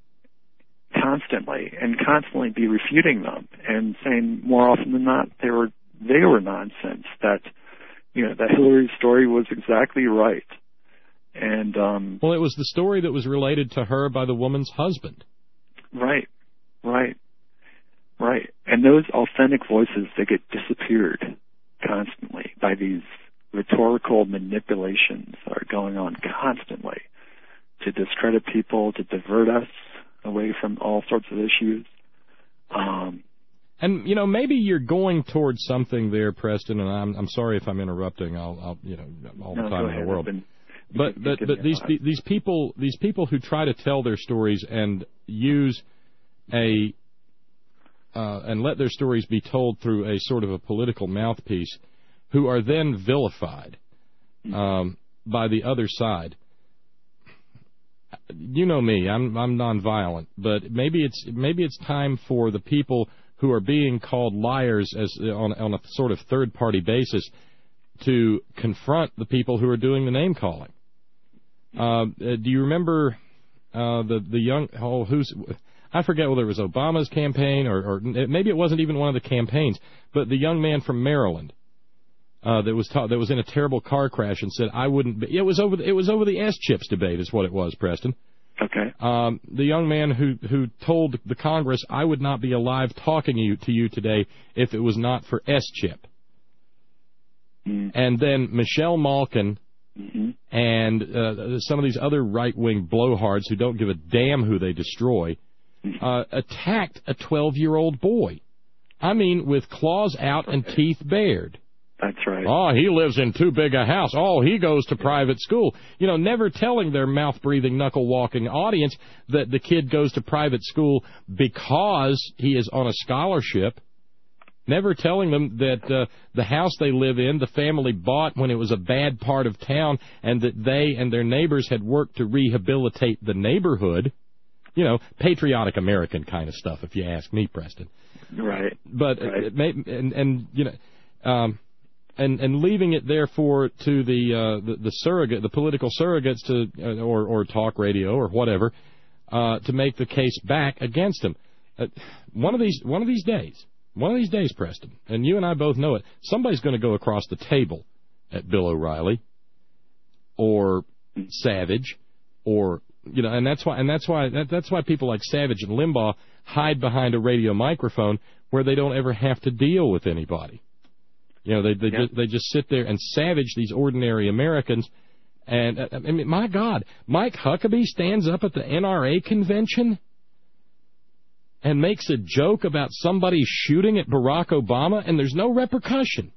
constantly and constantly be refuting them and saying more often than not they were they were nonsense, that you know that Hillary's story was exactly right. And um well, it was the story that was related to her by the woman's husband. Right, right, right. And those authentic voices, they get disappeared constantly by these rhetorical manipulations that are going on constantly to discredit people, to divert us away from all sorts of issues. Um, and you know, maybe you're going towards something there, Preston. And I'm I'm sorry if I'm interrupting. I'll, I'll you know all the no, time in ahead. the world. Been, but but but these pe- these people these people who try to tell their stories and use a uh, and let their stories be told through a sort of a political mouthpiece, who are then vilified um, by the other side. You know me, I'm I'm nonviolent, but maybe it's maybe it's time for the people who are being called liars as on on a sort of third party basis to confront the people who are doing the name calling. Uh, do you remember uh, the the young oh who's I forget whether it was Obama's campaign or, or maybe it wasn't even one of the campaigns, but the young man from Maryland uh, that was ta- that was in a terrible car crash and said I wouldn't be. It was over the, it was over the S-chips debate is what it was, Preston. Okay. Um, the young man who who told the Congress I would not be alive talking you, to you today if it was not for S-chip. Mm. And then Michelle Malkin mm-hmm. and uh, some of these other right-wing blowhards who don't give a damn who they destroy uh, attacked a twelve-year-old boy. I mean, with claws out and teeth bared. That's right. Oh, he lives in too big a house. Oh, he goes to private school. You know, never telling their mouth-breathing, knuckle-walking audience that the kid goes to private school because he is on a scholarship. Never telling them that uh, the house they live in, the family bought when it was a bad part of town, and that they and their neighbors had worked to rehabilitate the neighborhood. You know, patriotic American kind of stuff, if you ask me, Preston. Right. But right. It may, and and you know, um, and and leaving it therefore to the uh, the, the surrogate, the political surrogates to uh, or or talk radio or whatever uh, to make the case back against them. Uh, one of these one of these days, one of these days, Preston, and you and I both know it. Somebody's going to go across the table at Bill O'Reilly or Savage or. You know, and that's why, and that's why, that, that's why people like Savage and Limbaugh hide behind a radio microphone where they don't ever have to deal with anybody. You know, they they yeah. just they just sit there and savage these ordinary Americans. And I mean, my God, Mike Huckabee stands up at the N R A convention and makes a joke about somebody shooting at Barack Obama, and there's no repercussion.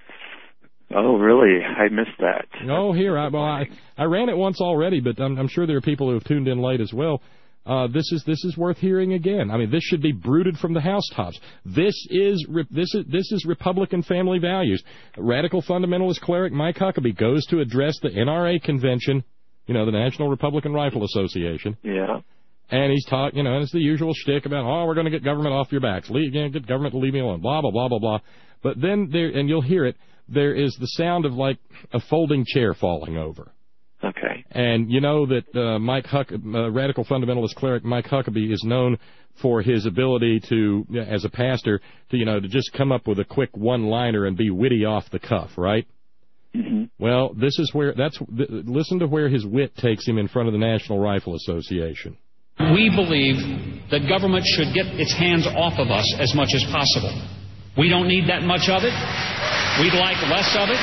Oh, really? I missed that. No, here, I, well, I, I ran it once already, but I'm, I'm sure there are people who have tuned in late as well. Uh, this is this is worth hearing again. I mean, this should be brooded from the housetops. This is this is this is Republican family values. Radical fundamentalist cleric Mike Huckabee goes to address the N R A convention, you know, the National Republican Rifle Association. Yeah. And he's talking, you know, and it's the usual shtick about, oh, we're going to get government off your backs. Leave, you know, get government to leave me alone. Blah blah blah blah blah. But then there, and you'll hear it. There is the sound of like a folding chair falling over. Okay. And you know that uh, Mike Huck, uh, radical fundamentalist cleric Mike Huckabee is known for his ability to, as a pastor, to, you know, to just come up with a quick one-liner and be witty off the cuff, right? Mm-hmm. Well, this is where, that's, th- listen to where his wit takes him in front of the National Rifle Association. We believe that government should get its hands off of us as much as possible. We don't need that much of it. We'd like less of it.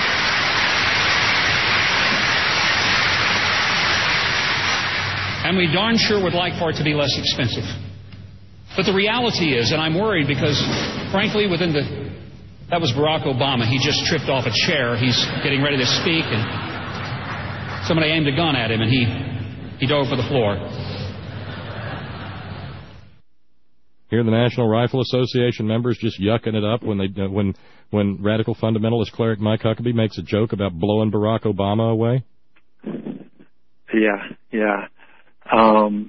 And we darn sure would like for it to be less expensive. But the reality is, and I'm worried because, frankly, within the... That was Barack Obama. He just tripped off a chair. He's getting ready to speak, and somebody aimed a gun at him, and he, he dove for the floor. Here, the National Rifle Association members just yucking it up when they uh, when when radical fundamentalist cleric Mike Huckabee makes a joke about blowing Barack Obama away. Yeah, yeah. Um,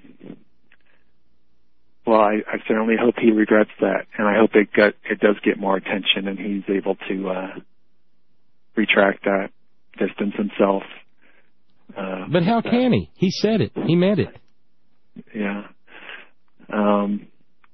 well, I, I certainly hope he regrets that, and I hope it got, it does get more attention, and he's able to uh, retract that, distance himself. Uh, but how can he? He said it. He meant it. Yeah. Um.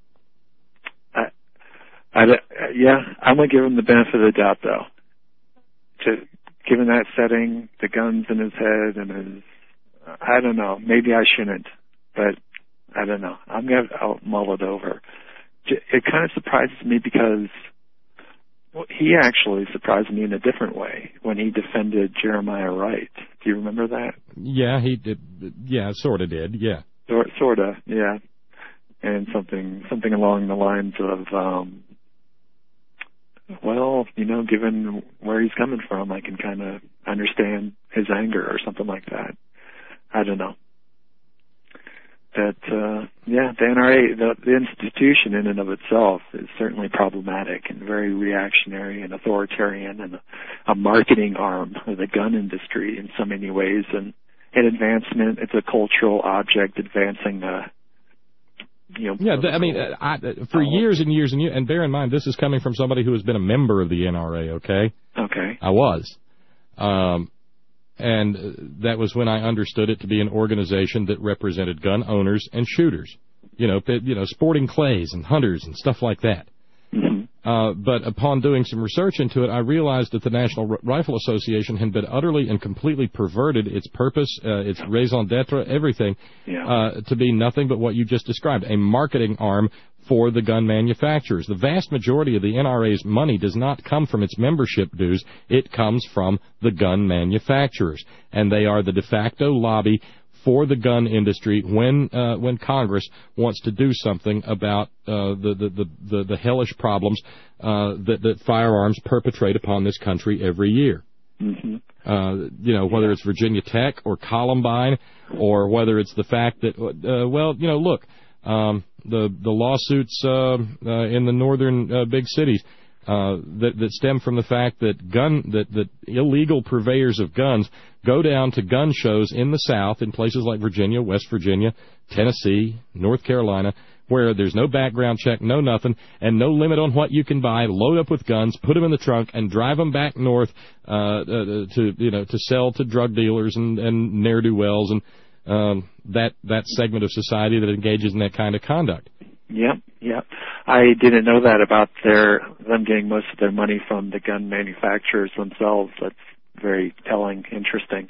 I, I, yeah, I'm gonna give him the benefit of the doubt, though. To given that setting, the guns in his head, and his, I don't know. Maybe I shouldn't, but I don't know. I'm gonna I'll mull it over. It kind of surprises me because well, he actually surprised me in a different way when he defended Jeremiah Wright. Do you remember that? Yeah, he did. Yeah, sort of did. Yeah, sort sort of. Yeah, and something something along the lines of, um, well, you know, given where he's coming from, I can kind of understand his anger or something like that. I don't know. That, uh, yeah, the N R A, the, the institution in and of itself is certainly problematic and very reactionary and authoritarian and a, a marketing arm of the gun industry in so many ways. And an advancement, it's a cultural object advancing, uh, you know. Yeah, I mean, I, for years and years and years, and bear in mind, this is coming from somebody who has been a member of the N R A, okay? Okay. I was. Um, And that was when I understood it to be an organization that represented gun owners and shooters, you know, you know, sporting clays and hunters and stuff like that. Mm-hmm. Uh, but upon doing some research into it, I realized that the National R- Rifle Association had been utterly and completely perverted its purpose, uh, its raison d'etre, everything, yeah. uh, to be nothing but what you just described, a marketing arm for the gun manufacturers. The vast majority of the N R A's money does not come from its membership dues. It comes from the gun manufacturers. And they are the de facto lobby for the gun industry when uh, when Congress wants to do something about uh, the, the, the, the, the hellish problems uh, that, that firearms perpetrate upon this country every year. Mm-hmm. Uh, you know, whether it's Virginia Tech or Columbine, or whether it's the fact that, uh, well, you know, look, um, the the lawsuits uh, uh, in the northern uh, big cities uh, that that stem from the fact that gun that that illegal purveyors of guns go down to gun shows in the South in places like Virginia, West Virginia, Tennessee, North Carolina, where there's no background check, no nothing, and no limit on what you can buy. Load up with guns, put them in the trunk, and drive them back north uh, uh, to you know to sell to drug dealers and, and ne'er-do-wells and um, that that segment of society that engages in that kind of conduct. Yep, yep. I didn't know that about their them getting most of their money from the gun manufacturers themselves. That's very telling, interesting.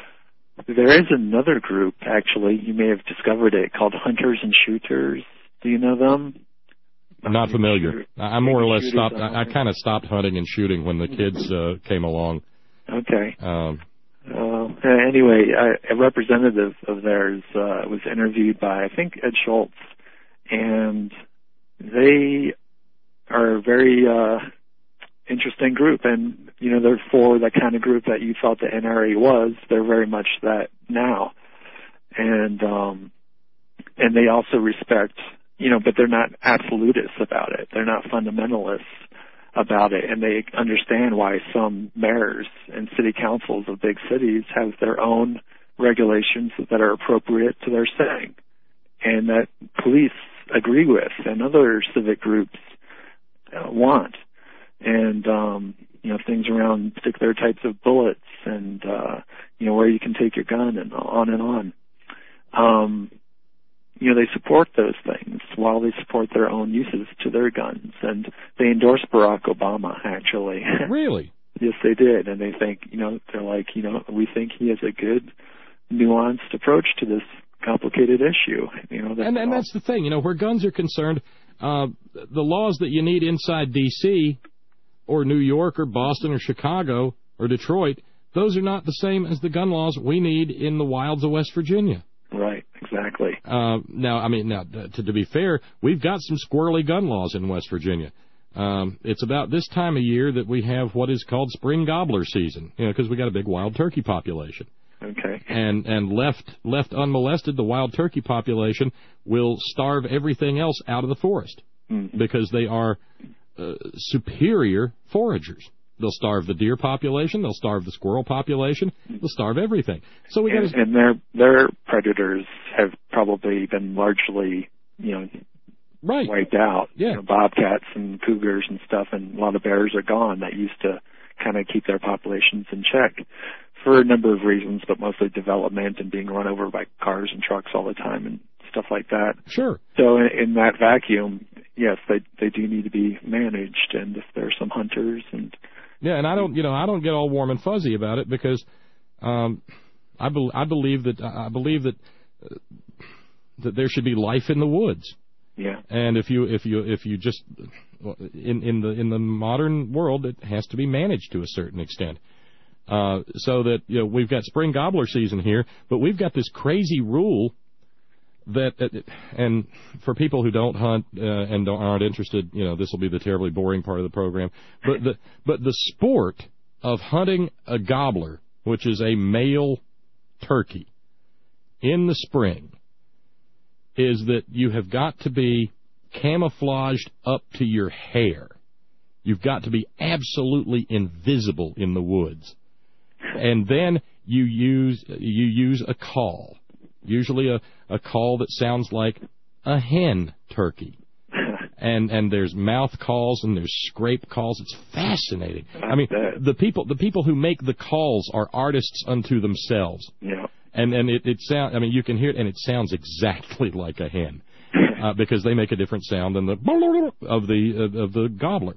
There is another group, actually, you may have discovered it, called Hunters and Shooters. Do you know them? Not familiar. I more or less stopped, I, I kind of stopped hunting and shooting when the kids uh, came along. Okay. Um, uh, anyway, I, a representative of theirs uh, was interviewed by, I think, Ed Schultz, and they are a very uh, interesting group, and, you know, they're for the kind of group that you thought the N R A was. They're very much that now. And, um, and they also respect, you know, but they're not absolutists about it. They're not fundamentalists about it, and they understand why some mayors and city councils of big cities have their own regulations that are appropriate to their setting, and that police agree with and other civic groups uh, want. And, um, you know, things around particular types of bullets and, uh, you know, where where you can take your gun, and on and on. Um, you know, they support those things while they support their own uses to their guns, and they endorse Barack Obama, actually. Really? Yes, they did, and they think, you know, they're like, you know, we think he has a good, nuanced approach to this complicated issue. You know, and and that's the thing, you know, where guns are concerned, uh, the laws that you need inside D C or New York or Boston or Chicago or Detroit, those are not the same as the gun laws we need in the wilds of West Virginia. Right, exactly. Uh, now, I mean, now to, to be fair, we've got some squirrely gun laws in West Virginia. Um, it's about this time of year that we have what is called spring gobbler season, you know, because we got a big wild turkey population. Okay. And and left left unmolested, the wild turkey population will starve everything else out of the forest mm-hmm. because they are uh, superior foragers. They'll starve the deer population. They'll starve the squirrel population. They'll starve everything. So we got and, and their their predators have probably been largely, you know, right. wiped out. Yeah. You know, bobcats and cougars and stuff, and a lot of bears are gone that used to kind of keep their populations in check for a number of reasons, but mostly development and being run over by cars and trucks all the time and stuff like that. Sure. So in, in that vacuum, yes, they they do need to be managed, and if there's some hunters and yeah, and I don't, you know, I don't get all warm and fuzzy about it because um, I, be, I believe that I believe that uh, that there should be life in the woods. Yeah. And if you if you if you just in in the in the modern world, it has to be managed to a certain extent. Uh, so that, you know, we've got spring gobbler season here, but we've got this crazy rule that, and for people who don't hunt uh, and don't, aren't interested, you know, this will be the terribly boring part of the program. But the but the sport of hunting a gobbler, which is a male turkey, in the spring, is that you have got to be camouflaged up to your hair. You've got to be absolutely invisible in the woods. And then you use you use a call, usually a, a call that sounds like a hen turkey. And and there's mouth calls and there's scrape calls. It's fascinating. I mean, the people the people who make the calls are artists unto themselves. Yeah. And and it, it sound I mean you can hear it and it sounds exactly like a hen uh, because they make a different sound than the of the of the gobbler.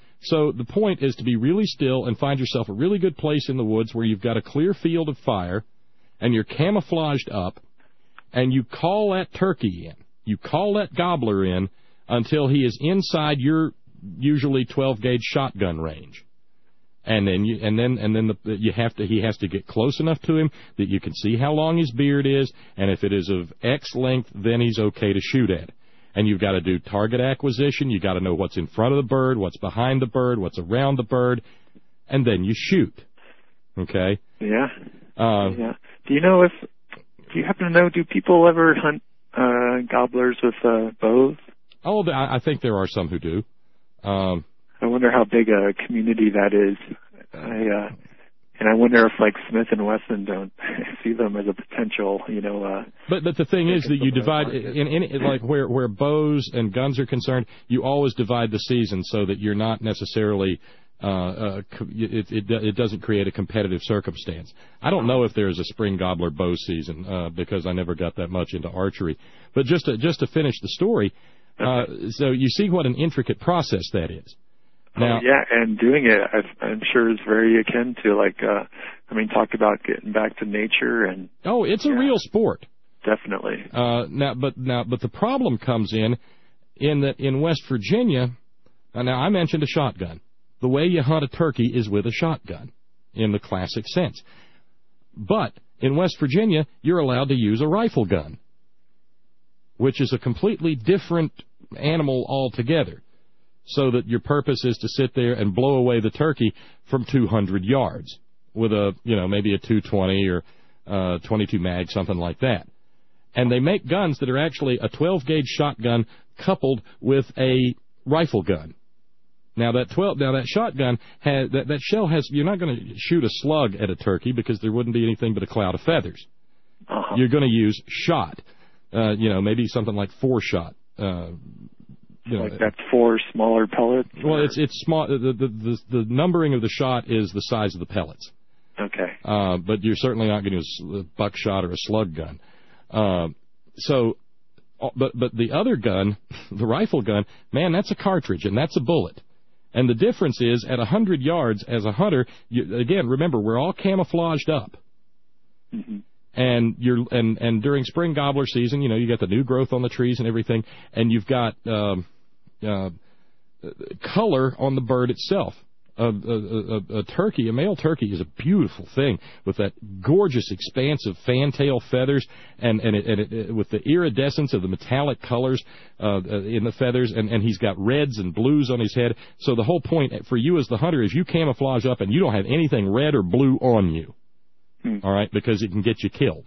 So the point is to be really still and find yourself a really good place in the woods where you've got a clear field of fire and you're camouflaged up, and you call that turkey in. You call that gobbler in until he is inside your usually twelve gauge shotgun range. And then you and then and then the, you have to he has to get close enough to him that you can see how long his beard is, and if it is of X length, then he's okay to shoot at. And you've got to do target acquisition. You've got to know what's in front of the bird, what's behind the bird, what's around the bird, and then you shoot. Okay? Yeah. Uh, yeah. Do you know if, do you happen to know, do people ever hunt uh, gobblers with uh, bows? Oh, I think there are some who do. Um, I wonder how big a community that is. I, uh, and I wonder if, like, Smith and Wesson don't see them as a potential, you know. Uh, but but the thing is that you divide in, in, in like where where bows and guns are concerned, you always divide the season so that you're not necessarily. Uh, uh, it, it it doesn't create a competitive circumstance. I don't know if there's a spring gobbler bow season uh, because I never got that much into archery. But just to, just to finish the story, uh, so you see what an intricate process that is. Now, oh, yeah, and doing it, I've, I'm sure, is very akin to, like, uh, I mean, talk about getting back to nature and. Oh, it's a yeah, real sport. Definitely. Uh, now, but now, but the problem comes in, in that in West Virginia. Uh, now, I mentioned a shotgun. The way you hunt a turkey is with a shotgun, in the classic sense. But in West Virginia, you're allowed to use a rifle gun, which is a completely different animal altogether. So that your purpose is to sit there and blow away the turkey from two hundred yards with a, you know, maybe a two twenty or uh, twenty-two mag, something like that. And they make guns that are actually a twelve gauge shotgun coupled with a rifle gun. Now that twelve, now that shotgun has that, that shell has. You're not going to shoot a slug at a turkey because there wouldn't be anything but a cloud of feathers. Uh-huh. You're going to use shot. Uh, you know, maybe something like four shot. Uh, You know, like that four smaller pellets? Well, it's it's small. The, the the the numbering of the shot is the size of the pellets. Okay. Uh, but you're certainly not going to use a buckshot or a slug gun. Uh, so, but but the other gun, the rifle gun, man, that's a cartridge and that's a bullet. And the difference is, at one hundred yards, as a hunter, you, again, remember, we're all camouflaged up. Mm-hmm. And you're and, and during spring gobbler season, you know, you got the new growth on the trees and everything, and you've got um, uh, color on the bird itself. A, a, a, a turkey, a male turkey, is a beautiful thing with that gorgeous, expansive fantail feathers, and and, it, and it, it, with the iridescence of the metallic colors uh, in the feathers, and, and he's got reds and blues on his head. So the whole point for you as the hunter is you camouflage up, and you don't have anything red or blue on you. Hmm. All right, because it can get you killed.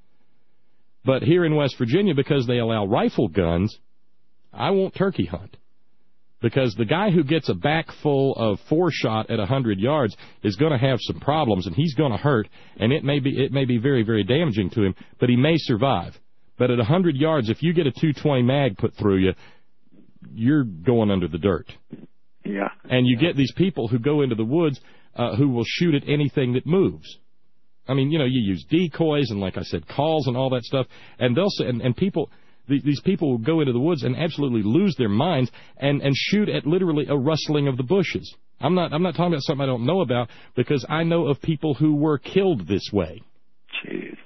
But here in West Virginia, because they allow rifle guns, I won't turkey hunt. Because the guy who gets a back full of four-shot at one hundred yards is going to have some problems, and he's going to hurt, and it may be it may be very, very damaging to him, but he may survive. But at one hundred yards, if you get a two twenty mag put through you, you're going under the dirt. Yeah. And you get these people who go into the woods uh, who will shoot at anything that moves. I mean, you know, you use decoys and, like I said, calls and all that stuff, and they'll say, and, and people... These people will go into the woods and absolutely lose their minds and, and shoot at literally a rustling of the bushes. I'm not I'm not talking about something I don't know about, because I know of people who were killed this way. Jeez.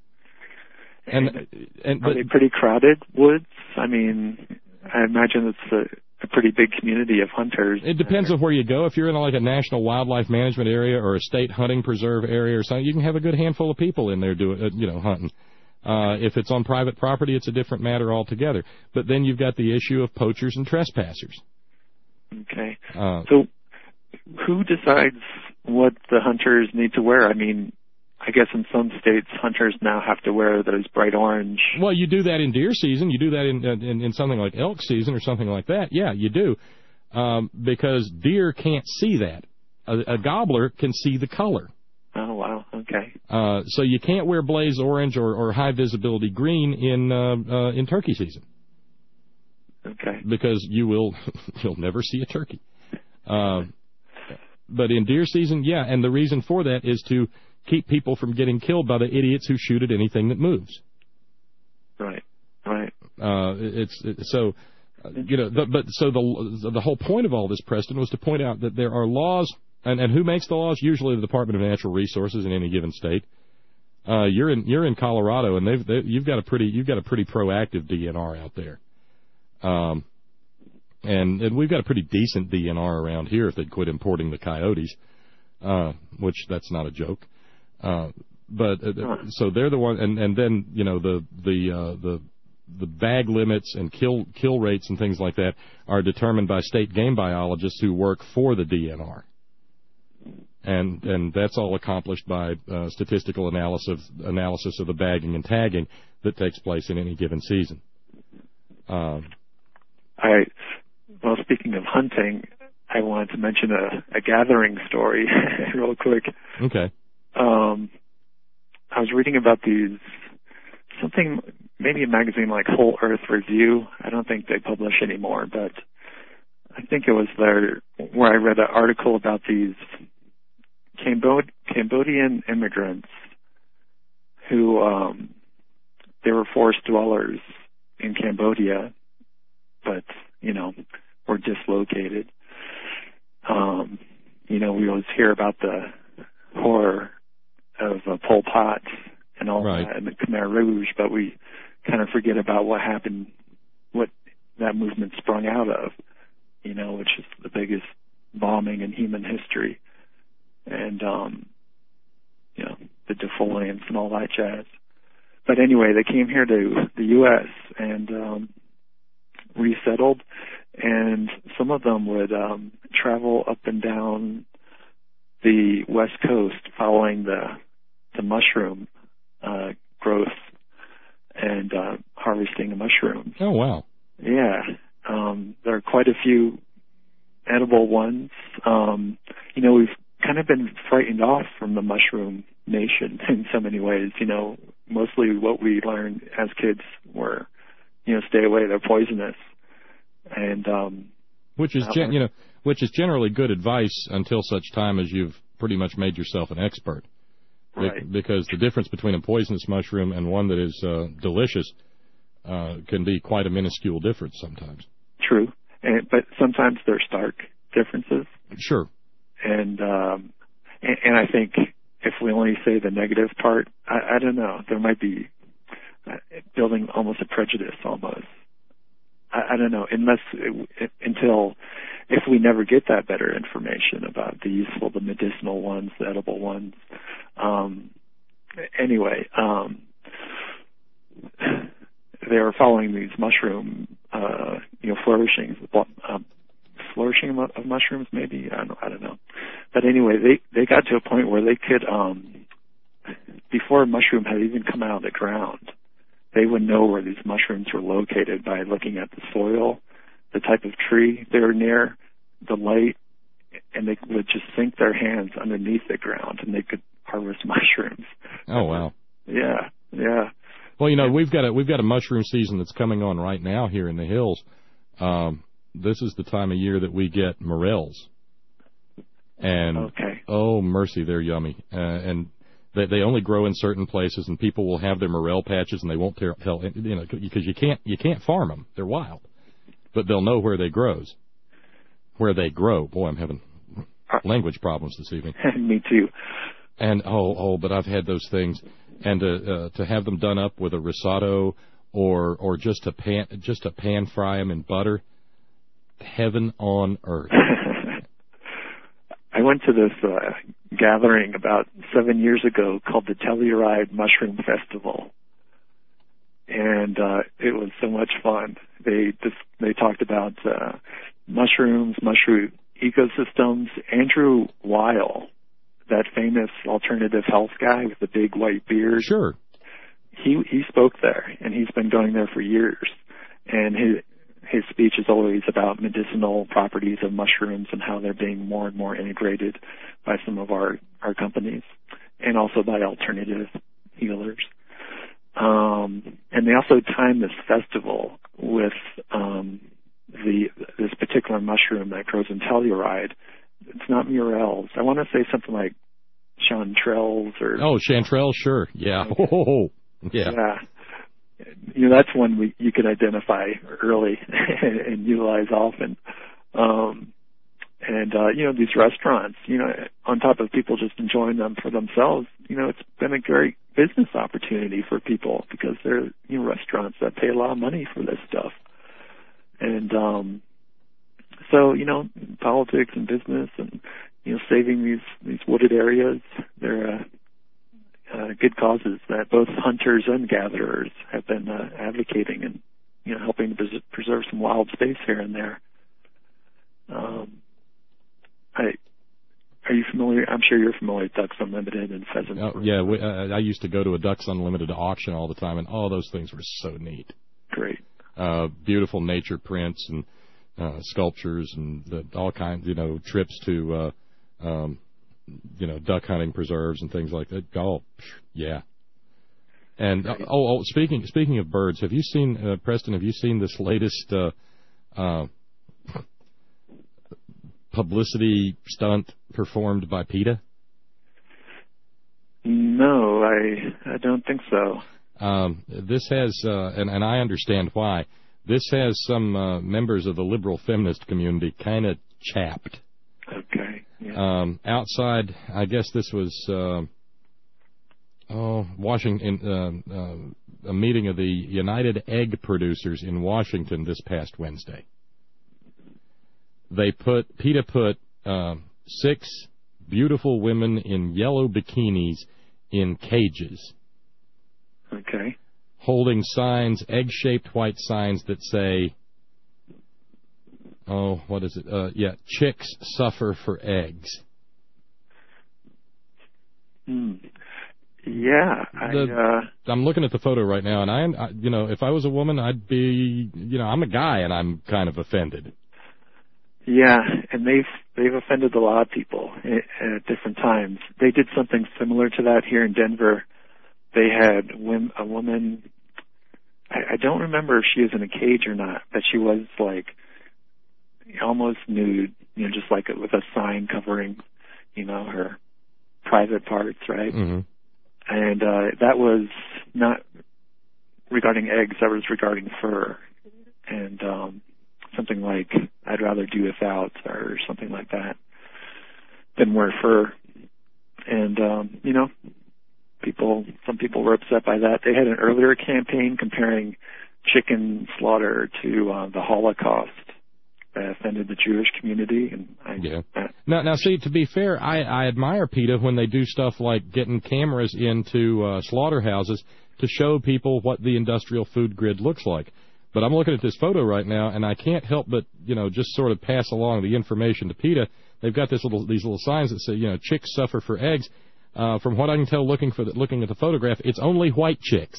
And, and, and are but, they pretty crowded woods? I mean, I imagine it's a, a pretty big community of hunters. It depends on where you go. If you're in like a national wildlife management area or a state hunting preserve area or something, you can have a good handful of people in there doing, uh, you know, hunting. Uh, if it's on private property, it's a different matter altogether. But then you've got the issue of poachers and trespassers. Okay. Uh, so who decides what the hunters need to wear? I mean, I guess in some states, hunters now have to wear those bright orange. Well, you do that in deer season. You do that in in, in something like elk season or something like that. Yeah, you do. Um, because deer can't see that. A, a gobbler can see the color. Oh, wow. Okay. Uh, so you can't wear blaze orange or, or high visibility green in uh, uh, in turkey season. Okay. Because you will you'll never see a turkey. Uh, but in deer season, yeah, and the reason for that is to keep people from getting killed by the idiots who shoot at anything that moves. Right. Right. Uh, it's it, so you know, the, but so the the whole point of all this, Preston, was to point out that there are laws. And, and who makes the laws? Usually the Department of Natural Resources in any given state. Uh, you're in you're in Colorado, and they've they, you've got a pretty you've got a pretty proactive D N R out there. Um, and and we've got a pretty decent D N R around here if they'd quit importing the coyotes, uh, which that's not a joke. Uh, but uh, so they're the one, and, and then you know the the uh, the the bag limits and kill kill rates and things like that are determined by state game biologists who work for the D N R. And and that's all accomplished by uh, statistical analysis analysis of the bagging and tagging that takes place in any given season. Um, I well, speaking of hunting, I wanted to mention a, a gathering story real quick. Okay. Um, I was reading about these something maybe a magazine like Whole Earth Review. I don't think they publish anymore, but I think it was there where I read an article about these Cambod- Cambodian immigrants who um, they were forced dwellers in Cambodia, but you know were dislocated. Um, you know, we always hear about the horror of uh, Pol Pot and all right. that, and the Khmer Rouge, but we kind of forget about what happened, what that movement sprung out of. You know, which is the biggest bombing in human history. And, um, you know, the defoliants and all that jazz. But anyway, they came here to the U S and um, resettled, and some of them would um, travel up and down the West Coast following the the mushroom uh, growth and uh, harvesting the mushrooms. Oh, wow. Yeah. Um, there are quite a few edible ones. Um, you know, we've kind of been frightened off from the mushroom nation in so many ways. You know, mostly what we learned as kids were, you know, stay away, they're poisonous. And um, which is gen- you know, which is generally good advice until such time as you've pretty much made yourself an expert. Right. Because the difference between a poisonous mushroom and one that is uh, delicious uh, can be quite a minuscule difference sometimes. True, and, but sometimes they're stark differences. Sure. And, um, and and I think if we only say the negative part, I, I don't know, there might be uh, building almost a prejudice almost. I, I don't know, unless it, until if we never get that better information about the useful, the medicinal ones, the edible ones. Um, anyway, um, they were following these mushroom, uh, you know, flourishings, uh, flourishing of mushrooms, maybe. I don't, I don't know. But anyway, they they got to a point where they could, um, before a mushroom had even come out of the ground, they would know where these mushrooms were located by looking at the soil, the type of tree they were near, the light, and they would just sink their hands underneath the ground, and they could harvest mushrooms. Oh wow! Yeah, yeah. Well, you know, we've got a we've got a mushroom season that's coming on right now here in the hills. Um, this is the time of year that we get morels, and okay. oh mercy, they're yummy, uh, and they they only grow in certain places, and people will have their morel patches, and they won't tell, tell you know, because you can't you can't farm them; they're wild, but they'll know where they grows, where they grow. Boy, I'm having language problems this evening. Me too. And oh, oh, but I've had those things, and to uh, to have them done up with a risotto, or or just to pan just to pan fry them in butter, heaven on earth. I went to this uh, gathering about seven years ago called the Telluride Mushroom Festival, and uh, it was so much fun. They just, they talked about uh, mushrooms, mushroom ecosystems. Andrew Weil, that famous alternative health guy with the big white beard. Sure. He he spoke there, and he's been going there for years. And his his speech is always about medicinal properties of mushrooms and how they're being more and more integrated by some of our, our companies, and also by alternative healers. Um, and they also timed this festival with um, the this particular mushroom that grows in Telluride. It's not Murels. I want to say something like chanterelles or... Oh, chanterelles, sure. Yeah. Oh, yeah. Yeah. You know, that's one we, you could identify early and, and utilize often. Um, and, uh, you know, these restaurants, you know, on top of people just enjoying them for themselves, you know, it's been a great business opportunity for people because they're, you know, restaurants that pay a lot of money for this stuff. And, um, so, you know, politics and business and, you know, saving these, these wooded areas, they're uh, uh, good causes that both hunters and gatherers have been uh, advocating and, you know, helping to pres- preserve some wild space here and there. Um, I, are you familiar? I'm sure you're familiar with Ducks Unlimited and Pheasants. Oh, yeah, we, uh, I used to go to a Ducks Unlimited auction all the time, and all those things were so neat. Great. Uh, beautiful nature prints and Uh, sculptures and the, all kinds, you know, trips to, uh, um, you know, duck hunting preserves and things like that. Oh, yeah. And uh, oh, oh, speaking speaking of birds, have you seen uh, Preston? Have you seen this latest uh, uh, publicity stunt performed by PETA? No, I I don't think so. Um, this has, uh, and, and I understand why. This has some uh, members of the liberal feminist community kind of chapped. Okay. Yeah. Um, outside, I guess this was uh, oh Washington, uh, uh, a meeting of the United Egg Producers in Washington this past Wednesday. They put PETA put uh, six beautiful women in yellow bikinis in cages. Okay. Holding signs, egg-shaped white signs that say, oh, what is it? Uh, yeah, chicks suffer for eggs. Hmm. Yeah, I, the, uh, I'm looking at the photo right now, and I, I, you know, if I was a woman, I'd be, you know, I'm a guy, and I'm kind of offended. Yeah, and they've they've offended a lot of people at, at different times. They did something similar to that here in Denver. They had a woman, I, I don't remember if she was in a cage or not, but she was like almost nude, you know, just like with a sign covering, you know, her private parts, right? Mm-hmm. and uh, that was not regarding eggs. That was regarding fur, and um, something like I'd rather do without or something like that than wear fur. And um, you know, people, some people were upset by that. They had an earlier campaign comparing chicken slaughter to uh, the Holocaust. That offended the Jewish community, and I, yeah. I, Now, now, see, to be fair, I, I admire PETA when they do stuff like getting cameras into uh, slaughterhouses to show people what the industrial food grid looks like. But I'm looking at this photo right now, and I can't help but, you know, just sort of pass along the information to PETA. They've got this little, these little signs that say, you know, chicks suffer for eggs. Uh, from what I can tell, looking for the, looking at the photograph, it's only white chicks.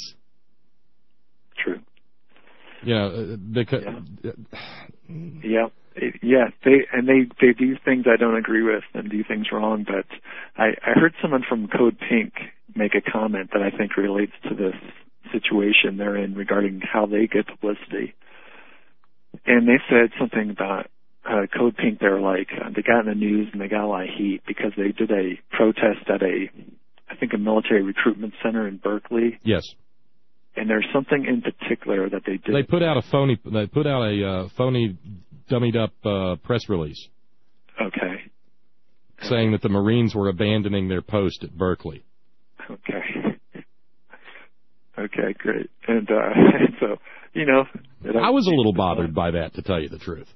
True. You know, because. Yeah. Yeah, it, yeah, they and they they do things I don't agree with and do things wrong. But I, I heard someone from Code Pink make a comment that I think relates to this situation they're in regarding how they get publicity. And they said something about uh, Code Pink. They're like uh, they got in the news and they got a lot of heat because they did a protest at a, I think, a military recruitment center in Berkeley. Yes. And there's something in particular that they did. They put out a phony. They put out a uh, phony, dummied up uh, press release. Okay. Saying that the Marines were abandoning their post at Berkeley. Okay. Okay, great. And uh, so, you know, I was a little bothered by that, to tell you the truth.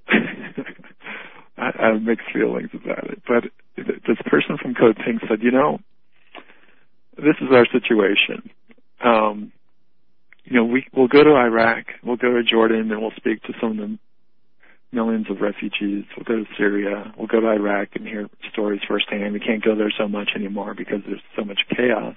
I, I have mixed feelings about it, but this person from Code Pink said, you know, this is our situation. Um. You know, we, we'll go to Iraq, we'll go to Jordan, and we'll speak to some of the millions of refugees. We'll go to Syria, we'll go to Iraq and hear stories firsthand. We can't go there so much anymore because there's so much chaos.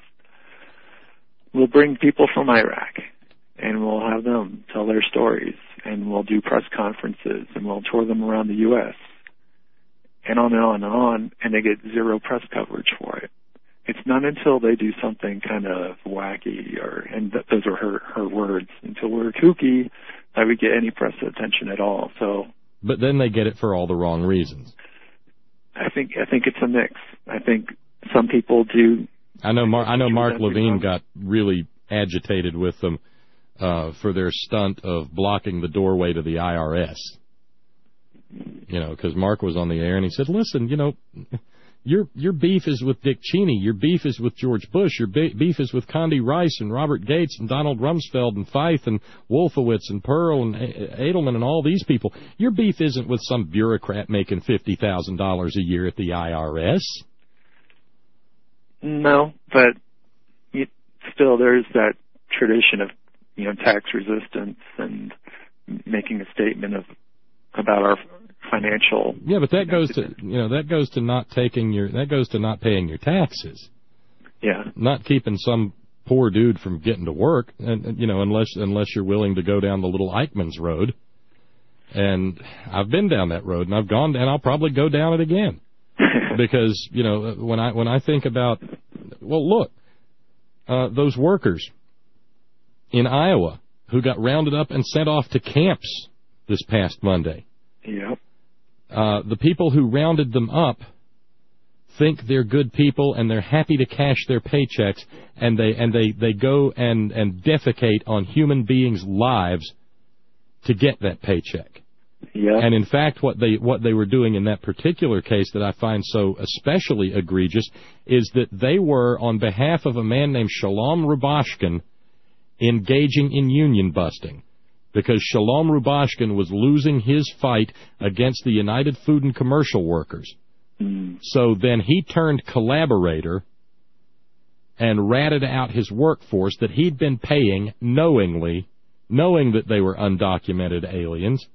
We'll bring people from Iraq, and we'll have them tell their stories, and we'll do press conferences, and we'll tour them around the U S, and on and on and on, and they get zero press coverage for it. It's not until they do something kind of wacky, or and th- those are her her words, until we're kooky, that we get any press attention at all. So, but then they get it for all the wrong reasons. I think I think it's a mix. I think some people do. I know. Mar- I know. Mark Levine got really agitated with them uh, for their stunt of blocking the doorway to the I R S. You know, because Mark was on the air and he said, "Listen, you know." Your your beef is with Dick Cheney. Your beef is with George Bush. Your be- beef is with Condi Rice and Robert Gates and Donald Rumsfeld and Feith and Wolfowitz and Pearl and a- Edelman and all these people. Your beef isn't with some bureaucrat making fifty thousand dollars a year at the I R S. No, but you, still there's that tradition of, you know, tax resistance and making a statement of about our financial. Yeah, but that goes to, you know, that goes to not taking your, that goes to not paying your taxes. Yeah. Not keeping some poor dude from getting to work, and you know, unless unless you're willing to go down the little Eichmann's road. And I've been down that road, and I've gone, and I'll probably go down it again. Because, you know, when I when I think about, well, look, uh, those workers in Iowa who got rounded up and sent off to camps this past Monday. Yep. Uh, the people who rounded them up think they're good people and they're happy to cash their paychecks, and they and they, they go and, and defecate on human beings' lives to get that paycheck. Yeah. And in fact, what they what they were doing in that particular case that I find so especially egregious is that they were, on behalf of a man named Shalom Rubashkin, engaging in union busting. Because Shalom Rubashkin was losing his fight against the United Food and Commercial Workers. Mm. So then he turned collaborator and ratted out his workforce that he'd been paying knowingly, knowing that they were undocumented aliens.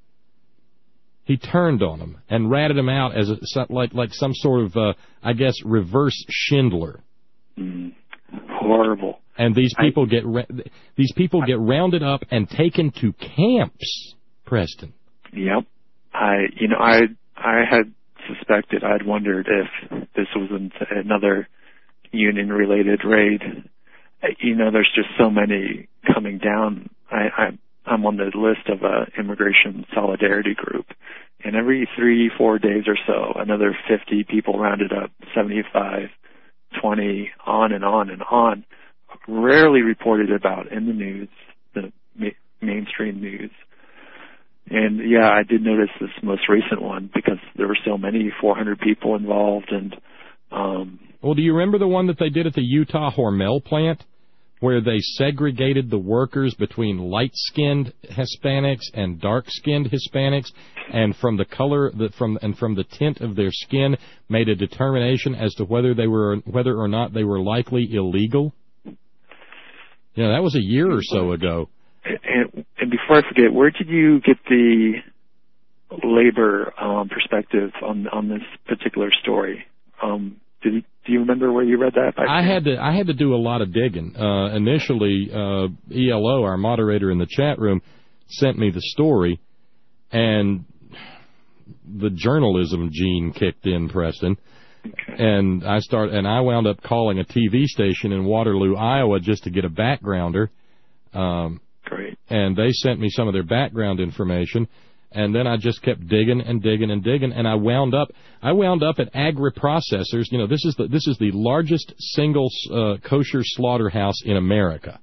He turned on them and ratted them out as a, like like some sort of, uh, I guess, reverse Schindler. Mm. Horrible. And these people I, get ra- these people get rounded up and taken to camps, Preston. Yep. I you know I I had suspected, I'd wondered if this was an, another union related raid. You know, there's just so many coming down. I, I I'm on the list of a immigration solidarity group, and every three four days or so, another fifty people rounded up, seventy-five twenty, on and on and on, rarely reported about in the news, the ma- mainstream news. And yeah, I did notice this most recent one because there were so many, four hundred people involved. And um, well, do you remember the one that they did at the Utah Hormel plant, where they segregated the workers between light-skinned Hispanics and dark-skinned Hispanics, and from the color, the, from and from the tint of their skin, made a determination as to whether they were whether or not they were likely illegal? You know, that was a year or so ago. And, and before I forget, where did you get the labor um, perspective on on this particular story? Um, did you, do you remember where you read that? I had to I had to do a lot of digging. Uh, initially, uh, E L O, our moderator in the chat room, sent me the story, and the journalism gene kicked in, Preston. Okay. And I start and I wound up calling a T V station in Waterloo, Iowa, just to get a backgrounder. Um, Great. And they sent me some of their background information, and then I just kept digging and digging and digging, and I wound up I wound up at Agri-Processors. You know, this is the this is the largest single uh, kosher slaughterhouse in America.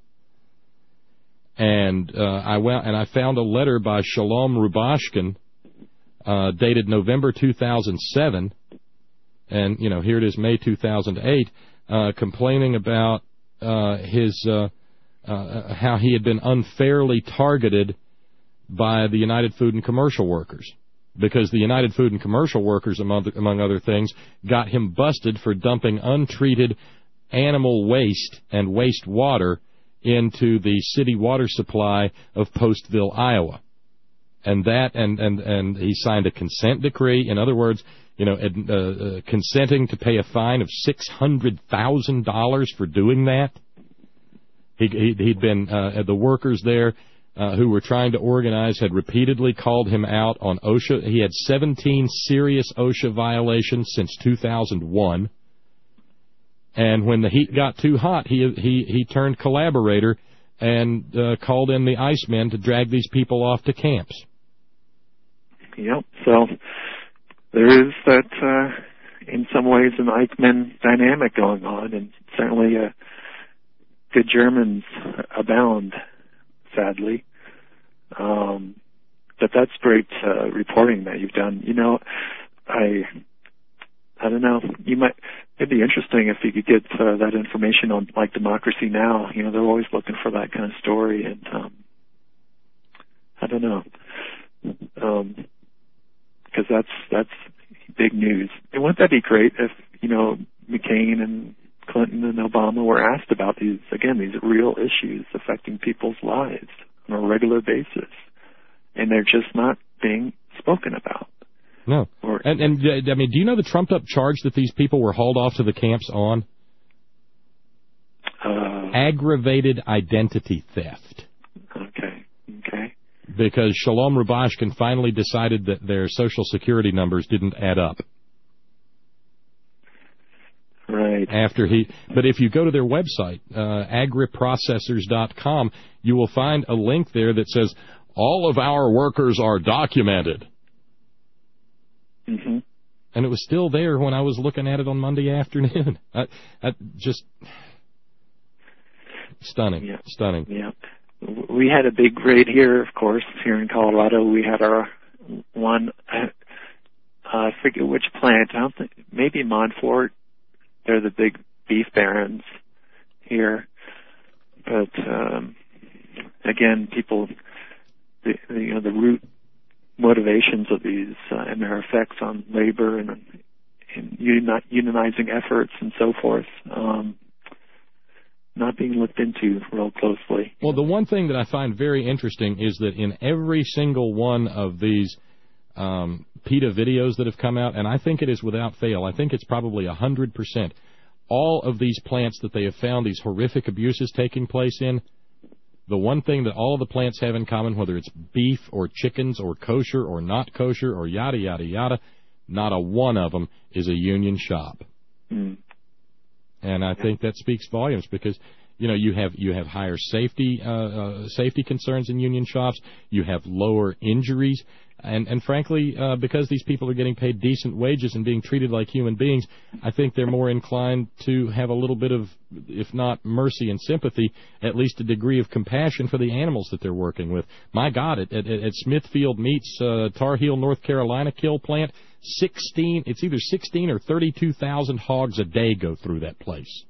And uh, I went and I found a letter by Shalom Rubashkin, uh, dated November two thousand seven, and you know here it is, May two thousand eight, uh, complaining about uh, his. Uh, Uh, how he had been unfairly targeted by the United Food and Commercial Workers, because the United Food and Commercial Workers, among, among other things, got him busted for dumping untreated animal waste and wastewater into the city water supply of Postville, Iowa. And that, and, and, and he signed a consent decree. In other words, you know, uh, uh, consenting to pay a fine of six hundred thousand dollars for doing that. He, he, he'd been, uh, the workers there uh, who were trying to organize had repeatedly called him out on OSHA. He had seventeen serious OSHA violations since two thousand one. And when the heat got too hot, he he, he turned collaborator and uh, called in the Icemen to drag these people off to camps. Yep. So there is that, uh, in some ways, an Eichmann dynamic going on, and certainly a good Germans abound, sadly. Um, but that's great uh, reporting that you've done. You know, I I don't know. You might it'd be interesting if you could get uh, that information on like Democracy Now. You know, they're always looking for that kind of story, and um, I don't know, because um, that's that's big news. And wouldn't that be great if you know McCain and Clinton and Obama were asked about these, again, these real issues affecting people's lives on a regular basis, and they're just not being spoken about. No. Or, and, and I mean, do you know the trumped-up charge that these people were hauled off to the camps on? Uh, Aggravated identity theft. Okay. Okay. Because Shalom Rubashkin finally decided that their Social Security numbers didn't add up. Right. After he, but if you go to their website, uh, agri processors dot com, you will find a link there that says all of our workers are documented. Mm-hmm. And it was still there when I was looking at it on Monday afternoon. I, I just stunning, yeah. stunning. Yeah. We had a big raid here, of course, here in Colorado. We had our one. Uh, I forget which plant. I don't think maybe Montfort. They're the big beef barons here. But, um, again, people, the, the, you know, the root motivations of these uh, and their effects on labor and, and uni- unionizing efforts and so forth, um, not being looked into real closely. Well, the one thing that I find very interesting is that in every single one of these Um, PETA videos that have come out, and I think it is without fail, I think it's probably one hundred percent, all of these plants that they have found these horrific abuses taking place in, the one thing that all of the plants have in common, whether it's beef or chickens or kosher or not kosher or yada, yada, yada, not a one of them is a union shop. Mm. And I think that speaks volumes because, you know, you have you have higher safety uh, uh, safety concerns in union shops. You have lower injuries. And, and frankly, uh, because these people are getting paid decent wages and being treated like human beings, I think they're more inclined to have a little bit of, if not mercy and sympathy, at least a degree of compassion for the animals that they're working with. My God, at, at, at Smithfield Meats, uh, Tar Heel, North Carolina kill plant, sixteen, it's either sixteen or thirty-two thousand hogs a day go through that place.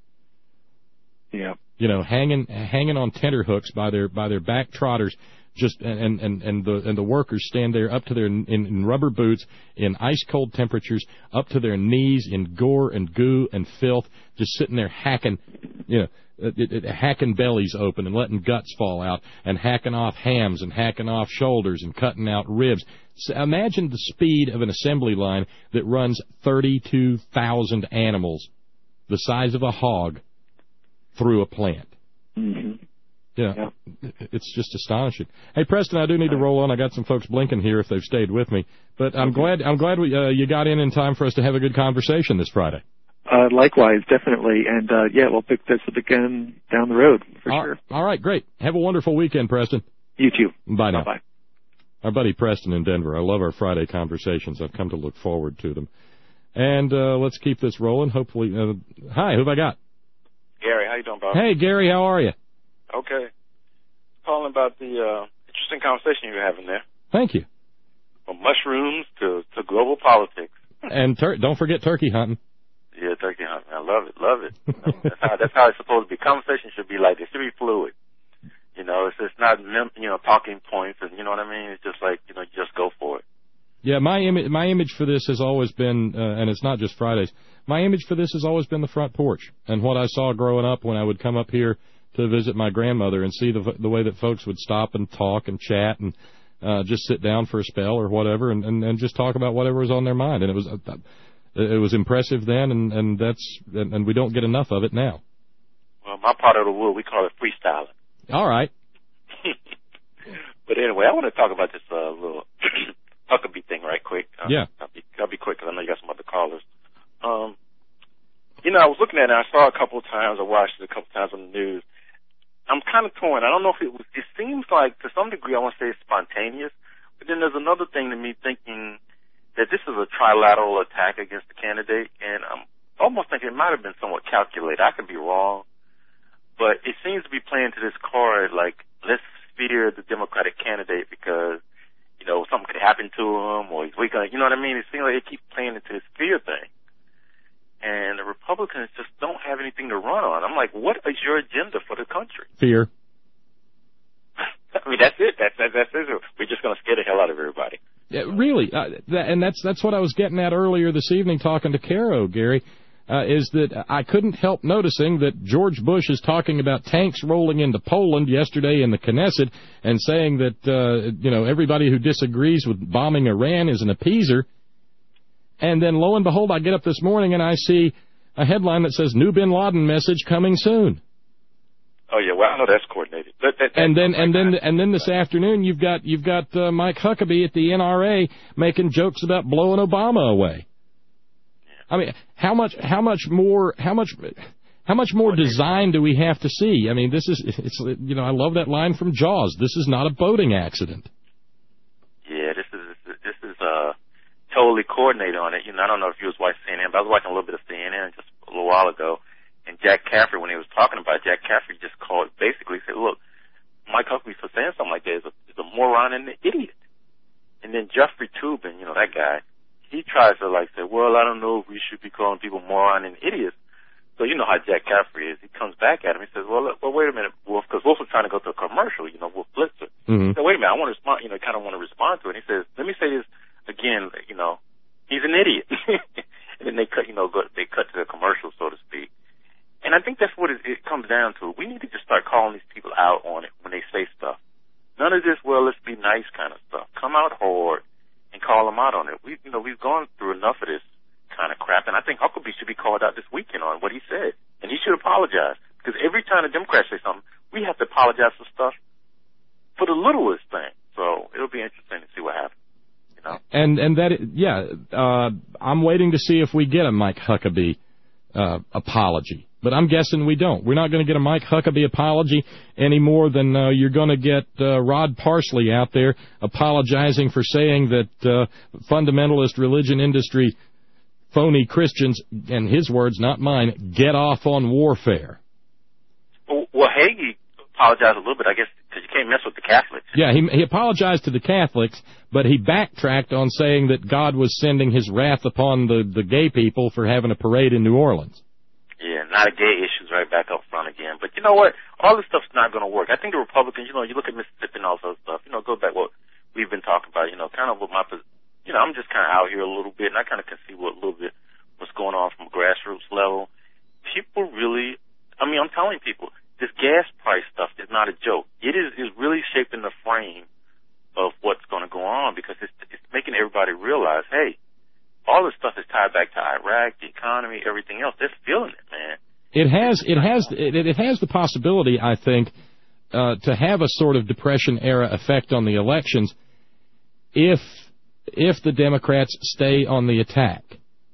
Yeah. You know, hanging hanging on tenterhooks by their by their back trotters. Just and and and the and the workers stand there up to their in, in rubber boots in ice cold temperatures, up to their knees in gore and goo and filth, just sitting there hacking, you know, it, it, hacking bellies open and letting guts fall out, and hacking off hams and hacking off shoulders and cutting out ribs. So imagine the speed of an assembly line that runs thirty-two thousand animals, the size of a hog, through a plant. Mm-hmm. Yeah, yeah, it's just astonishing. Hey, Preston, I do need to roll on. I got some folks blinking here if they've stayed with me, but I'm glad I'm glad we uh, you got in in time for us to have a good conversation this Friday. Uh, likewise, definitely, and uh, yeah, we'll pick this up again down the road for all, sure. All right, great. Have a wonderful weekend, Preston. You too. Bye now. Bye. Our buddy Preston in Denver. I love our Friday conversations. I've come to look forward to them. And uh, let's keep this rolling. Hopefully, uh, hi, who have I got? Gary, how you doing, Bob? Hey, Gary, how are you? Okay. Calling about the uh, interesting conversation you were having there. Thank you. From mushrooms to, to global politics. And tur- don't forget turkey hunting. Yeah, turkey hunting. I love it, love it. You know, that's how that's how it's supposed to be. Conversation should be like this. It should be fluid. You know, it's it's not you know talking points, and you know what I mean. It's just like you know, just go for it. Yeah, my image my image for this has always been, uh, and it's not just Fridays. My image for this has always been the front porch, and what I saw growing up when I would come up here to visit my grandmother and see the the way that folks would stop and talk and chat and uh, just sit down for a spell or whatever and, and, and just talk about whatever was on their mind. And it was uh, it was impressive then, and, and that's and, and we don't get enough of it now. Well, my part of the wood, we call it freestyling. All right. But anyway, I want to talk about this uh, little Huckabee thing right quick. Uh, yeah. I'll be, I'll be quick because I know you got some other callers. Um, you know, I was looking at it, and I saw it a couple of times. I watched it a couple of times on the news. I'm kind of torn. I don't know if it was, it seems like, to some degree, I want to say it's spontaneous, but then there's another thing to me thinking that this is a trilateral attack against the candidate, and I'm almost thinking it might have been somewhat calculated. I could be wrong, but it seems to be playing to this card, like, let's fear the Democratic candidate because, you know, something could happen to him, or he's weak, you know what I mean? It seems like they keep playing into this fear thing. And the Republicans just don't have anything to run on. I'm like, what is your agenda for the country? Fear. I mean, that's it. That's, that's, that's it. We're just going to scare the hell out of everybody. Yeah, really. Uh, that, and that's that's what I was getting at earlier this evening talking to Caro, Gary, uh, is that I couldn't help noticing that George Bush is talking about tanks rolling into Poland yesterday in the Knesset and saying that, uh, you know, everybody who disagrees with bombing Iran is an appeaser. And then, lo and behold, I get up this morning and I see a headline that says, new bin Laden message coming soon. Oh, yeah, well, I know that's coordinated. That, that, and then and then, and then this afternoon, you've got you've got uh, Mike Huckabee at the N R A making jokes about blowing Obama away. I mean, how much how much more how much how much more design do we have to see? I mean, this is it's you know I love that line from Jaws. This is not a boating accident. Yeah, this is this is uh. totally coordinated on it. You know, I don't know if you was watching C N N, but I was watching a little bit of C N N just a little while ago. And Jack Caffrey, when he was talking about it, Jack Caffrey just called, basically said, look, Mike Huckabee for saying something like that is a, is a moron and an idiot. And then Jeffrey Toobin, you know, that guy, he tries to like say, well, I don't know if we should be calling people moron and idiots. So you know how Jack Caffrey is. He comes back at him. He says, well, look, well, wait a minute, Wolf, because Wolf was trying to go to a commercial, you know, Wolf Blitzer. Mm-hmm. He said, wait a minute, I want to respond, you know, kind of want to respond to it. And he says, let me say this again, you know, he's an idiot. And then they cut, you know, go, they cut to the commercial, so to speak. And I think that's what it, it comes down to. We need to just start calling these people out on it when they say stuff. None of this, well, let's be nice kind of stuff. Come out hard and call them out on it. We, you know, we've gone through enough of this kind of crap, and I think Huckabee should be called out this weekend on what he said. And he should apologize. Because every time the Democrats say something, we have to apologize for stuff for the littlest thing. So it'll be interesting to see what happens. You know? And and that yeah, uh, I'm waiting to see if we get a Mike Huckabee uh, apology. But I'm guessing we don't. We're not going to get a Mike Huckabee apology any more than uh, you're going to get uh, Rod Parsley out there apologizing for saying that uh, fundamentalist religion industry phony Christians, and his words, not mine, get off on warfare. Well, well Hagee apologized a little bit, I guess, because you can't mess with the Catholics. Yeah, he, he apologized to the Catholics, but he backtracked on saying that God was sending his wrath upon the, the gay people for having a parade in New Orleans. Yeah, not a gay issues right back up front again. But you know what? All this stuff's not going to work. I think the Republicans, you know, you look at Mississippi and all this other stuff, you know, go back what we've been talking about, you know, kind of what my, you know, I'm just kind of out here a little bit, and I kind of can see what a little bit what's going on from a grassroots level. People really, I mean, I'm telling people, this gas price stuff is not a joke. It is, is really shaping the frame of what's going to go on because it's, it's making everybody realize, hey, all this stuff is tied back to Iraq, the economy, everything else. They're feeling it, man. It has, it has, it, it has the possibility, I think, uh, to have a sort of Depression-era effect on the elections if if the Democrats stay on the attack.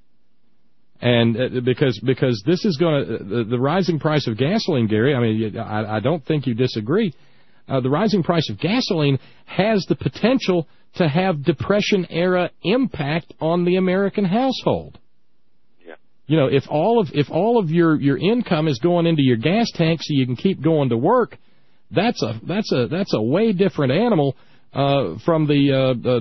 And uh, because because this is going to the, the rising price of gasoline, Gary. I mean, I, I don't think you disagree. Uh, the rising price of gasoline has the potential to have Depression-era impact on the American household. Yeah. You know, if all of if all of your, your income is going into your gas tank so you can keep going to work, that's a that's a that's a way different animal uh, from the uh, the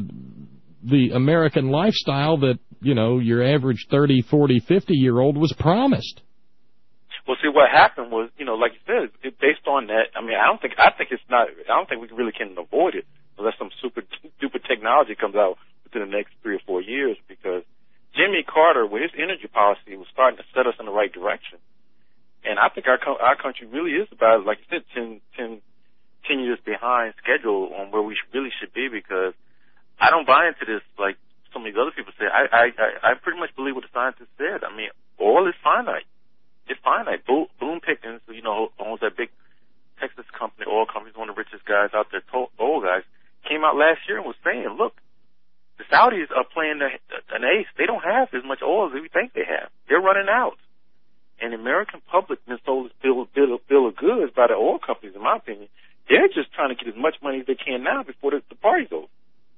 the American lifestyle that, you know, your average thirty, forty, fifty-year-old was promised. Well, see, what happened was, you know, like you said, it, based on that, I mean, I don't think, I think it's not, I don't think we really can avoid it unless some super stupid technology comes out within the next three or four years because Jimmy Carter, with his energy policy, was starting to set us in the right direction. And I think our our country really is about, like you said, ten, ten, ten years behind schedule on where we really should be because I don't buy into this like some of these other people say. I, I, I pretty much believe what the scientists said. I mean, oil is finite. It's finite. Boone, Boone Pickens, you know, owns that big Texas company, oil company, one of the richest guys out there, oil guys, came out last year and was saying, look, the Saudis are playing the, an ace. They don't have as much oil as we think they have. They're running out. And the American public been sold this bill, bill, bill of goods by the oil companies, in my opinion. They're just trying to get as much money as they can now before the, the party's over.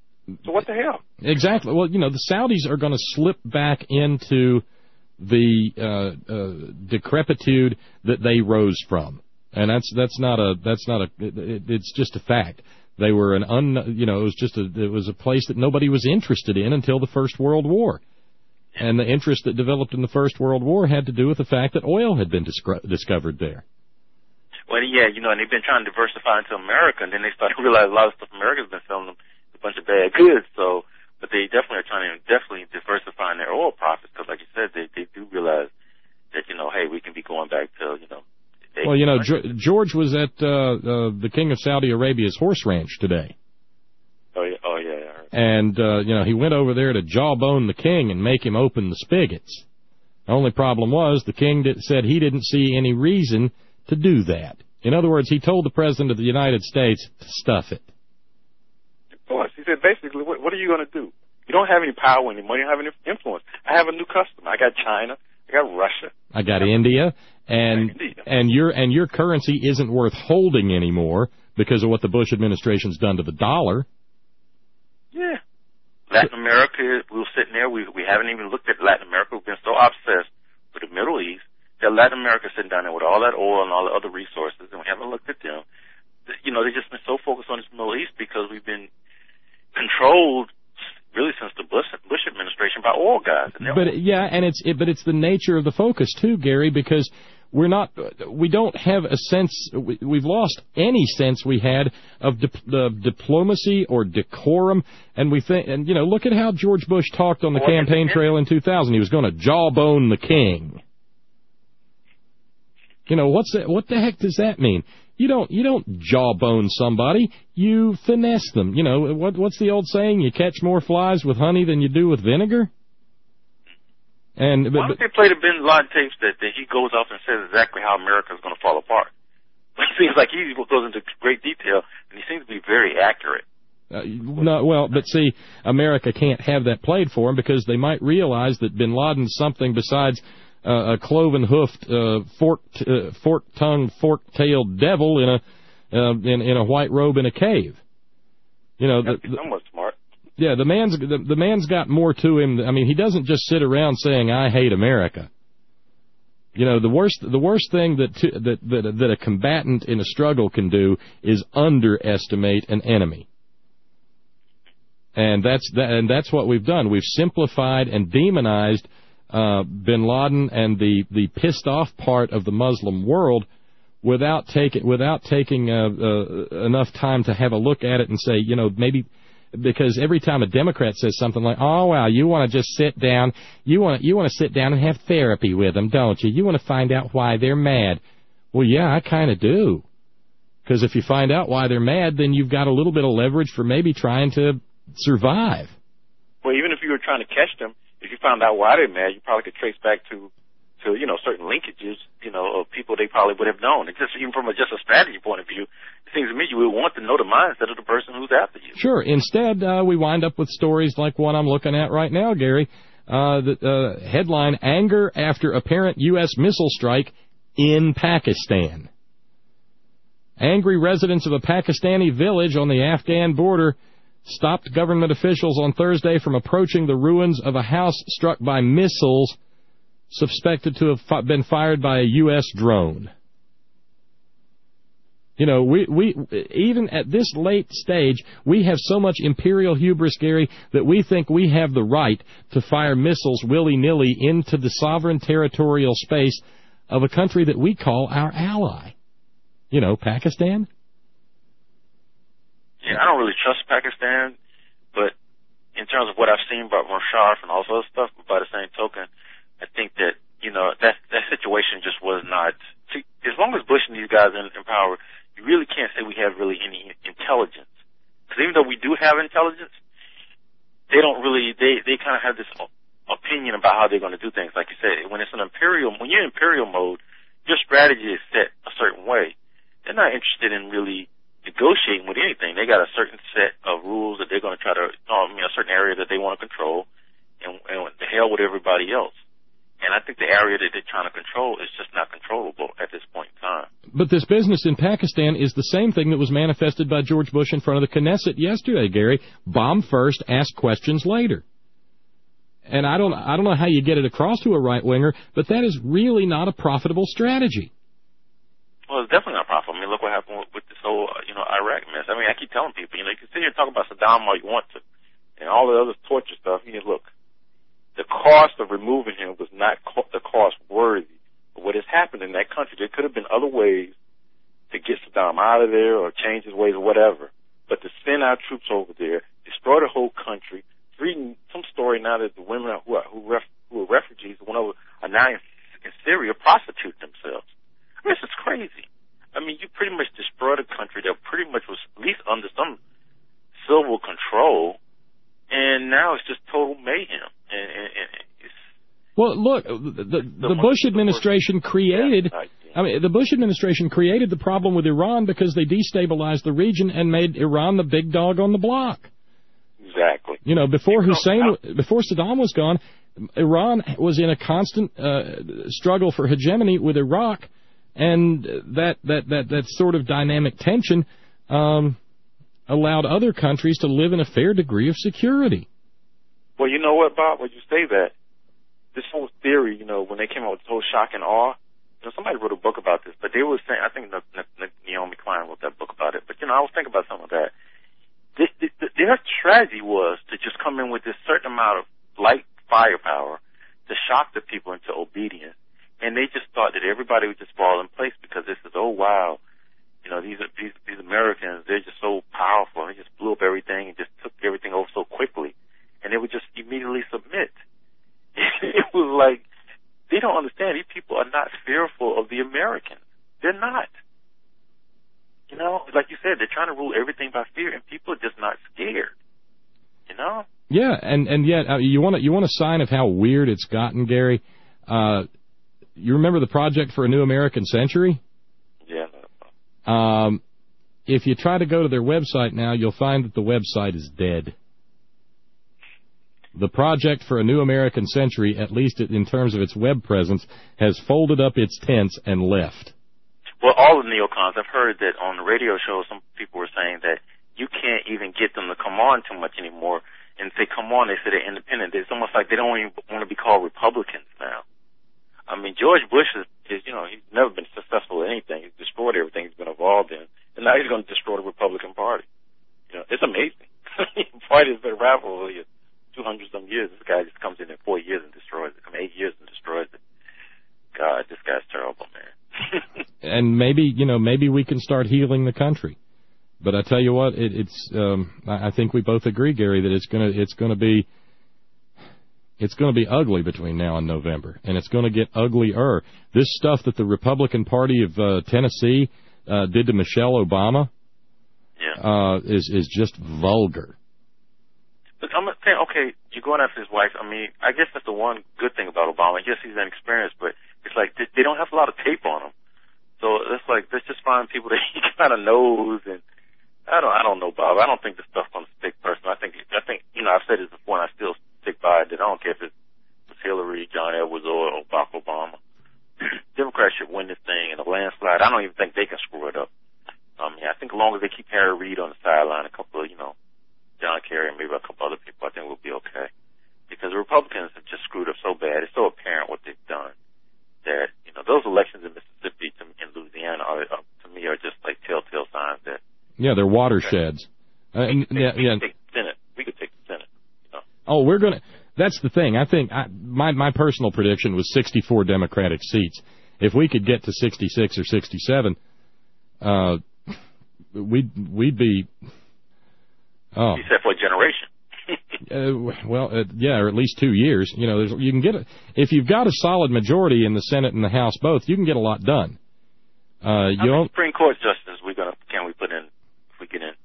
So what the hell? Exactly. Well, you know, the Saudis are going to slip back into the uh, uh, decrepitude that they rose from, and that's that's not a that's not a it, it's just a fact. They were an un you know it was just a it was a place that nobody was interested in until the First World War, and the interest that developed in the First World War had to do with the fact that oil had been disc- discovered there. Well, yeah, you know, and they've been trying to diversify into America, and then they started to realize a lot of stuff America's been selling them a bunch of bad goods. So, but they definitely are trying to definitely diversify their oil profits because, like you said, they they do realize that, you know, hey, we can be going back to, you know. Well, you know, George was at uh, uh, the King of Saudi Arabia's horse ranch today. Oh yeah, oh yeah. I heard. And uh, you know, he went over there to jawbone the king and make him open the spigots. The only problem was the king did, said he didn't see any reason to do that. In other words, he told the President of the United States to stuff it. Of course. He said, basically, what, what are you going to do? You don't have any power anymore. You don't have any influence. I have a new customer. I got China. I got Russia. I got India. And India. and your and your currency isn't worth holding anymore because of what the Bush administration's done to the dollar. Yeah. Latin America, we were sitting there. We, we haven't even looked at Latin America. We've been so obsessed with the Middle East that Latin America's sitting down there with all that oil and all the other resources, and we haven't looked at them. You know, they've just been so focused on this Middle East because we've been controlled really since the Bush, Bush administration by oil guys. And but yeah, and it's it, but it's the nature of the focus too, Gary, because we're not we don't have a sense we, we've lost any sense we had of dip, uh, diplomacy or decorum, and we think and you know look at how George Bush talked on the well, campaign trail in two thousand. He was going to jawbone the king. You know what's that, what the heck does that mean? You don't you don't jawbone somebody. You finesse them. You know what? What's the old saying? You catch more flies with honey than you do with vinegar. And but, why don't they play the Bin Laden tapes that, that he goes off and says exactly how America is going to fall apart? It seems like he goes into great detail, and he seems to be very accurate. Uh, no, well, but see, America can't have that played for him because they might realize that Bin Laden's something besides uh, a cloven-hoofed, uh, forked, uh, fork-tongued, fork-tailed devil in a uh, in, in a white robe in a cave. You know, the, the, somewhat smart. Yeah, the man's the, the man's got more to him. I mean, he doesn't just sit around saying "I hate America." You know, the worst the worst thing that to, that, that that a combatant in a struggle can do is underestimate an enemy. And that's that, and that's what we've done. We've simplified and demonized uh, Bin Laden and the, the pissed off part of the Muslim world without taking without taking uh, uh, enough time to have a look at it and say, you know, maybe. Because every time a Democrat says something like, "Oh, wow, you want to just sit down, you want you want to sit down and have therapy with them, don't you? You want to find out why they're mad." Well, yeah, I kind of do. Because if you find out why they're mad, then you've got a little bit of leverage for maybe trying to survive. Well, even if you were trying to catch them, if you found out why they're mad, you probably could trace back to, to you know, certain linkages, you know, of people they probably would have known. It's just even from a, just a strategy point of view, it seems to me you would want to know the mindset of the person who's after you. Sure. Instead, uh, we wind up with stories like one I'm looking at right now, Gary. Uh, the uh, headline, Anger After Apparent U S Missile Strike in Pakistan. Angry residents of a Pakistani village on the Afghan border stopped government officials on Thursday from approaching the ruins of a house struck by missiles suspected to have been fired by a U S drone. You know, we, we even at this late stage, we have so much imperial hubris, Gary, that we think we have the right to fire missiles willy-nilly into the sovereign territorial space of a country that we call our ally. You know, Pakistan? Yeah, I don't really trust Pakistan, but in terms of what I've seen about Musharraf and all this other stuff, by the same token, I think that, you know, that that situation just was not... See, as long as Bush and these guys are in, in power, you really can't say we have really any intelligence. Because even though we do have intelligence, they don't really... They, they kind of have this opinion about how they're going to do things. Like you said, when it's an imperial... When you're in imperial mode, your strategy is set a certain way. They're not interested in really negotiating with anything. They got a certain set of rules that they're going to try to, I mean, a certain area that they want to control, and, and the hell with everybody else. And I think the area that they're trying to control is just not controllable at this point in time. But this business in Pakistan is the same thing that was manifested by George Bush in front of the Knesset yesterday, Gary. Bomb first, ask questions later. And I don't, I don't know how you get it across to a right-winger, but that is really not a profitable strategy. Well, it's definitely not profitable. I mean, look what happened with, with this whole, uh, you know, Iraq mess. I mean, I keep telling people, you know, you can sit here and talk about Saddam all you want to, and all the other torture stuff. You know, look, the cost of removing him was not co- the cost worthy of what has happened in that country. There could have been other ways to get Saddam out of there or change his ways or whatever. But to send our troops over there, destroy the whole country, reading some story now that the women who are, who, ref, who are refugees went over, are now in, in Syria prostitute themselves. I mean, this is crazy. I mean, you pretty much destroyed a country that pretty much was at least under some civil control, and now it's just total mayhem. And, and, and it's, well, look, the, the, the Bush administration created, I mean, the Bush administration created the problem with Iran because they destabilized the region and made Iran the big dog on the block. Exactly. You know, before Hussein, before Saddam was gone, Iran was in a constant uh, struggle for hegemony with Iraq. And that, that, that, that sort of dynamic tension um, allowed other countries to live in a fair degree of security. Well, you know what, Bob? When you say that, this whole theory, you know, when they came out with this whole shock and awe, you know, somebody wrote a book about this, but they were saying, I think Naomi Klein wrote that book about it, but, you know, I was thinking about some of that. This, this, their strategy was to just come in with this certain amount of light firepower to shock the people into obedience. And they just thought that everybody would just fall in place because this is, oh, wow, you know, these these these Americans, they're just so powerful. They just blew up everything and just took everything over so quickly. And they would just immediately submit. It was like, they don't understand. These people are not fearful of the Americans. They're not. You know, like you said, they're trying to rule everything by fear, and people are just not scared. You know? Yeah, and, and yet, uh, you want you want a sign of how weird it's gotten, Gary? Uh You remember the Project for a New American Century? Yeah. Um, if you try to go to their website now, you'll find that the website is dead. The project for a new American century, at least in terms of its web presence, has folded up its tents and left. Well, all the neocons, I've heard that on the radio show, some people were saying that you can't even get them to come on too much anymore. And if they come on, they say they're independent. It's almost like they don't even want to be called Republicans now. I mean, George Bush is, is, you know, he's never been successful in anything. He's destroyed everything he's been involved in. And now he's going to destroy the Republican Party. You know, it's amazing. The party has been around for two hundred some years. This guy just comes in in four years and destroys it. Come eight years and destroys it. God, this guy's terrible, man. And maybe, you know, maybe we can start healing the country. But I tell you what, it, it's. Um, I think we both agree, Gary, that it's gonna it's gonna be it's gonna be ugly between now and November, and it's gonna get uglier. This stuff that the Republican Party of uh, Tennessee uh, did to Michelle Obama yeah. uh, is is just vulgar. But I'm saying, okay, you're going after his wife. I mean, I guess that's the one good thing about Obama. Yes, he's inexperienced, but it's like they, they don't have a lot of tape on him. So it's like let's just find people that he kind of knows and. I don't, I don't know, Bob. I don't think this stuff's going to stick personally. I think, I think, you know, I've said this before and I still stick by it that I don't care if it's Hillary, John Edwards, or Barack Obama. Democrats should win this thing in a landslide. I don't even think they can screw it up. I mean, I think as long as they keep Harry Reid on the sideline, a couple of, you know, John Kerry and maybe a couple other people, I think we'll be okay. Because the Republicans have just screwed up so bad. It's so apparent what they've done that, you know, those elections in Mississippi and Louisiana are, are, to me, are just like telltale signs that yeah, they're watersheds. Uh, and, yeah, yeah. We could take the Senate. We could take the Senate. You know? Oh, we're going to... That's the thing. I think I, my my personal prediction was sixty-four Democratic seats. If we could get to sixty-six or sixty-seven, uh, we'd, we'd be... Oh. You said for a generation. uh, well, uh, yeah, or at least two years. You know, there's, you can get a, if you've got a solid majority in the Senate and the House both, you can get a lot done. Uh, you How many don't, Supreme Court justices we gonna can we put in if we get in?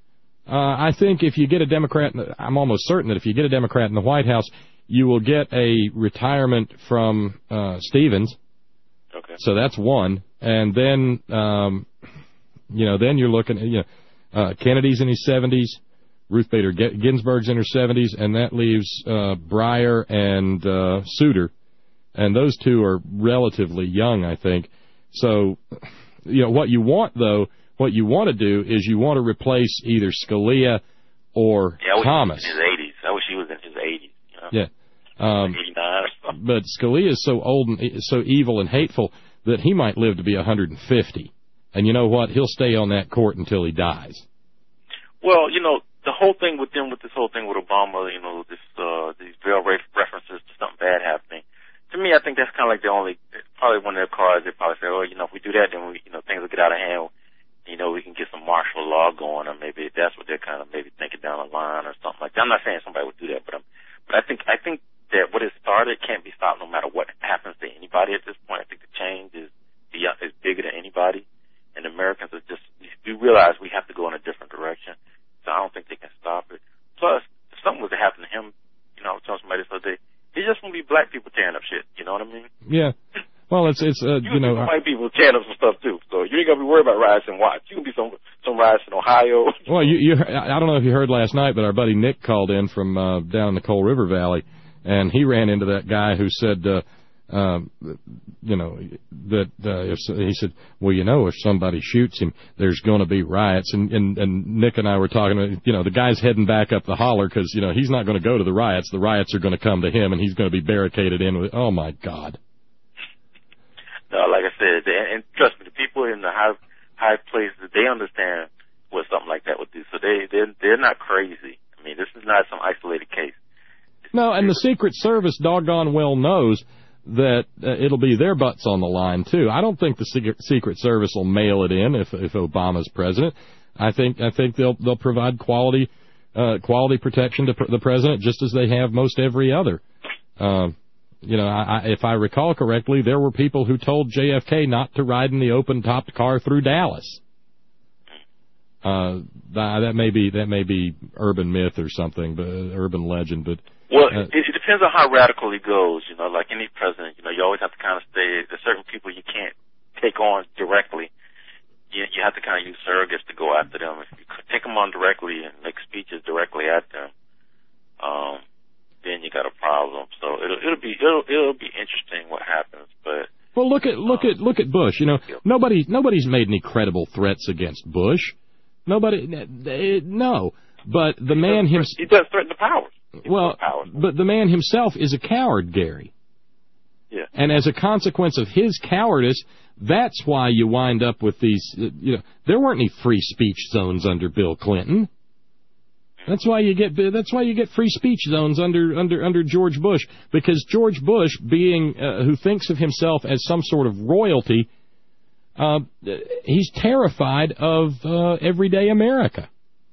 Uh, I think if you get a Democrat, I'm almost certain that if you get a Democrat in the White House, you will get a retirement from uh, Stevens. Okay. So that's one, and then um, you know, then you're looking at you know, uh, Kennedy's in his seventies, Ruth Bader Ginsburg's in her seventies, and that leaves uh, Breyer and uh, Souter, and those two are relatively young, I think. So, you know, what you want though. What you want to do is you want to replace either Scalia or yeah, I wish Thomas. He was in his eighties. I wish he was in his eighties. You know? Yeah. Um, like eighty-nine or something. But Scalia is so old and so evil and hateful that he might live to be one hundred fifty. And you know what? He'll stay on that court until he dies. Well, you know, the whole thing with them, with this whole thing with Obama, you know, this uh, these veil references to something bad happening. To me, I think that's kind of like the only, probably one of their cards. They probably say, oh, you know, if we do that, then we, you know, things will get out of hand. You know, we can get some martial law going, or maybe that's what they're kind of maybe thinking down the line or something like that. I'm not saying somebody would do that, but I'm, but I think I think that what it started can't be stopped no matter what happens to anybody at this point. I think the change is is bigger than anybody, and Americans are just we realize we have to go in a different direction. So I don't think they can stop it. Plus, if something was to happen to him, you know, I was telling somebody this other day, it's just gonna be black people tearing up shit. You know what I mean? Yeah. Well, it's it's uh, you, you know white people tearing up some stuff too, so you ain't gonna be worried about riots and watch. You can be some some riots in Ohio. Well, you you I don't know if you heard last night, but our buddy Nick called in from uh, down in the Coal River Valley, and he ran into that guy who said, uh, uh, you know, that uh, if, he said, well, you know, if somebody shoots him, there's going to be riots, and, and and Nick and I were talking, you know, the guy's heading back up the holler because you know he's not going to go to the riots. The riots are going to come to him, and he's going to be barricaded in with. Oh my God. No, like I said, they, and trust me, the people in the high high places, they understand what something like that would do. So they they're, they're not crazy. I mean, this is not some isolated case. No, and the Secret Service doggone well knows that uh, it'll be their butts on the line too. I don't think the Secret, Secret Service will mail it in if if Obama's president. I think I think they'll they'll provide quality uh, quality protection to pr- the president just as they have most every other. Uh, You know, I, I, if I recall correctly, there were people who told J F K not to ride in the open-topped car through Dallas. Uh, that may be that may be urban myth or something, but uh, urban legend. But well, uh, it, it depends on how radical he goes. You know, like any president, you know, you always have to kind of stay. There's certain people you can't take on directly. You, you have to kind of use surrogates to go after them. If you take them on directly and make speeches directly at them, um. then you got a problem. So it'll it'll be it'll it'll be interesting what happens. But well, look at look um, at look at Bush. You know, nobody nobody's made any credible threats against Bush. Nobody, no. But the he man does, himself he does threaten the powers. He well, powers. But the man himself is a coward, Gary. Yeah. And as a consequence of his cowardice, that's why you wind up with these. Uh, you know, there weren't any free speech zones under Bill Clinton. That's why you get that's why you get free speech zones under under under George Bush, because George Bush, being uh, who thinks of himself as some sort of royalty, uh, he's terrified of uh, everyday America.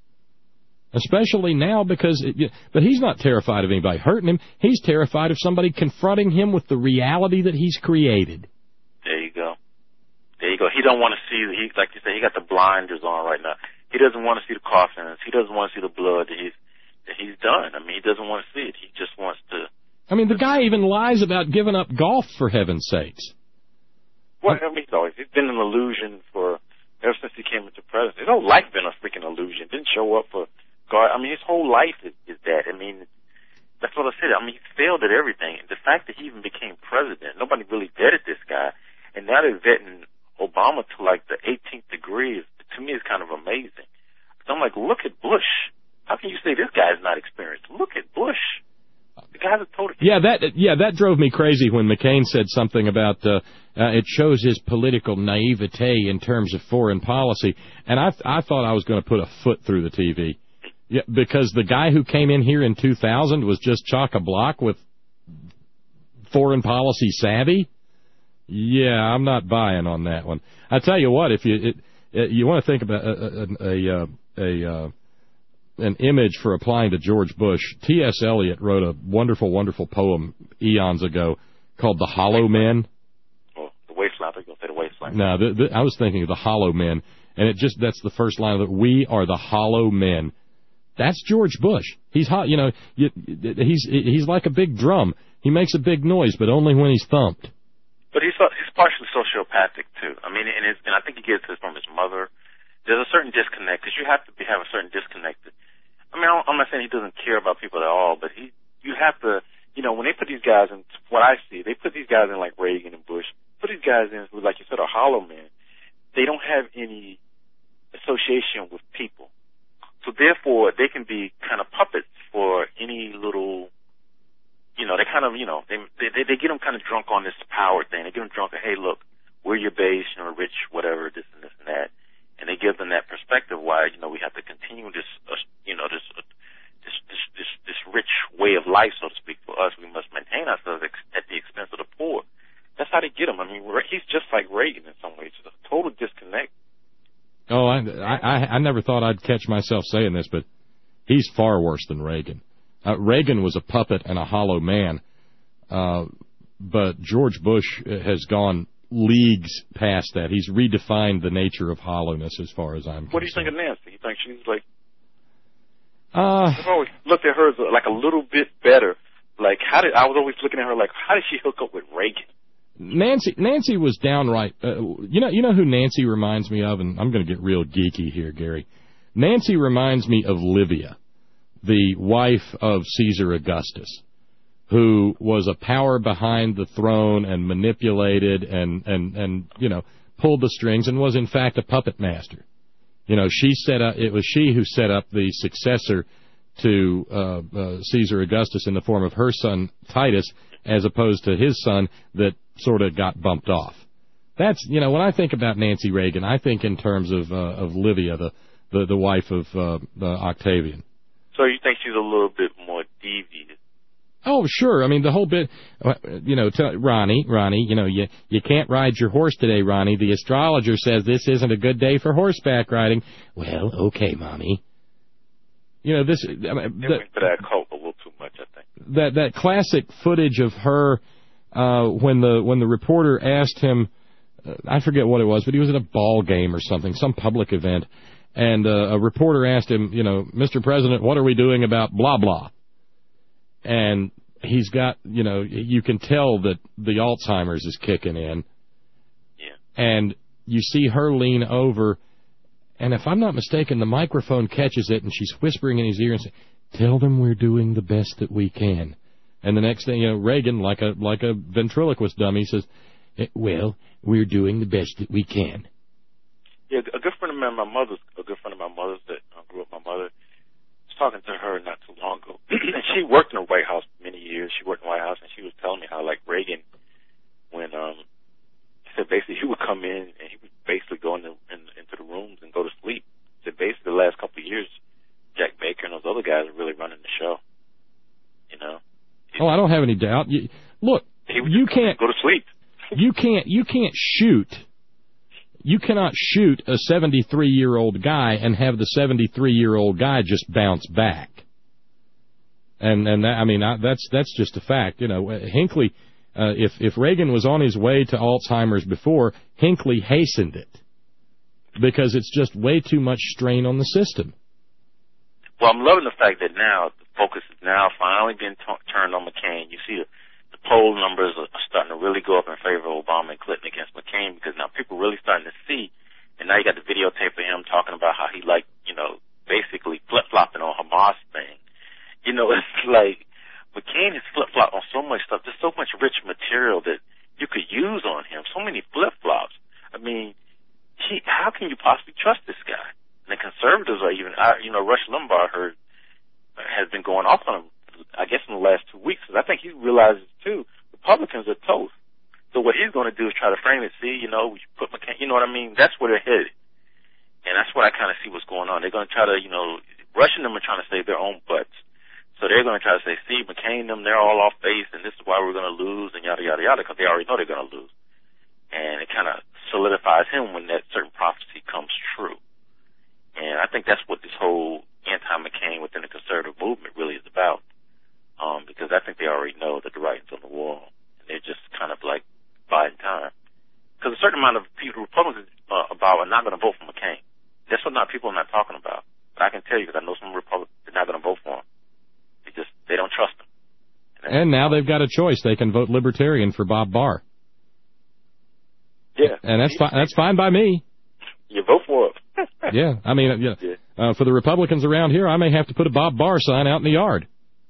Especially now, because it, but he's not terrified of anybody hurting him. He's terrified of somebody confronting him with the reality that he's created. There you go. There you go. He don't want to see, he, like you said, he got the blinders on right now. He doesn't want to see the coffins. He doesn't want to see the blood that he's that he's done. I mean, he doesn't want to see it. He just wants to. I mean, the guy even lies about giving up golf, for heaven's sakes. Well, I mean, he's always he's been an illusion for ever since he came into president. His whole life been a freaking illusion. Didn't show up for God. I mean, his whole life is, is that. I mean, that's what I said. I mean, he failed at everything. The fact that he even became president, nobody really vetted this guy, and now they're vetting Obama to like the eighteenth degree. To me, is kind of amazing. So I'm like, look at Bush. How can you say this guy's not experienced? Look at Bush. The guy's a total. Yeah, that yeah that drove me crazy when McCain said something about uh, uh, it shows his political naivete in terms of foreign policy, and I I thought I was going to put a foot through the T V. Yeah, because the guy who came in here in two thousand was just chock-a-block with foreign policy savvy. Yeah, I'm not buying on that one. I tell you what, if you it, it, you want to think about a a, a, a uh, an image for applying to George Bush, T S. Eliot wrote a wonderful, wonderful poem eons ago called "The Hollow Men." Oh, the wasteland. I was going to say the wasteland. No, the, the, I was thinking of the Hollow Men, and it just that's the first line of it. We are the hollow men. That's George Bush. He's hot, you know. You, he's he's like a big drum. He makes a big noise, but only when he's thumped. But he's he's partially sociopathic too. I mean, and, his, and I think he gets this from his mother. There's a certain disconnect because you have to be, have a certain disconnect. I mean, I'm not saying he doesn't care about people at all, but he you have to, you know, when they put these guys in, what I see, they put these guys in like Reagan and Bush. Put these guys in who, like you said, are hollow men. They don't have any association with people. So therefore, they can be kind of puppets for any little, you know, they kind of, you know, they they, they get them kind of drunk on this power thing. They get them drunk on, hey, look, we're your base, you know, rich, whatever, this and this and that. And they give them that perspective why, you know, we have to continue this, uh, you know, this, uh, this, this, this, this rich way of life, so to speak, for us. We must maintain ourselves ex- at the expense of the poor. That's how they get him. I mean, he's just like Reagan in some ways. It's a total disconnect. Oh, I, I I never thought I'd catch myself saying this, but he's far worse than Reagan. Uh, Reagan was a puppet and a hollow man, uh, but George Bush has gone leagues past that. He's redefined the nature of hollowness as far as I'm concerned. What do you think of Nancy? You think she's like... Uh, I've always looked at her as like a little bit better. Like, how did... I was always looking at her like, how did she hook up with Reagan? Nancy Nancy was downright, uh, you know you know who Nancy reminds me of, and I'm going to get real geeky here, Gary. Nancy reminds me of Livia, the wife of Caesar Augustus, who was a power behind the throne and manipulated and, and, and you know, pulled the strings and was in fact a puppet master. You know, she set up, it was she who set up the successor to uh, uh, Caesar Augustus in the form of her son Titus, as opposed to his son that sort of got bumped off. That's, you know, when I think about Nancy Reagan, I think in terms of uh, of Livia, the, the, the wife of uh, uh, Octavian. So you think she's a little bit more devious? Oh, sure. I mean, the whole bit, you know, tell, Ronnie, Ronnie, you know, you, you can't ride your horse today, Ronnie. The astrologer says this isn't a good day for horseback riding. Well, okay, Mommy. You know, this... I mean, it went to that cult a little too much, I think. That that classic footage of her uh, when the when the reporter asked him, uh, I forget what it was, but he was at a ball game or something, some public event, and uh, a reporter asked him, you know, Mister President, what are we doing about blah, blah? And he's got, you know, you can tell that the Alzheimer's is kicking in. Yeah. And you see her lean over, and if I'm not mistaken, the microphone catches it, and she's whispering in his ear and saying, Tell them we're doing the best that we can. And the next thing, you know, Reagan, like a like a ventriloquist dummy, says, well, we're doing the best that we can. Yeah, a good friend of mine, my mother's, a good friend of my mother's that uh, grew up with my mother, I was talking to her not too long ago. And she worked in the White House for many years. She worked in the White House, and she was telling me how, like, Reagan, when, um, he said basically he would come in and he would basically go in the, in, into the rooms and go to sleep. He said basically the last couple of years, Jack Baker and those other guys are really running the show. You know? Oh, I don't have any doubt. You, look, you can't go to sleep. you can't you can't shoot. You cannot shoot a seventy-three-year-old guy and have the seventy-three-year-old guy just bounce back. And and that, I mean I, that's that's just a fact. You know, Hinckley. Uh, if if Reagan was on his way to Alzheimer's before, Hinckley hastened it because it's just way too much strain on the system. Well, I'm loving the fact that now the focus is now finally being t- turned on McCain. You see the, the poll numbers are starting to really go up in favor of Obama and Clinton against McCain because now people are really starting to see, and now you got the videotape of him talking about how he like, you know, basically flip-flopping on Hamas thing. You know, it's like McCain has flip-flopped on so much stuff. There's so much rich material that you could use on him, so many flip-flops. I mean, he, how can you possibly trust this guy? And the conservatives are even, you know, Rush Limbaugh, I heard, has been going off on him, I guess, in the last two weeks. Because I think he realizes, too, Republicans are toast. So what he's going to do is try to frame it, see, you know, we put McCain, you know what I mean? That's where they're headed. And that's what I kind of see what's going on. They're going to try to, you know, Rush and them are trying to save their own butts. So they're going to try to say, see, McCain and them, they're all off base, and this is why we're going to lose, and yada, yada, yada, because they already know they're going to lose. And it kind of solidifies him when that certain prophecy comes true. And I think that's what this whole anti-McCain within the conservative movement really is about. Um, because I think they already know that the writing's on the wall. And they're just kind of like biding time. Because a certain amount of people, Republicans uh, about are not going to vote for McCain. That's what not people are not talking about. But I can tell you because I know some Republicans are not going to vote for him. They just, they don't trust him. And, and now they've got a choice. They can vote Libertarian for Bob Barr. Yeah. And that's fine. That's fine by me. You vote for it. Yeah, I mean, yeah. Uh, for the Republicans around here, I may have to put a Bob Barr sign out in the yard.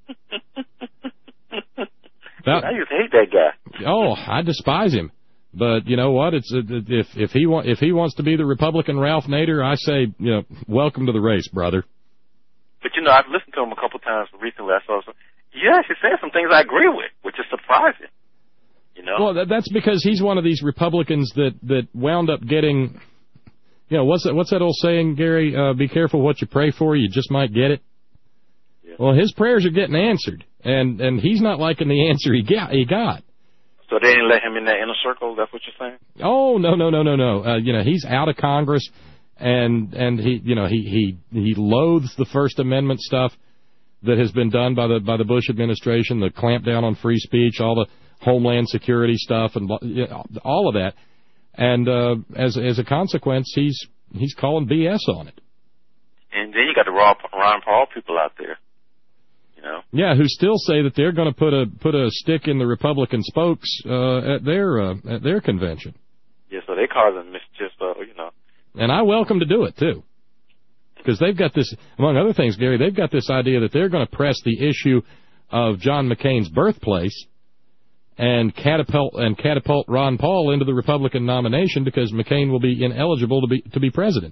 That, I used to hate that guy. Oh, I despise him. But you know what? It's uh, if if he wa- if he wants to be the Republican Ralph Nader, I say, you know, welcome to the race, brother. But you know, I've listened to him a couple times recently. I saw some. Yeah, he said some things I agree with, which is surprising. You know. Well, that, that's because he's one of these Republicans that that wound up getting. You know, what's that, what's that old saying, Gary? Uh, be careful what you pray for, you just might get it. Yeah. Well, his prayers are getting answered, and, and he's not liking the answer he got. He got. So they didn't let him in that inner circle? That's what you're saying? Oh, no, no, no, no, no. Uh, you know, he's out of Congress, and and he, you know, he, he, he loathes the First Amendment stuff that has been done by the by the Bush administration, the clampdown on free speech, all the Homeland Security stuff, and you know, all of that. And uh, as as a consequence, he's he's calling B S on it. And then you got the Ron Paul people out there, you know. Yeah, who still say that they're going to put a put a stick in the Republican spokes uh, at their uh, at their convention. Yeah, so they causing mischief, uh, you know. And I welcome to do it too, because they've got this, among other things, Gary. They've got this idea that they're going to press the issue of John McCain's birthplace. And catapult and catapult Ron Paul into the Republican nomination because McCain will be ineligible to be to be president.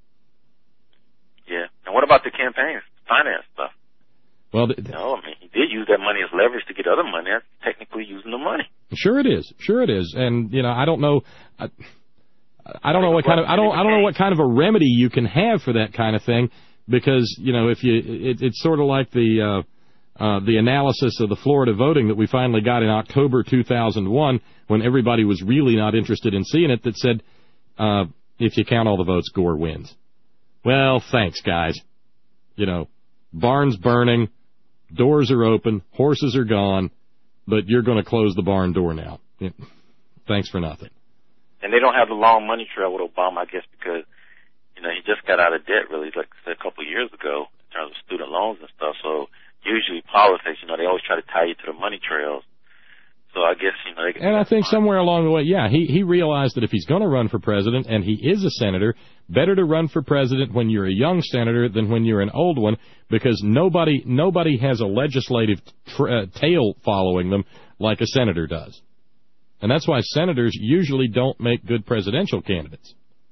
Yeah, and what about the campaign finance stuff? Well, the, no, I mean he did use that money as leverage to get other money. That's technically using the money. Sure, it is. Sure, it is. And you know, I don't know. I, I don't know what kind of I don't I don't know what kind of a remedy you can have for that kind of thing because you know if you it, it's sort of like the. Uh, Uh, the analysis of the Florida voting that we finally got in October two thousand one when everybody was really not interested in seeing it that said, uh, if you count all the votes, Gore wins. Well, thanks, guys. You know, barn's burning, doors are open, horses are gone, but you're going to close the barn door now. Yeah. Thanks for nothing. And they don't have the long money trail with Obama, I guess, because, you know, he just got out of debt, really, like I said, a couple of years ago in terms of student loans and stuff, so usually politics, you know, they always try to tie you to the money trails. So I guess, you know, they can. And I think somewhere along the way, yeah, he, he realized that if he's going to run for president, and he is a senator, better to run for president when you're a young senator than when you're an old one, because nobody nobody has a legislative tr- uh, tail following them like a senator does. And that's why senators usually don't make good presidential candidates.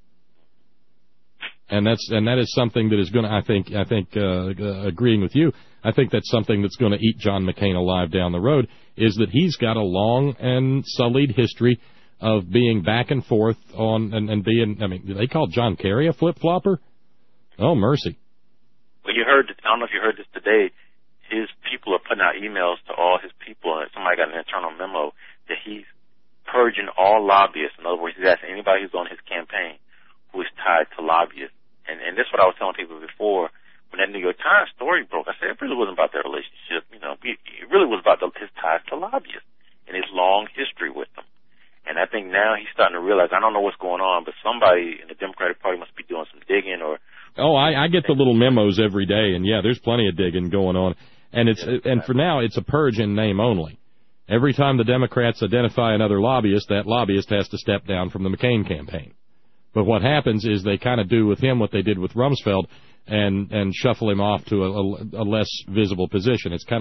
And that's and that is something that is going to, I think, I think, uh, uh, agreeing with you, I think that's something that's going to eat John McCain alive down the road, is that he's got a long and sullied history of being back and forth on and, and being, I mean, do they call John Kerry a flip-flopper? Oh, mercy. Well, you heard, I don't know if you heard this today, his people are putting out emails to all his people, and somebody got an internal memo that he's purging all lobbyists. In other words, he's asking anybody who's on his campaign who is tied to lobbyists. And, and this is what I was telling people before. When that New York Times story broke, I said it really wasn't about their relationship. You know, it really was about the, his ties to lobbyists and his long history with them. And I think now he's starting to realize, I don't know what's going on, but somebody in the Democratic Party must be doing some digging or... Oh, I, I get the little memos every day, and yeah, there's plenty of digging going on. And it's and for now, it's a purge in name only. Every time the Democrats identify another lobbyist, that lobbyist has to step down from the McCain campaign. But what happens is they kind of do with him what they did with Rumsfeld and, and shuffle him off to a, a, a less visible position. It's kind of